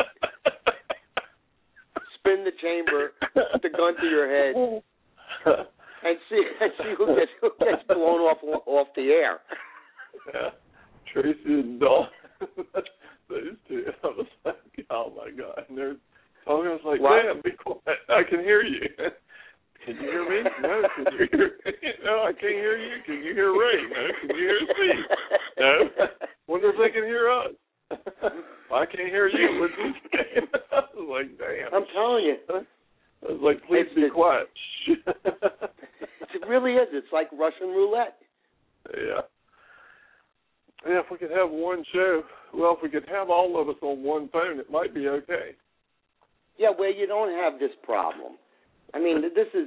Spin the chamber, put the gun to your head, and see who gets blown off the air. Yeah. Tracy and Dawn. Those two. I was like, oh my God. And they're talking. I was like, damn, be quiet. I can hear you. Can you hear me? No. Can you hear me? No, I can't hear you. Can you hear Ray? No. Can you hear Steve? No. Wonder if they can hear us. I can't hear you. What's this? I was like, damn. I'm telling you. I was like, please be quiet. like Russian roulette. Yeah. Yeah, if we could have one show, well, if we could have all of us on one phone, it might be okay. Yeah, where you don't have this problem. I mean, this is,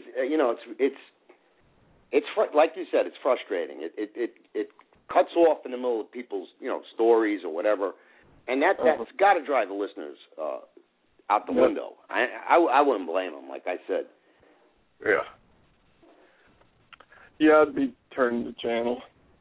it's like you said, it's frustrating. It cuts off in the middle of people's, stories or whatever, and that's got to drive the listeners out the window. I wouldn't blame them, like I said. Yeah. Yeah, I'd be turning the channel.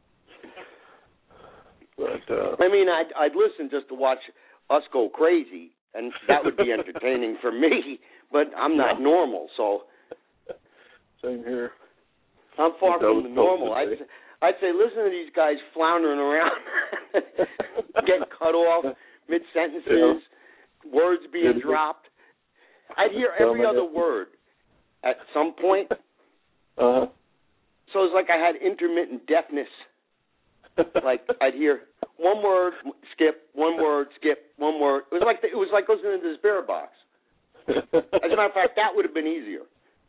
But I mean, I'd listen just to watch us go crazy, and that would be entertaining for me. But I'm not normal, so. Same here. I'm far from the normal. I'd say listen to these guys floundering around, getting cut off mid-sentences, words being dropped. I'd hear every other word at some point. Uh-huh. So it's like I had intermittent deafness. Like I'd hear one word, skip, one word, skip, one word. It was like listening to the Spirit Box. As a matter of fact, that would have been easier.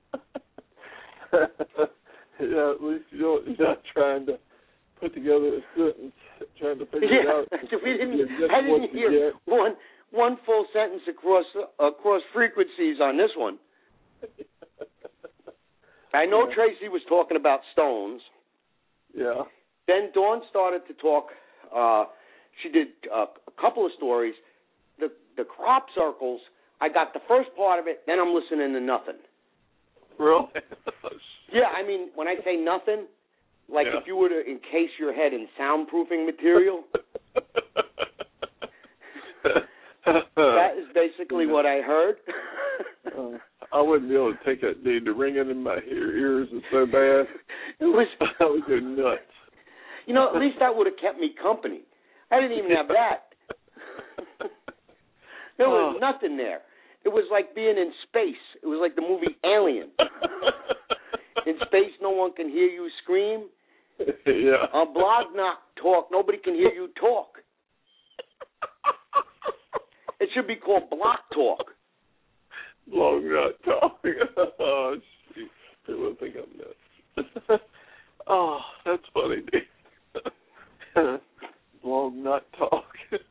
Yeah, at least you're not trying to put together a sentence, trying to figure it out. I didn't hear one full sentence across frequencies on this one. I know Tracy was talking about stones. Yeah. Then Dawn started to talk. She did a couple of stories. The crop circles, I got the first part of it, then I'm listening to nothing. Really? Yeah, I mean, when I say nothing, like if you were to encase your head in soundproofing material, that is basically what I heard. I wouldn't be able to take that, dude. The ringing in my ears is so bad. I would go nuts. At least that would have kept me company. I didn't even have that. There was nothing there. It was like being in space. It was like the movie Alien. In space, no one can hear you scream. Yeah. On Blog Talk, nobody can hear you talk. It should be called Block Talk. Blog Talk. Oh, shoot. People think I'm nuts. Oh, that's funny, dude. Blog Talk.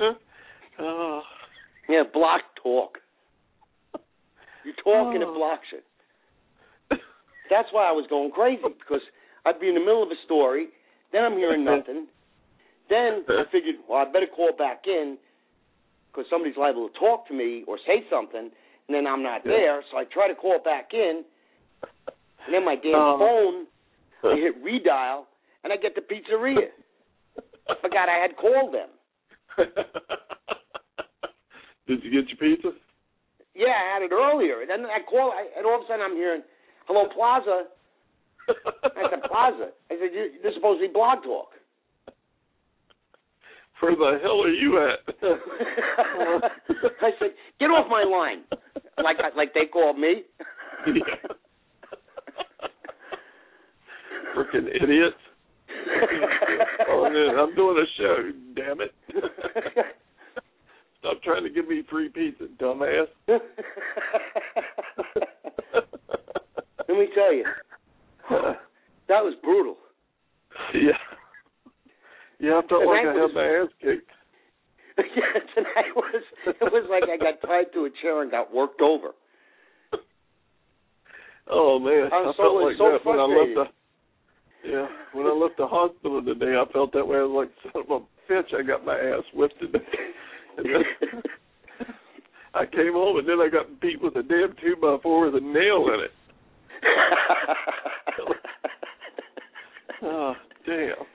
Yeah, Block Talk. You're talking and blocks it. That's why I was going crazy, because I'd be in the middle of a story, then I'm hearing nothing. Then I figured, well, I better call back in, because somebody's liable to talk to me or say something, and then I'm not there. So I try to call back in, and then my damn phone, I hit redial, and I get the pizzeria. I forgot I had called them. Did you get your pizza? Yeah, I had it earlier. And then I call, and all of a sudden I'm hearing, hello, Plaza. I said, Plaza. I said, this is supposed to be Blog Talk. Where the hell are you at? I said, get off my line. Like they called me. Yeah. Freaking idiots. Oh, man, I'm doing a show, damn it. Stop trying to give me free pizza, dumbass. Let me tell you, that was brutal. Yeah. Yeah, I felt like I had my ass kicked. Yeah, tonight it was like I got tied to a chair and got worked over. Oh, man. I felt like so that frustrated. when I left the hospital today, I felt that way. I was like, son of a bitch, I got my ass whipped today. And then I came home, and then I got beat with a damn 2x4 with a nail in it. Oh, damn.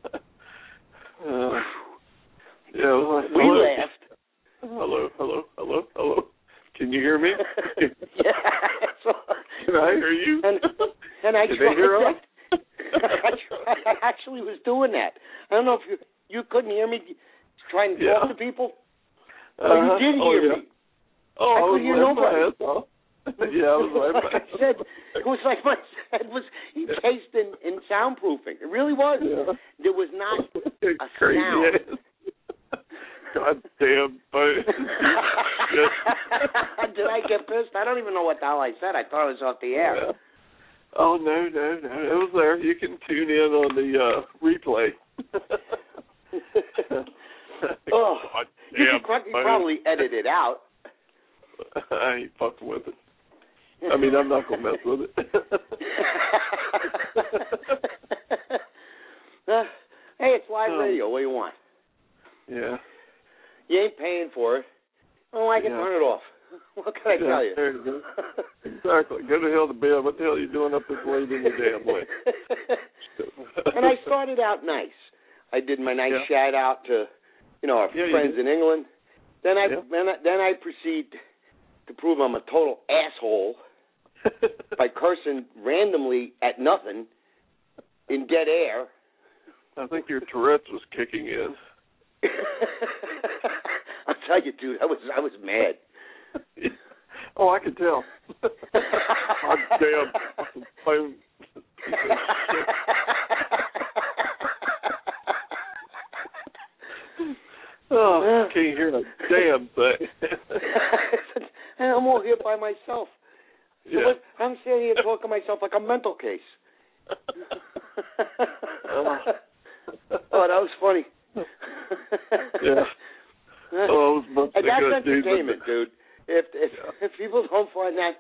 Yeah, it was like, we laughed. Hello. Can you hear me? Yeah. Can I hear you? And I Can tried they hear us? I actually was doing that. I don't know if you couldn't hear me trying to talk to people. You did hear me. Oh, I couldn't hear nobody. Yeah, I was like I said, it was like my head was encased in soundproofing. It really was. Yeah. There was not a crazy sound. God damn. Did I get pissed? I don't even know what the hell I said. I thought I was off the air. Yeah. Oh, no. It was there. You can tune in on the replay. Oh, you can probably edit it out. I ain't fucking with it. I mean, I'm not going to mess with it. Hey, it's live radio. What do you want? Yeah. You ain't paying for it. I don't like it, turn it off. What can I tell you? There you go. Exactly. Go to hell to bed. What the hell are you doing up this late in the damn way? And I started out nice. I did my nice shout out to, our friends in England. Then I proceed to prove I'm a total asshole by cursing randomly at nothing in dead air. I think your Tourette's was kicking in. I'll tell you, dude, I was mad. Oh, I can tell. Oh, damn fucking phone. Oh, I can't hear a damn thing. And I'm all here by myself. So I'm sitting here talking to myself like a mental case. Oh, that was funny. Yeah. Oh, it was and that's entertainment, dude. If people don't find that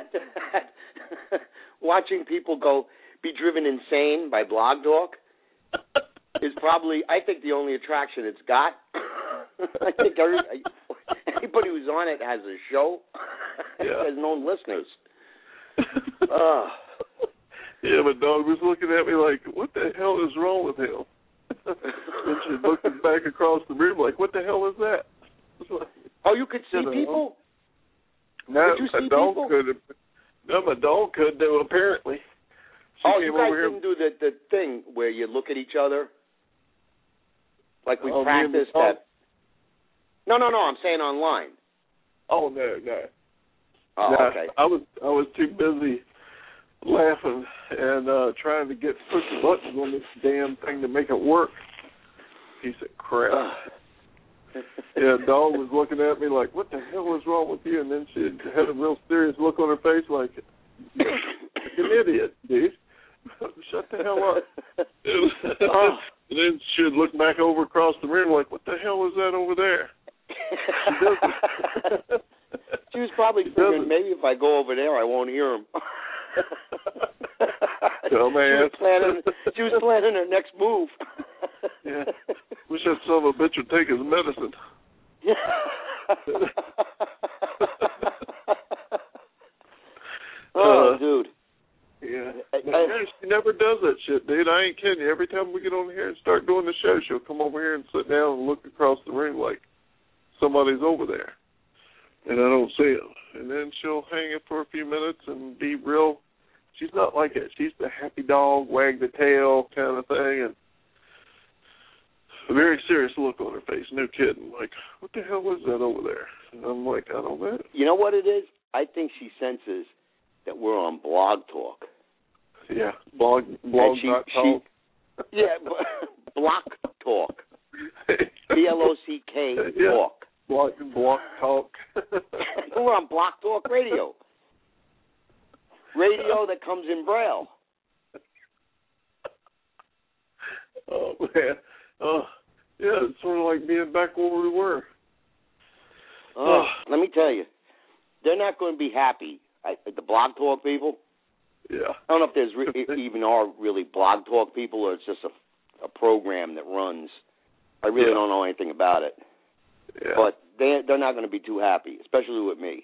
watching people be driven insane by Blog Talk is probably, I think, the only attraction it's got. I think anybody who's on it has a show. Has known listeners. Yeah, my dog was looking at me like, what the hell is wrong with him? And she looked back across the room like, what the hell is that? Oh, you could see people? No, Did you see my dog people? could. No, my dog could do, apparently. You guys didn't do the thing where you look at each other? Like we practiced that. No, I'm saying online. Oh, no. Oh, no, okay. I was too busy laughing and trying to push the buttons on this damn thing to make it work. Piece of crap. Yeah, dog was looking at me like, what the hell is wrong with you? And then she had a real serious look on her face like, you're an idiot, dude. Shut the hell up. And then she'd look back over across the room like, what the hell is that over there? She was probably figuring maybe if I go over there I won't hear him. Dumbass. She was planning her next move. Yeah. Wish that son of a bitch would take his medicine. Dude. Yeah. She never does that shit, dude. I ain't kidding you. Every time we get on here and start doing the show, she'll come over here and sit down and look across the room like somebody's over there. And I don't see him. And then she'll hang it for a few minutes and be real. She's not like that. She's the happy dog, wag the tail kind of thing. And a very serious look on her face. No kidding. Like, what the hell is that over there? And I'm like, I don't know. You know what it is? I think she senses that we're on Blog Talk. Yeah, blog talk. Yeah, Block Talk. BLOCK Talk. Block Talk. We're on Block Talk Radio. Radio that comes in Braille. Oh, man. Yeah, it's sort of like being back where we were. Let me tell you, they're not going to be happy. The Blog Talk people. Yeah. I don't know if there's even are really Blog Talk people or it's just a program that runs. I really don't know anything about it. Yeah. But they're not going to be too happy, especially with me.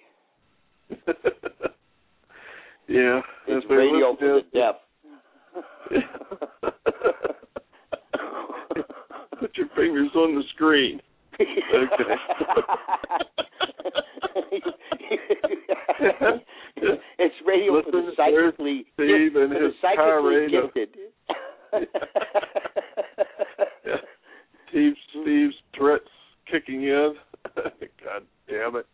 Yeah. It's radio for the deaf. Put your fingers on the screen. Okay. It's radio for the psychically gifted. Steve's Tourette's kicking in. God damn it.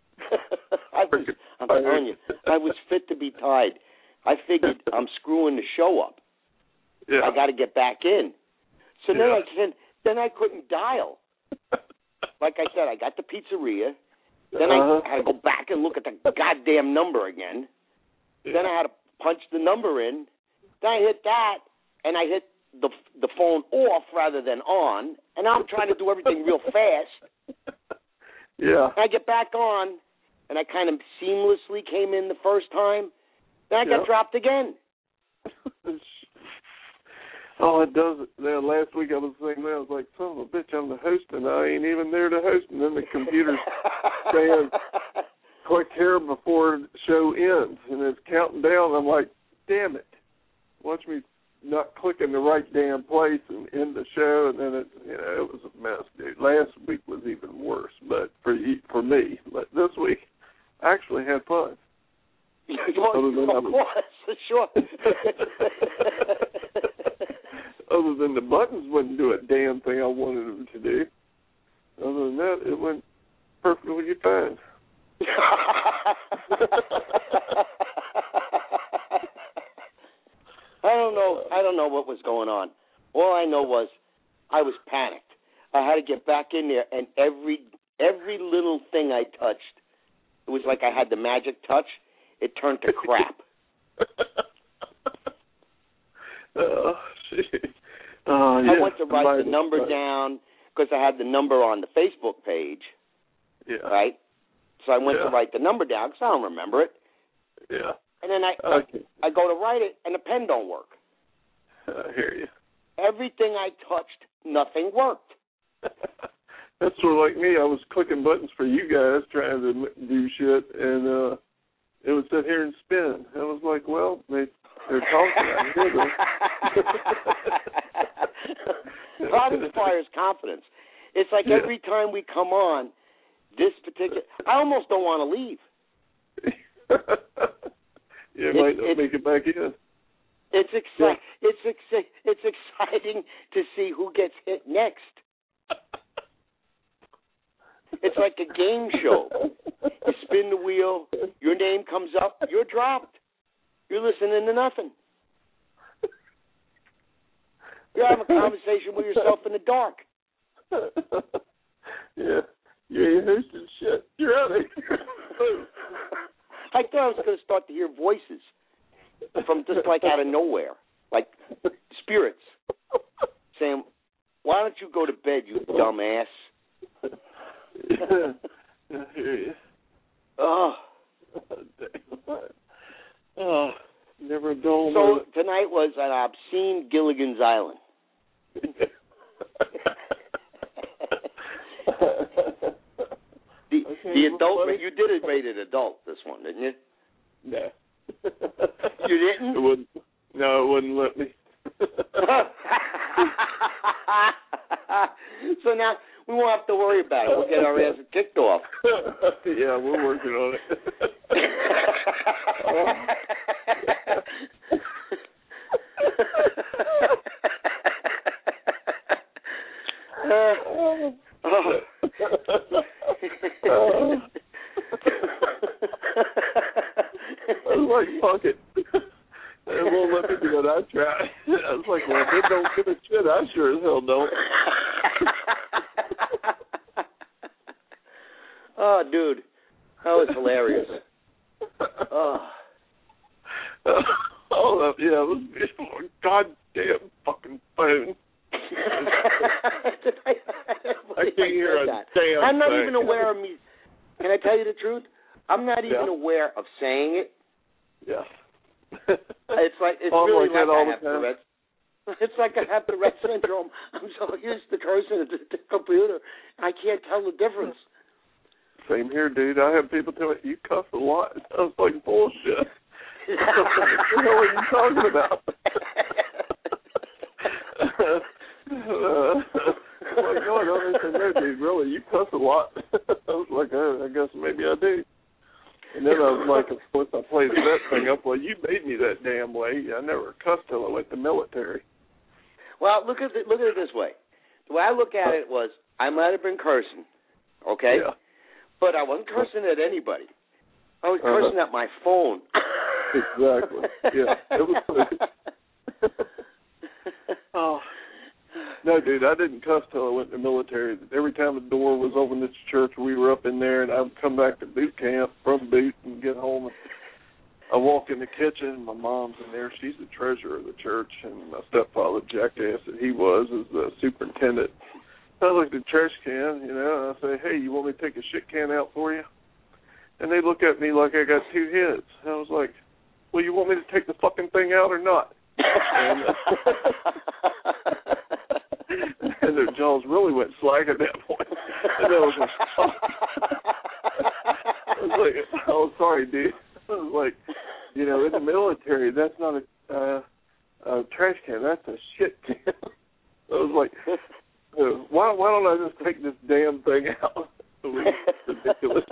I'm telling you, I was fit to be tied. I figured I'm screwing the show up. Yeah. I got to get back in. So then I couldn't dial. Like I said, I got the pizzeria. Then I had to go back and look at the goddamn number again. Yeah. Then I had to punch the number in. Then I hit that, and I hit the phone off rather than on, and I'm trying to do everything real fast. Yeah. And I get back on, and I kind of seamlessly came in the first time. Then I got dropped again. Oh, it does. Last week I was saying that. I was like, son of a bitch, I'm the host, and I ain't even there to host. And then the computer's saying, click here before the show ends. And it's counting down. I'm like, damn it. Watch me not click in the right damn place and end the show. And then it was a mess, dude. Last week was even worse, but for me. But this week, I actually had fun. Sure. Other than the buttons wouldn't do a damn thing I wanted them to do. Other than that, it went perfectly fine. I don't know what was going on. All I know was I was panicked. I had to get back in there, and every little thing I touched, it was like I had the magic touch. It turned to crap. I went to write the number down because I had the number on the Facebook page. Yeah. Right? So I went to write the number down because I don't remember it. Yeah. And then I go to write it, and the pen don't work. I hear you. Everything I touched, nothing worked. That's sort of like me. I was clicking buttons for you guys trying to do shit, and it would sit here and spin. I was like, well, they're talking. That inspires confidence. It's like every time we come on, this particular, I almost don't want to leave. You might not make it back in. It's exciting to see who gets hit next. It's like a game show. You spin the wheel, your name comes up, you're dropped. You're listening to nothing. You're having a conversation with yourself in the dark. Yeah. You ain't hosting shit. You're out of here. I thought I was going to start to hear voices from just like out of nowhere, like spirits, saying, why don't you go to bed, you dumbass? I hear you. Oh. Oh, never a dull So moment. tonight was an obscene Gilligan's Island. The adult, you did it rated adult, this one, didn't you? No. You didn't? It wouldn't. No, it wouldn't let me. So now we won't have to worry about it. We'll get our asses kicked off. Yeah, we're working on it. I was like, fuck it. It won't let me do it. I tried. I was like, well, if they don't give a shit, I sure as hell don't. Oh, dude. That was hilarious. Oh, yeah, it was a goddamn fucking phone. I can't hear a damn I'm not thing. even aware of me. Can I tell you the truth? I'm not even aware of saying it. Yeah. It's like it's really like I have Tourette's. It's like I have Tourette's syndrome. I'm so used to cursing at the computer, I can't tell the difference. Same here, dude. I have people tell me, you cuss a lot. I was like, bullshit. What the hell are you talking about? Like, no, I don't understand that, dude. Really, you cuss a lot. I was like, I guess maybe I do. And then I was like, once I played that thing up, well, you made me that damn way. I never cussed till I went to the military. Well, look at it this way. The way I look at it was, I might have been cursing, okay? Yeah. But I wasn't cursing at anybody. I was cursing at my phone. Exactly. Yeah. It was Oh. No, dude, I didn't cuss till I went to the military. Every time the door was open at the church, we were up in there, and I would come back to boot camp from boot and get home. I walk in the kitchen, my mom's in there. She's the treasurer of the church, and my stepfather, jackass that he was, is the superintendent. I look at the trash can, and I say, hey, you want me to take a shit can out for you? And they look at me like I got two heads. And I was like, well, you want me to take the fucking thing out or not? And their jaws really went slack at that point. And I was like, oh, sorry, dude. I was like, in the military, that's not a trash can. That's a shit can. I was like, why don't I just take this damn thing out? It was ridiculous.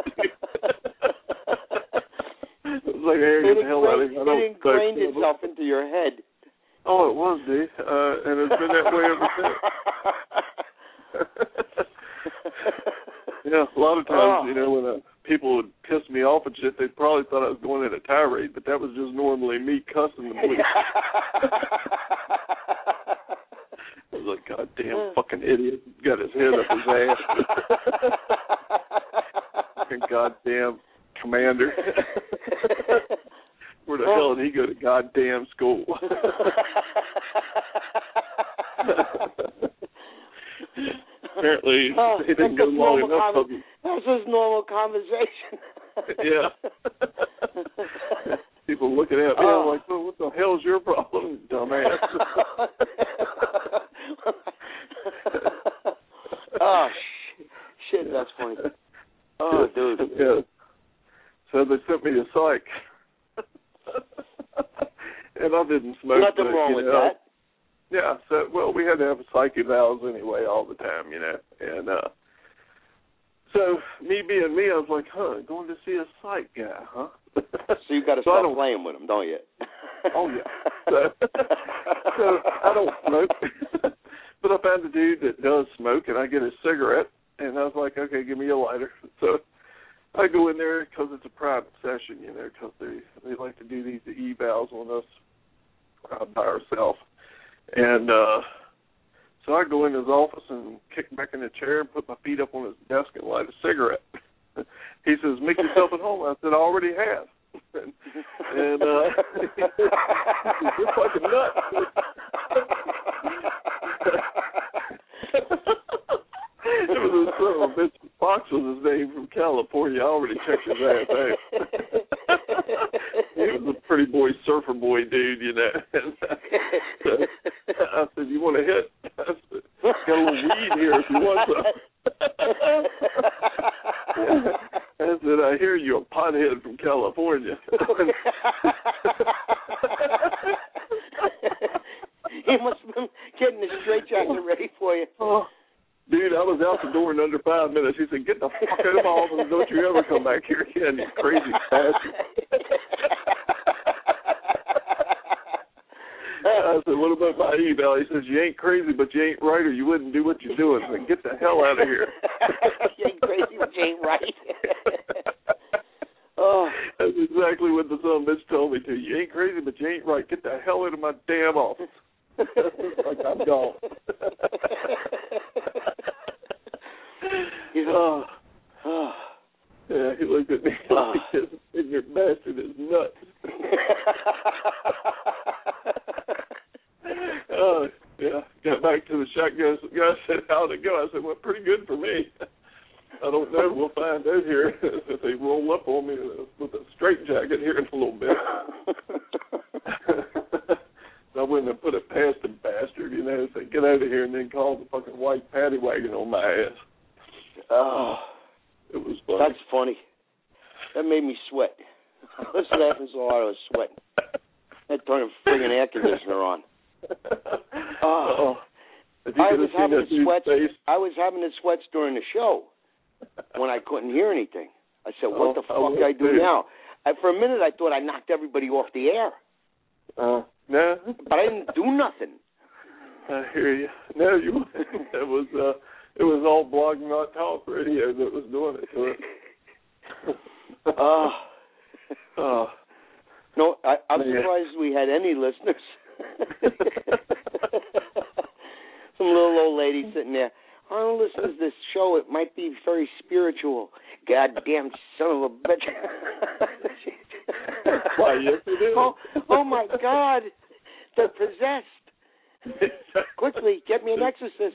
It was like, hey, get the hell out of here. It ingrained itself into your head. Oh, it was, dude. And it's been that way ever since. A lot of times, when people would piss me off and shit, they probably thought I was going in a tirade, but that was just normally me cussing the police. I was like, goddamn fucking idiot. Got his head up his ass. Fucking goddamn commander. Where the hell did he go to goddamn school? Apparently, he didn't go long enough. That's his normal conversation. Yeah. People looking at me, I'm like, well, what the hell's your problem, dumbass? Oh, shit, that's funny. Oh, dude. Yeah. So they sent me to psych. And I didn't smoke. Nothing wrong with that. Yeah, so, we had to have psych evals anyway all the time, And so, me being me, I was like, going to see a psych guy, huh? So you got to start playing with him, don't you? Oh, yeah. So I don't smoke. But I found a dude that does smoke, and I get a cigarette, and I was like, okay, give me a lighter. So I go in there because it's a private session, because they like to do these evals on us by ourselves. And so I go in his office and kick back in the chair and put my feet up on his desk and light a cigarette. He says, make yourself at home. I said, I already have. And you're fucking nuts. It was a son of a bitch. Fox was his name from California. I already checked his ass out. He was a pretty boy, surfer boy dude, So I said, you want a hit? I said, got a little weed here if you want some. I said, I hear you're a pothead from California. He must have been getting the straitjacket ready for you. Oh, dude, I was out the door in under 5 minutes. He said, get the fuck out of my office and don't you ever come back here again, you crazy bastard. I said, what about my eval? He says, you ain't crazy, but you ain't right, or you wouldn't do what you're doing. I said, get the hell out of here. You ain't crazy, but you ain't right. Oh. That's exactly what the son of a bitch told me to. You ain't crazy, but you ain't right. Get the hell out of my damn office. Like I'm gone. Yeah, he looked at me like this ignorant bastard is nuts. Yeah, got back to the shotgun. The guy said, how'd it go? I said, well, pretty good for me. I don't know. We'll find out here if they roll up on me with a straitjacket here in a little bit. I wouldn't have put it past the bastard, say, get out of here, and then call the fucking white paddy wagon on my ass. Oh. It was funny. That's funny. That made me sweat. I was laughing so hard I was sweating. I turned a friggin' air conditioner on. Oh. I was having the sweats during the show when I couldn't hear anything. I said, what the fuck do I do now? For a minute I thought I knocked everybody off the air. No. But I didn't do nothing. I hear you. No, it was all Blog Not Talk Radio that was doing it to it. No, I'm surprised we had any listeners. Some little old lady sitting there. I don't listen to this show. It might be very spiritual. Goddamn son of a bitch. Why, yes, it is. Oh my God, they're possessed. Quickly, get me an exorcist.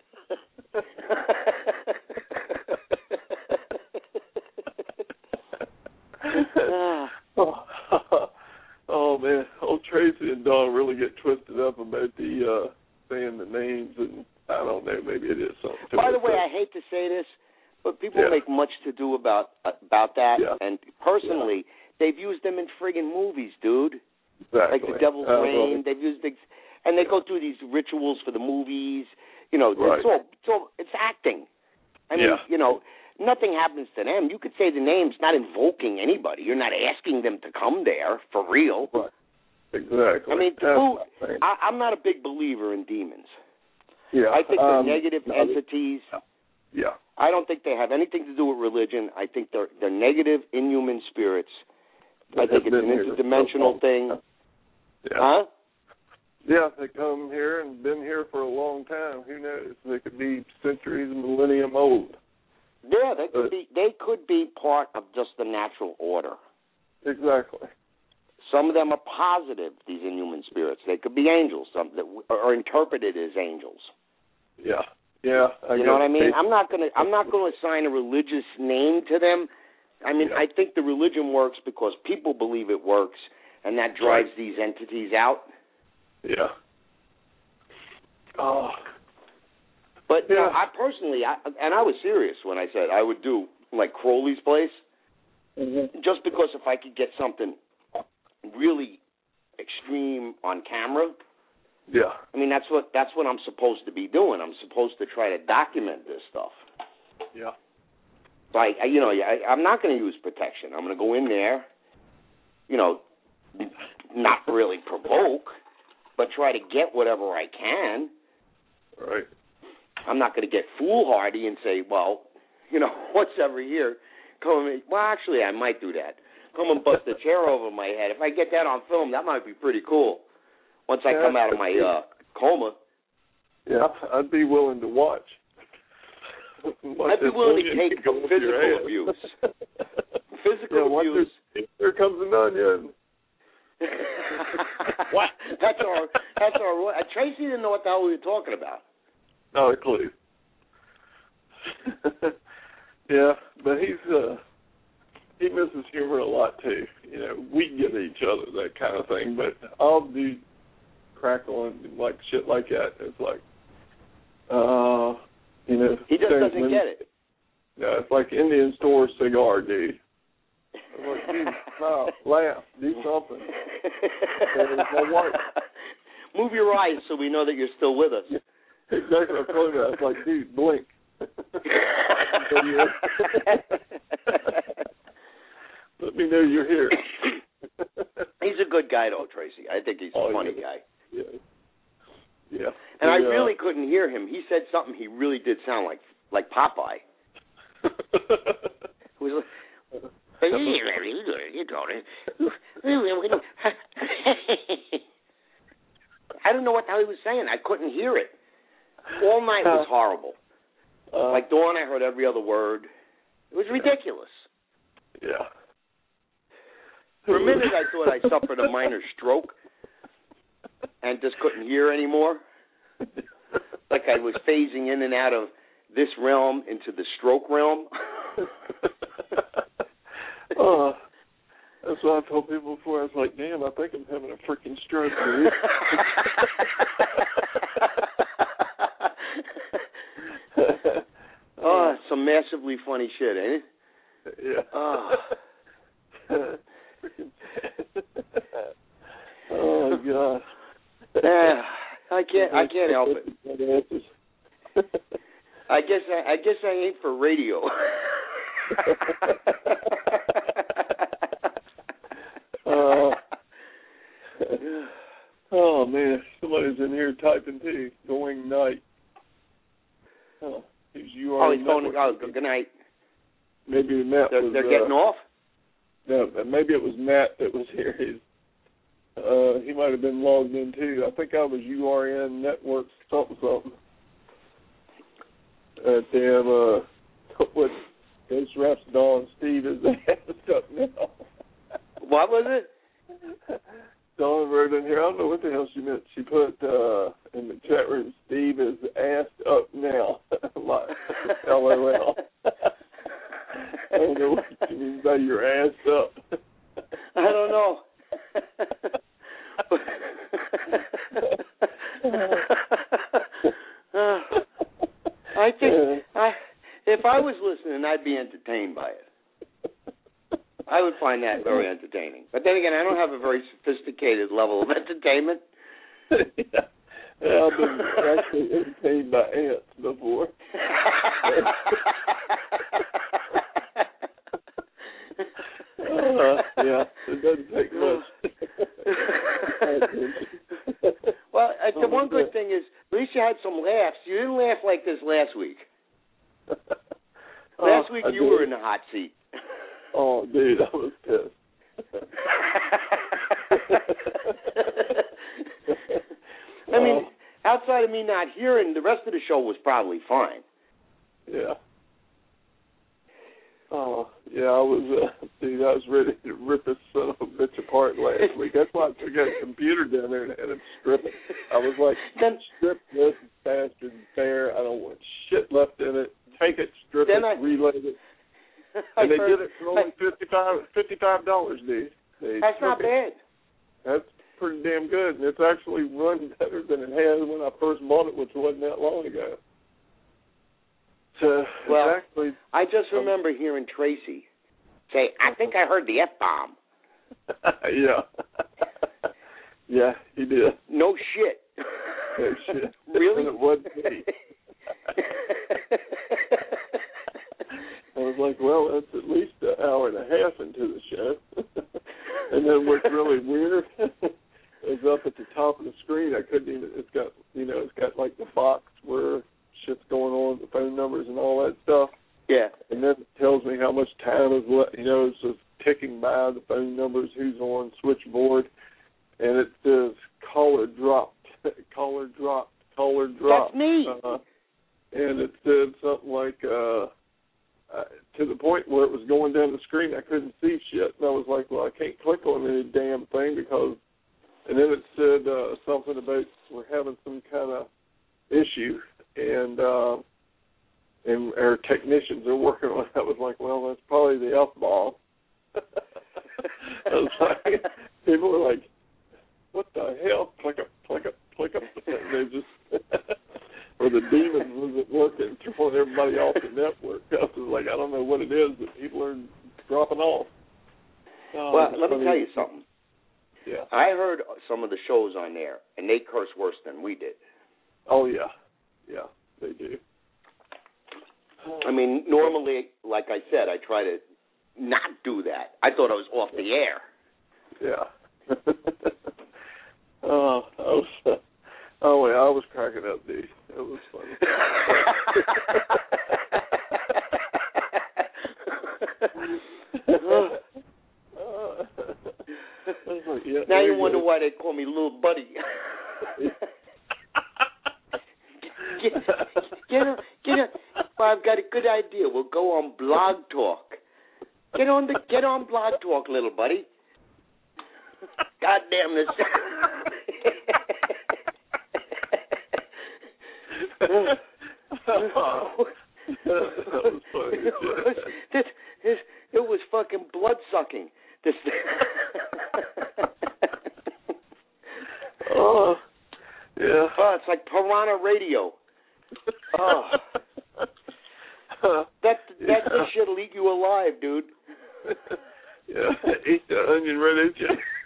Oh man, old Tracy and Dawn really get twisted up about the saying the names, and I don't know, maybe it is something to it. By the way, I hate to say this, but people make much to do about that, and personally, they've used them in friggin' movies, dude. Exactly. Like The Devil's Reign. They've used and they go through these rituals for the movies. You know, it's acting. I mean, you know, nothing happens to them. You could say the names, not invoking anybody. You're not asking them to come there for real. Right. Exactly. I mean, I'm not a big believer in demons. Yeah. I think they're negative entities. Yeah. I don't think they have anything to do with religion. I think they're negative, inhuman spirits. I think it's an interdimensional thing. Yeah. Huh? Yeah, they come here and been here for a long time. Who knows? They could be centuries, millennium old. Yeah, they could be part of just the natural order. Exactly. Some of them are positive, these inhuman spirits. They could be angels, some that are interpreted as angels. Yeah. Yeah. You know what I mean? I'm not going to assign a religious name to them. I mean, I think the religion works because people believe it works, and that drives these entities out. Yeah. Oh. But you know, I personally, I was serious when I said I would do like Crowley's Place, just because if I could get something really extreme on camera. Yeah. I mean, that's what I'm supposed to be doing. I'm supposed to try to document this stuff. Yeah. Like, I'm not going to use protection. I'm going to go in there, you know, not really provoke, but try to get whatever I can. Right. I'm not going to get foolhardy and say, well, you know, what's every year? Well, actually, I might do that. Come and bust a chair over my head. If I get that on film, that might be pretty cool. Once I come out of my coma. Yeah, I'd be willing to watch. I'd be willing to take physical abuse. Physical abuse. Here comes an onion. What? That's our. Tracy didn't know what the hell we were talking about. Not a clue. Yeah, but he misses humor a lot too. You know, we get each other, that kind of thing. But I'll do crackle and like shit like that. It's like, you know, he just doesn't get it. Yeah, it's like Indian store cigar, dude. I'm like, dude, smile, laugh, do something. Move your eyes so we know that you're still with us. Yeah, exactly. I'm telling you, it's like, dude, blink. Let me know you're here. He's a good guy, though, Tracy. I think he's a funny guy. Yeah. Yeah. And I really couldn't hear him. He said something. He really did sound like Popeye. It was like, I don't know what the hell he was saying. I couldn't hear it. All night was horrible. Like dawn, I heard every other word. It was ridiculous. Yeah. For a minute, I thought I suffered a minor stroke and just couldn't hear anymore. Like I was phasing in and out of this realm into the stroke realm. That's what I told people before. I was like, damn, I think I'm having a freaking stroke, dude. Some massively funny shit, ain't it? Yeah. Oh God. Yeah, I can't help it. I guess I ain't for radio. Oh man, somebody's in here typing too. Going night. He's going. Oh, good night. Maybe Matt was. They're getting off. No, maybe it was Matt that was here. He might have been logged in too. I think I was URN Network something. Damn, what Ghost Raps Dawn Steve is that stuff now? What was it? Dawn wrote in here, I don't know what the hell she meant. She put in the chat room, Steve is assed up now. LOL. I don't know what she means by you're assed up. I don't know. I think if I was listening, I'd be entertained by it. I would find that very entertaining. But then again, I don't have a very sophisticated level of entertainment. Yeah, I've been actually entertained by ants before. Yeah, it doesn't take much. Well, the one good thing is, at least you had some laughs. You didn't laugh like this last week. Last week you were in the hot seat. Oh, dude, I was pissed. I mean, outside of me not hearing, the rest of the show was probably fine. Yeah. Oh, yeah, I was ready to rip this son of a bitch apart last week. That's why I took a computer down there and had him strip it. I was like, strip this bastard there. I don't want shit left in it. Take it, strip it, reload it. And they did it for only $55, dude. That's not bad. That's pretty damn good. And it's actually run better than it has when I first bought it, which wasn't that long ago. So, well, exactly. I just remember hearing Tracy say, I think I heard the F-bomb. Yeah. Yeah, he did. No shit. No shit. Really? It wasn't me. I was like, well, that's at least an hour and a half into the show. And then what's really weird is up at the top of the screen, I couldn't even, it's got like the box where shit's going on, the phone numbers and all that stuff. Yeah. And then it tells me how much time is left, it's just ticking by the phone numbers, who's on switchboard. And it says caller dropped, caller dropped, caller dropped. That's me. And it said something like, to the point where it was going down the screen, I couldn't see shit. And I was like, well, I can't click on any damn thing because, and then it said something about we're having some kind of issue and our technicians are working on it. I was like, well, that's probably the F-bomb. I was like, people were like, what the hell? Click up, click up, click up. And they just, or the demons wasn't working, throwing everybody off the network. I was like, I don't know what it is, but people are dropping off. Well, let me tell you something. Yeah. I heard some of the shows on there, and they curse worse than we did. Oh, yeah. Yeah, they do. I mean, normally, like I said, I try to not do that. I thought I was off the air. Yeah. I was cracking up, dude. It was funny. Now you wonder why they call me Little Buddy. Get on. Well, I've got a good idea. We'll go on Blog Talk. Get on Blog Talk, little buddy. God damn this. That was funny. It was fucking blood sucking. This. Oh, yeah. Oh, it's like Piranha Radio. Oh. That shit'll eat you alive, dude. Yeah, eat the onion right at you.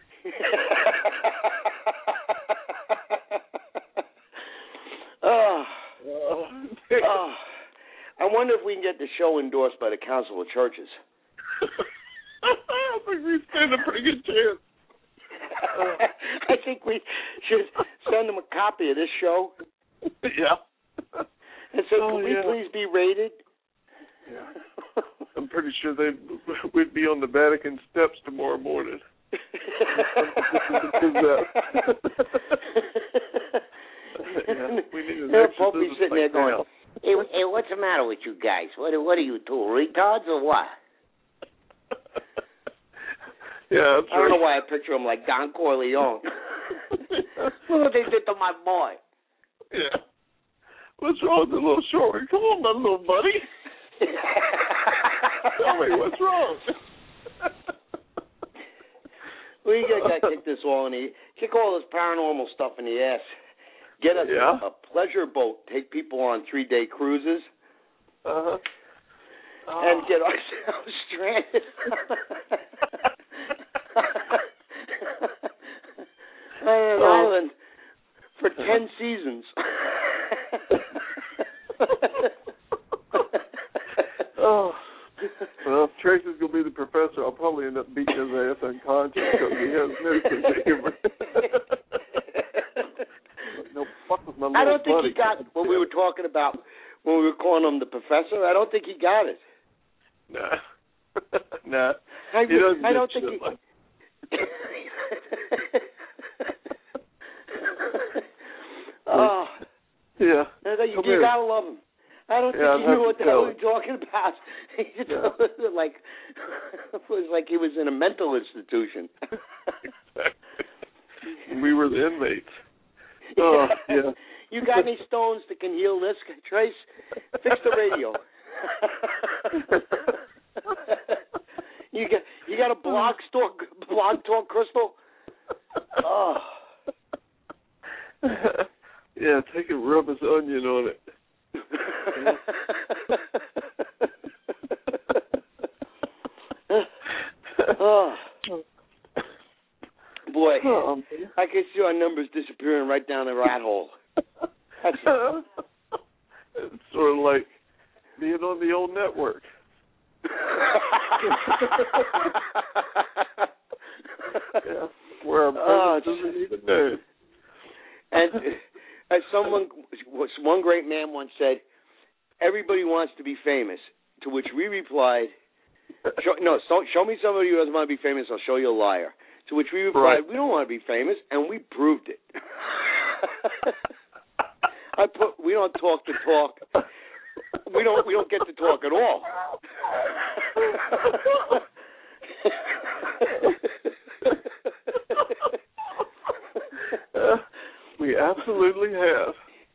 I wonder if we can get the show endorsed by the Council of Churches. I think we stand a pretty good chance. I think we should send them a copy of this show. Yeah. And say, can we please be rated? Yeah. I'm pretty sure we'd be on the Vatican steps tomorrow morning. They'll probably be sitting there going, hey, what's the matter with you guys? What are you, two retards or what? Yeah, that's I don't know why I picture him like Don Corleone. Look what they did to my boy. Yeah. What's wrong with the little short? Come on, my little buddy. Tell me what's wrong. We got to kick this all in the kick all this paranormal stuff in the ass. Get a pleasure boat. Take people on 3-day cruises. And get ourselves stranded on an island for 10 seasons. Well, if Tracy's going to be the professor, I'll probably end up beating his ass unconscious because he has no sense of humor. No, fuck with my little I don't think buddy. he got what we were talking about when we were calling him the professor. I don't think he got it. Nah. Nah. I don't think he... Like... Oh. Yeah. You gotta love him. I don't think he knew what the hell we were talking about. He just it was like he was in a mental institution. Exactly. We were the inmates. Oh, yeah. You got any stones that can heal this, Trace? Fix the radio. You got a blog talk crystal? Oh. Yeah, take and rub his onion on it. Oh. Boy, I can see our numbers disappearing right down the rat hole. That's it's sort of like being on the old network. Yeah, where our president doesn't even know. And as one great man once said, everybody wants to be famous, to which we replied, show me somebody who doesn't want to be famous, I'll show you a liar. To which we replied, we don't want to be famous, and we proved it. We don't talk the talk. We don't get to talk at all. We absolutely have.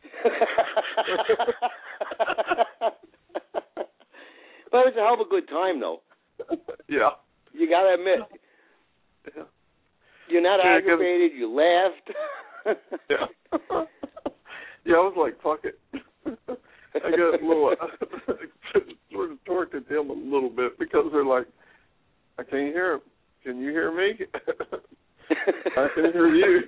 But it was a hell of a good time, though. Yeah. You got to admit. Yeah. You're not aggravated. You laughed. Yeah. Yeah, I was like, fuck it. I got a little, sort of torqued at them a little bit because they're like, I can't hear him. Can you hear me? I can hear you.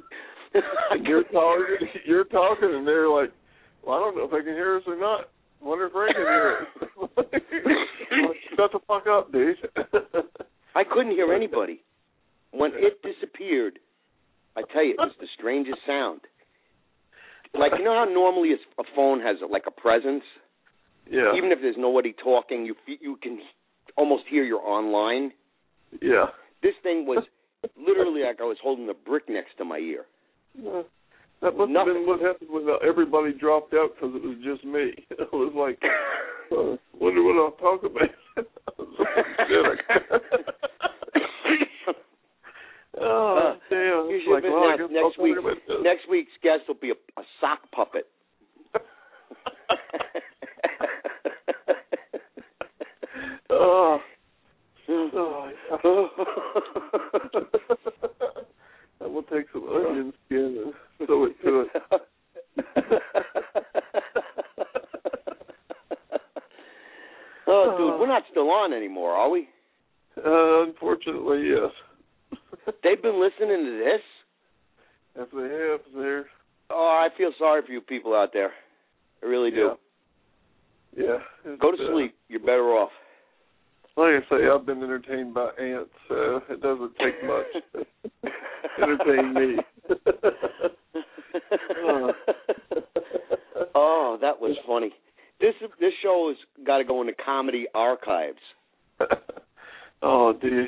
You're talking, and they're like, well, I don't know if they can hear us or not. I wonder if Ray can hear us. Like, shut the fuck up, dude. I couldn't hear anybody. When it disappeared, I tell you, it was the strangest sound. Like, you know how normally a phone has like a presence? Yeah. Even if there's nobody talking, you can almost hear you're online. Yeah. This thing was literally like I was holding a brick next to my ear. That must have been what happened when everybody dropped out because it was just me. It was like, wonder what I'll talk about. Oh, damn. You should have been next week's guest will be a sock puppet. Oh. I will take some onion skin and sew it to it. Oh, dude, we're not still on anymore, are we? Unfortunately, yes. They've been listening to this? If they have, they're... Oh, I feel sorry for you people out there. I really do. Yeah. Go to sleep. You're better off. Like I say, I've been entertained by ants, so it doesn't take much to entertain me. Oh, that was funny. This show has got to go in the comedy archives. Oh, dude.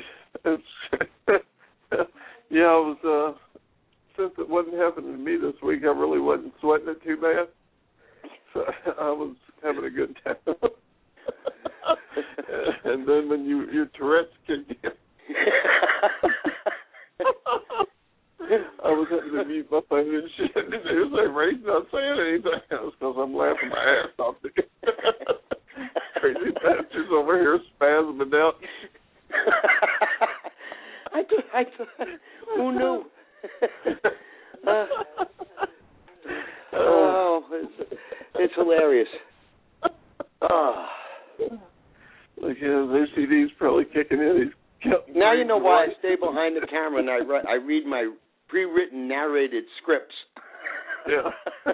Yeah, I was, since it wasn't happening to me this week, I really wasn't sweating it too bad. So I was having a good time. And then when your Tourette's kicked in, I was having to mute my phone and shit. It was like Ray's not saying anything else because I'm laughing my ass off. Crazy bastards over here spasming out. I thought, who knew? It's hilarious. Like his OCD's probably kicking in. Now you know why I stay behind the camera and I read my pre-written narrated scripts. Yeah.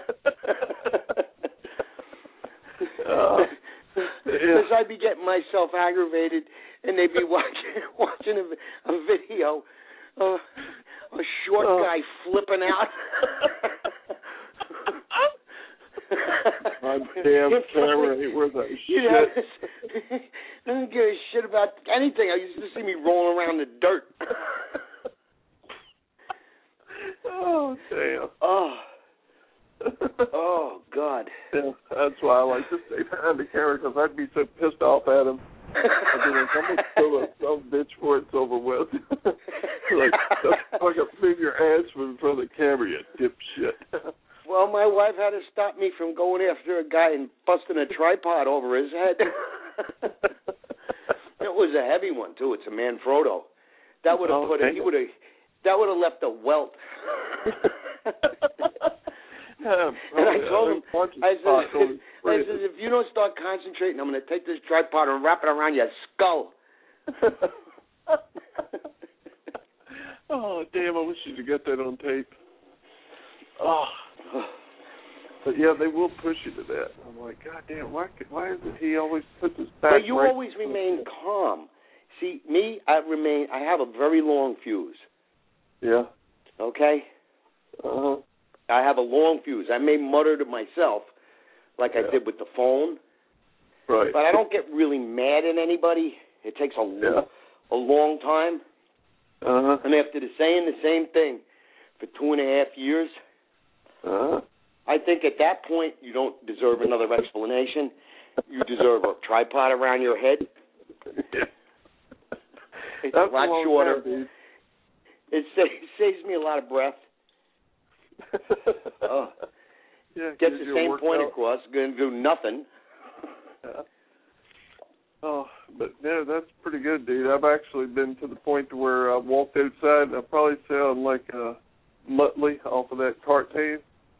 Because I'd be getting myself aggravated, and they'd be watching a video of a short guy flipping out. My damn camera ain't worth a shit. I don't give a shit about anything. I used to see me rolling around the dirt. Oh, damn. Oh, God. Yeah, that's why I like to stay behind the camera, because I'd be so pissed off at him. I'd be like, I'm going to kill that some bitch before it's over with. Like, move your ass from in front of the camera, you dipshit. Well, my wife had to stop me from going after a guy and busting a tripod over his head. It was a heavy one, too. It's a Manfrotto. That would have that would have left a welt. And I told him, I said, if you don't start concentrating, I'm going to take this tripod and wrap it around your skull. Oh, damn, I wish you'd got that on tape. Oh. But, yeah, they will push you to that. I'm like, God damn, why is it he always puts his back But you always remain calm. See, me, I have a very long fuse. Yeah. Okay? Uh-huh. I have a long fuse. I may mutter to myself like I did with the phone. Right. But I don't get really mad at anybody. It takes a long time. Uh-huh. And after saying the same thing for 2.5 years, I think at that point you don't deserve another explanation. You deserve a tripod around your head. It's a lot shorter. Time, it saves me a lot of breath. Gets the same point across. Going to do nothing. Oh, but yeah, that's pretty good, dude. I've actually been to the point to where I walked outside and I probably sound like Muttley off of that cartoon.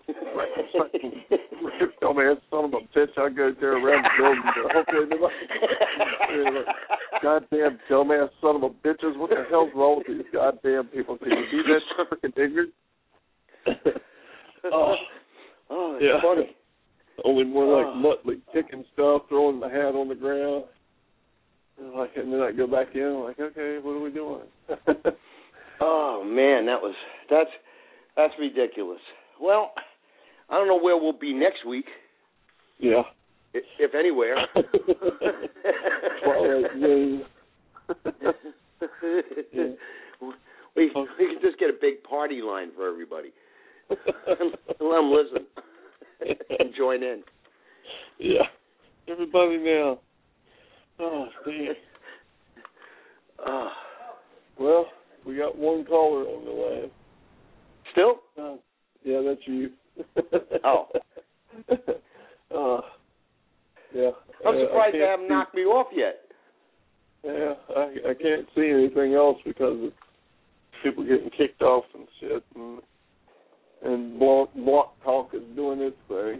Dumbass son of a bitch, I go there around the building. Goddamn dumbass son of a bitches, what the hell's wrong with these goddamn people? Can you be that freaking ignorant? It's funny. Only more like Muttley, kicking stuff, throwing the hat on the ground. And then I go back in, I'm like, okay, what are we doing? Oh man, that's ridiculous. Well, I don't know where we'll be next week. Yeah. If anywhere. We can just get a big party line for everybody. Let them listen and join in. Yeah. Everybody now. Oh, damn. Well, we got one caller on the line. Still? Yeah, that's you. Oh. Yeah. I'm surprised they haven't knocked me off yet. Yeah, I can't see anything else because of people getting kicked off and shit, and Block Talk is doing its thing.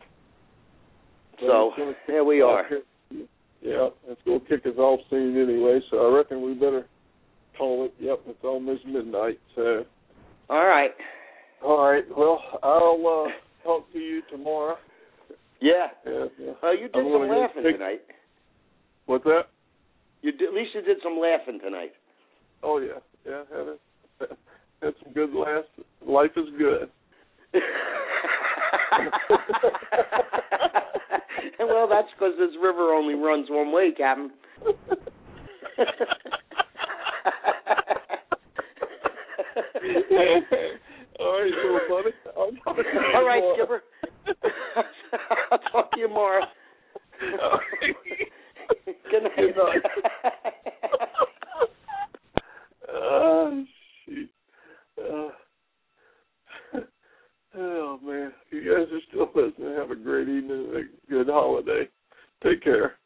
So there we are. Yeah, it's going to kick us off soon anyway, so I reckon we better call it. Yep, it's almost midnight, so. All right. Well, I'll talk to you tomorrow. Yeah. Yeah. You did some laughing tonight. What's that? At least you did some laughing tonight. Oh, yeah. Yeah, had some good laughs. Life is good. Well, that's because this river only runs one way, Captain. All right, little buddy. All right, Skipper. I'll talk to you tomorrow. Good night. Good night. guys are still listening. Have a great evening and a good holiday. Take care.